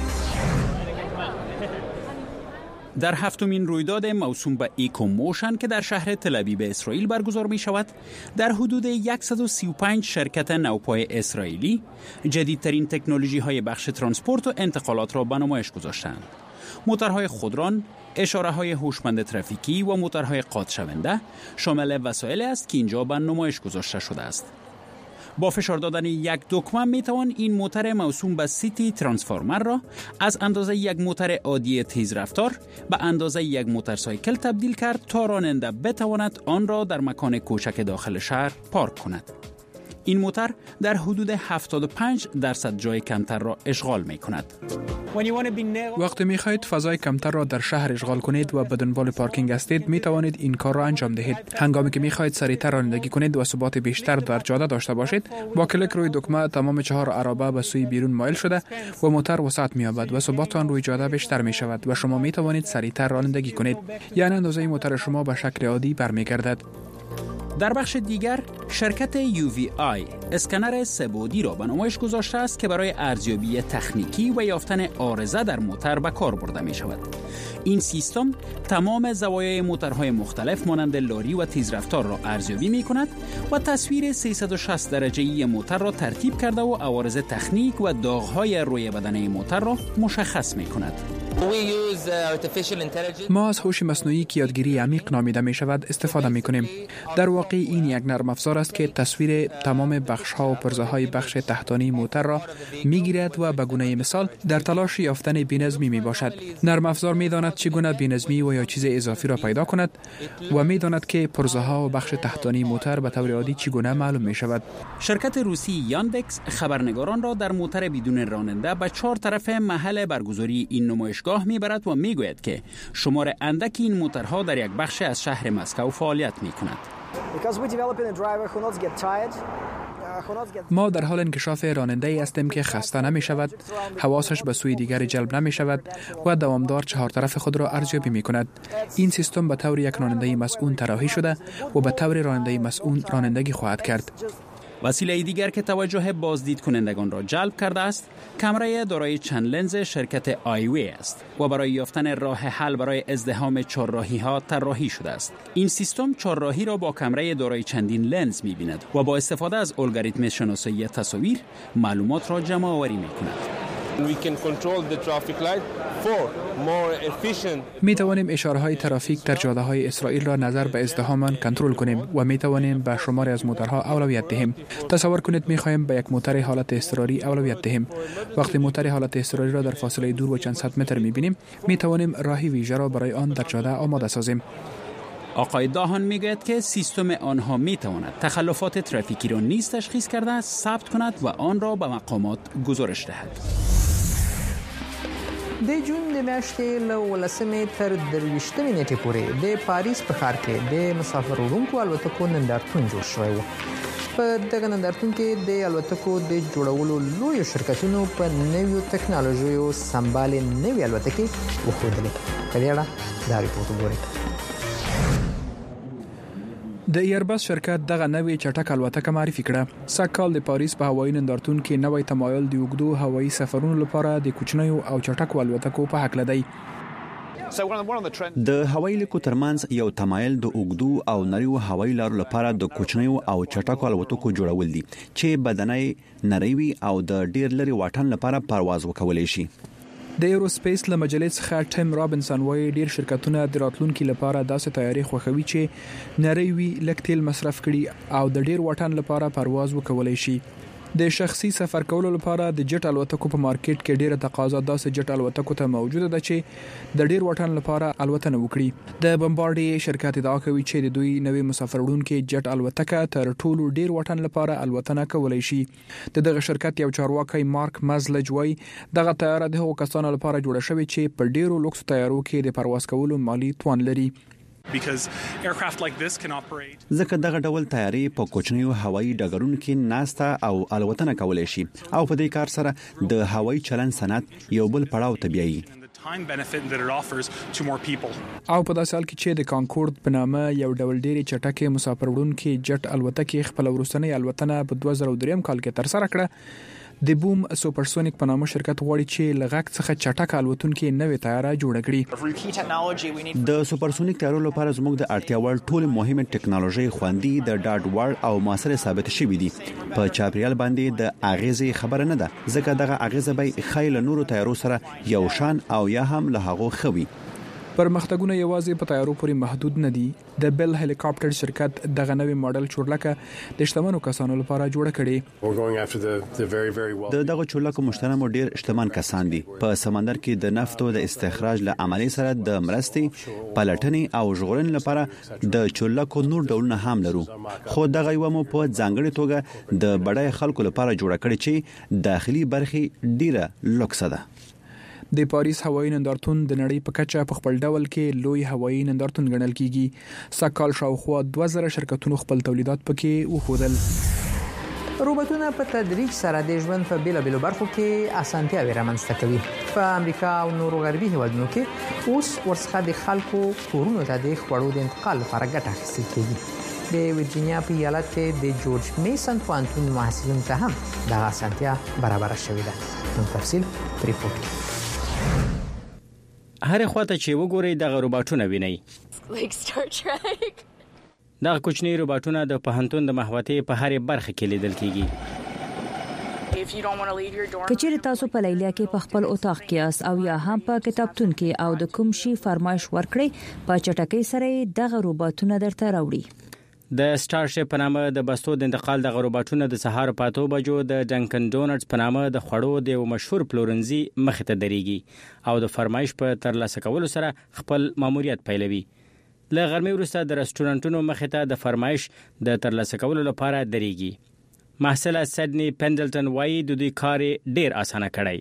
در هفتمین رویداد موسوم به ایکوموشن که در شهر تل‌آویو اسرائیل برگزار می شود، در حدود 135 شرکت نوپای اسرائیلی جدیدترین تکنولوژی های بخش ترانسپورت و انتقالات را به نمایش گذاشتند. موترهای خودران، اشاره های هوشمند ترافیکی و موترهای قاطع شونده شامل وسایلی است که اینجا به نمایش گذاشته شده است. با فشار دادن یک دکمه می توان این موتر موسوم به سیتی ترانسفورمر را از اندازه یک موتر عادی تیز رفتار به اندازه یک موتورسایکل تبدیل کرد تا راننده بتواند آن را در مکان کوچک داخل شهر پارک کند. این موتر در حدود 75% جای کمتر را اشغال می کند. وقتی می خواهید فضای کمتر را در شهر اشغال کنید و به دنبال پارکینگ هستید، می توانید این کار را انجام دهید. هنگامی که می خواهید سریعتر رانندگی کنید و ثبات بیشتر در جاده داشته باشید، با کلیک روی دکمه تمام 4 عربه به سوی بیرون مایل شده و موتر وسعت می یابد و ثبات آن روی جاده بیشتر می شود و شما می توانید سریعتر رانندگی کنید. یعنی اندازه موتر شما به شکل عادی برمیگردد. در بخش دیگر شرکت UVI اسکنر سه‌بعدی را به نمایش گذاشته است که برای ارزیابی تکنیکی و یافتن عارضه در موتر به کار برده می شود. این سیستم تمام زوایای موترهای مختلف مانند لاری و تیزرفتار را ارزیابی می کند و تصویر 360 درجه‌ای موتر را ترتیب کرده و عوارض تکنیک و داغ‌های روی بدنه موتر را مشخص می کند. ما از هوش مصنوعی که یادگیری عمیق نامیده می شود استفاده می کنیم. در واقع این یک نرم افزار است که تصویر تمام بخش ها و پرزه های بخش تحتانی موتر را می گیرد و به گونه مثال در تلاش یافتن بی‌نظمی می باشد. نرم افزار می داند چگونه بی‌نظمی و یا چیز اضافی را پیدا کند و می داند که پرزه ها و بخش تحتانی موتر به طور عادی چگونه معلوم می شود. شرکت روسی یاندکس خبرنگاران را در موتر بدون راننده به 4 طرف محل برگزاری این نمایشگاه میبرد و میگوید که شمار اندک این موترها در یک بخش از شهر مسکو فعالیت میکند. ما در حال انکشاف راننده ای هستیم که خسته نمی شود، حواسش به سوی دیگر جلب نمی شود و دوامدار 4 طرف خود را ارزیابی می کند. این سیستم به طور یک راننده مسئول طراحی شده و به طور راننده مسئول رانندگی خواهد کرد. وسیله دیگر که توجه بازدید کنندگان را جلب کرده است، کامرای دارای چند لنز شرکت آیوی است و برای یافتن راه حل برای ازدحام چهارراهی ها طراحی شده است. این سیستم چهارراهی را با کامرای دارای چندین لنز می‌بیند و با استفاده از الگوریتم شناسایی تصاویر معلومات را جمع آوری می‌کند. می توانیم اشاره های ترافیک در جاده های اسرائیل را نظر به ازدحام کنترل کنیم و می توانیم به شمار از موترها اولویت دهیم. تصور کنید می خواهیم به یک موتر حالت اضطراری اولویت دهیم. وقتی موتر حالت اضطراری را در فاصله دور و چند صد متر می بینیم، می توانیم راهی ویژه را برای آن در جاده آماده سازیم. آقای داهان میگوید که سیستم آنها میتواند تخلفات ترافیکی را نیز تشخیص کرده ثبت کند و آن را به مقامات گزارش دهد. د جون د میاشتې له 18 تر 23 نیټې پورې د پاریس په ښار کې د مسافر وړونکو الوتکو نندارتون جوړ شوی و. په دغه نندارتون کې د الوتکو د جوړولو لوی شرکتونو په نویو ټکنالوژیو سمبالې نوې الوتکې وښودلې. کله دا ریپورت وګورئ. د ایرباس شرکت دغه نوې چټک الوتکه معرفي کړه. سږکال د پاریس په هوایي نندارتون کې نوې تمایل د اوږدو هوایي سفرونو لپاره د کوچنیو او چټکو الوتکو په حق لدی. د هوایي لیکو ترمنځ یو تمایل د اوږدو او نریو هوایي لارو لپاره د کوچنیو او چټکو الوتکو جوړول دي چې بدنۍ نریوي او د ډیر لري واټن لپاره پرواز وکولای شي. د ایروسپیس له مجلې څخه ټیم رابنسن وايي ډیر شرکتونه د راتلونکو لپاره داسې تیاری خوښوي چې نری وي لږ تیل مصرف کړي او د ډیر واټن لپاره پرواز وکولای شي. د شخصي سفر کولو لپاره د جټ الوتکو په مارکیټ کې ډیره تقاضا داسې جټ الوتکو ته موجوده ده چې د ډیر واټن لپاره الوتنه وکړي. د بمبارډي شرکت ادعا کوي چې د دوی نوې مسافر وړونکو جټ الوتکه تر ټولو ډیر واټن لپاره الوتنه کولای شي. دغه شرکت یو چارواکي مارک مزلج وايي دغه طیاره د هغو کسانو لپاره جوړه شوې چې په ډیرو لوکس طیارو کې د پرواز کولو مالی توان لري. ځکه دغه ډول تیاری په کوچنیو هوایي ډګرونو کې ناسته او الوتنه کولای شي او په دې کار سره د هوایي چلن صنعت یو بل پړاو ته بیایي. او په داسې حال کې چې د کانکورد په نامه یو ډول ډېری چټکې مسافر وړونکو جټ الوتکې خپل ورستنی الوتنه په 2003 کال کې تر سره کړه. د بوم سوپرسونیک په نامه شرکت غواړي چې لغاک څخه چټک الوتونکو نوې طیاره جوړ کړي. د سوپرسونیک طیارو لپاره زموږ د اړتیا وړ ټول مهمه ټکنالوژي خوندي د ډاډ وړ او موثر ثابت شوې دي. په چاپریال باندې د اغیزې خبره نه ده ځکه دغه اغیزه به خیل نورو طیارو سره یو شان او یا هم له هغه خوي. پرمختګونه یوازې په طیارو پورې محدود نه دي. د بل هلیکاپټر شرکت دغه نوې ماډل چورلکه د شتمنو کسانو لپاره جوړه کړي. دغه چورلکه مشترم ډیر شتمن کسان دي. په سمندر کې د نفتو د استخراج له عملیې سره د مرستې پلټنې او ژغورنې لپاره د چورلکو نور ډولونه هم لرو. خو دغه یو مو په ځانګړي توګه د بډای خلکو لپاره جوړه کړي چې داخلي برخي ډیره لوکس ده. د پاریس هوایي نندارتون د نړۍ په کچه په خپل ډول کې لوی هوایي نندارتون ګڼل کیږي. سږکال شاوخوا 2000 شرکتونو خپل تولیدات پکې وښودل. روبوټونه په تدریج سره د ژوند په بیلابیلو برخو کې اسانتیاوې رامنځته کوي. په امریکا او نورو غربي هیوادونو کې اوس ورڅخه د خلکو کورونو ته د خوړو د انتقال لپاره ګټه اخیستل کیږي. د ورجینیا په ایالت کې د جورج میسن پوهنتون محصلینو ته هم دغه اسانتیا برابر شوې ده. نو تفصیل په ریپورت کې. هر خواته چې وګورئ دغه روباټونه وینئ. دغه کوچني روباټونه د پوهنتون د محوطې په هرې برخه کې لیدل کیږي. کچېر تاسو په لیلیا کې په خپل اتاق کې اس او یا هم په کتابتون کې او د کوم شي فرمایش ورکړي په چټکۍ سره دغه روباټونه درته راوړي. د سټارشپ په نامه د بستو د انتقال د روباټونه د سهار په 8 بجو د ډنکن ډونټس په نامه د خوړو د یو مشهور پلورنځي مخ ته درېږي او د فرمایش په ترلاسه کولو سره خپل ماموریت پیلوي. له غرمې وروسته د رستورانتونو مخ ته د فرمایش د ترلاسه کولو لپاره درېږي. محصله سیدنی پندلټن وایي د دوی کار ډیر اسانه کړی.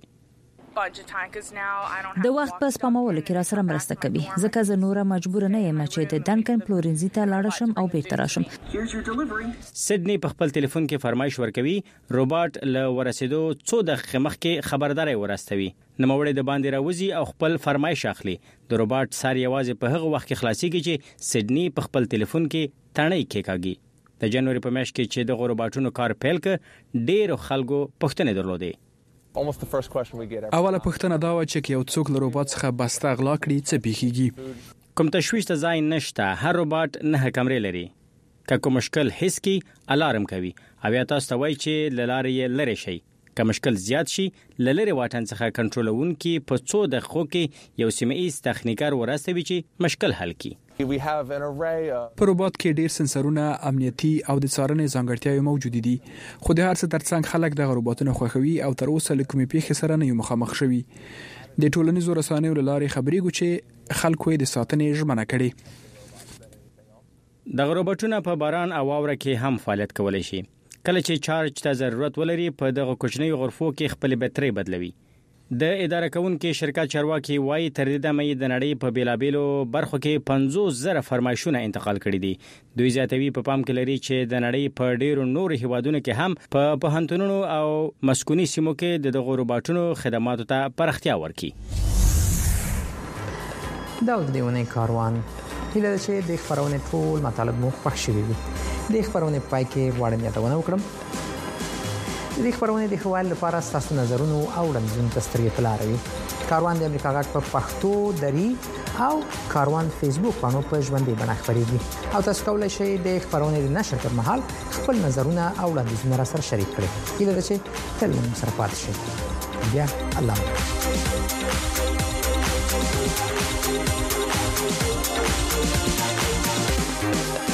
د وخت په سپمولو کې را سره مرسته کوي ځکه زه نور مجبور نه یم چې د ډنکن پلورنځي ته لاړ شم او بیرته راشم. سیدنی په خپل ټلیفون کې فرمایش ورکوي. روباټ له ورسېدو څو دقیقې مخکې خبرداري ورستوي. نوموړی د باندې راوځي او خپل فرمایش اخلي. د روباټ سار یوازې په هغه وخت کې خلاصيږي چې سیدنی په خپل ټلیفون کې تڼۍ کېکاږي. د جنوري په میاشت کې چې د روباټونو کار پیل ک ډېر خلکو پوښتنې درلودې. اوله پوښتنه دا و چې یو څوک له روباټ څخه بسته اغلا کړي څه پیښیږي. کوم تشویش ته ځای نشته. هر روباټ 9 کمرې لري. که کوم مشکل حس کی الارم کوي او یا تاسو ته وایي چې لارې لری شي. که مشکل زیات شي لری واټن څخه کنټرولون کی په 2 دقیقو کې یو سیمه‌ایز تخنیکر ورستوي چې مشکل حل کړي. په روباټ کې ډیر سنسرونه، امنیتي او د څارنې ځانګړتیاوې موجود دي. خو د هر څه ترڅنګ خلک د روباټونو خوښوي او تر اوسه له کومې پیښې سره نه یو مخامخ شوي. د ټولنیزو رسنیو له لارې خبرېږو چې خلکو یې د ساتنې ژمنه کړې. د روباټونو په باران او واوره کې هم فعالیت کولای شي. کله چې چارج ته ضرورت ولري په دغه کوچنۍ غرفو کې خپل بټري بدلوي. د اداره کوونکو شرکت چارواکي وایي تر دې دمه د نړۍ په بیلابېلو برخو کې 50,000 فرمایشونه انتقال کړي دي. دوی زیاتوي په پام کې لري چې د نړۍ په ډیرو نور هیوادونو کې هم په پوهنتونونو او مسکوني سیمو کې د دغه روباټونو خدماتو ته پراختیا ورکړي. دا د دیونه کاروان هیله ده چې د خبرونه ټول مطالب مو خوښ شي. د خبرونه پای کې وړاندې یادونه وکړم. د خبرونه د خوال لپاره تاسو نظرونه او وړاندیزونه تستریه پلاروي. کاروان د امریکا غږ په پښتو دری او کاروان فیسبوک باندې په ژوندۍ بڼه خبرېږي او تاسو کولای شئ د خبرونه د نشر پر مهال خپل نظرونه او وړاندیزونه را سره شریک کړئ. هیله ده چې تل مو سره پاتې شئ. بیا الله مو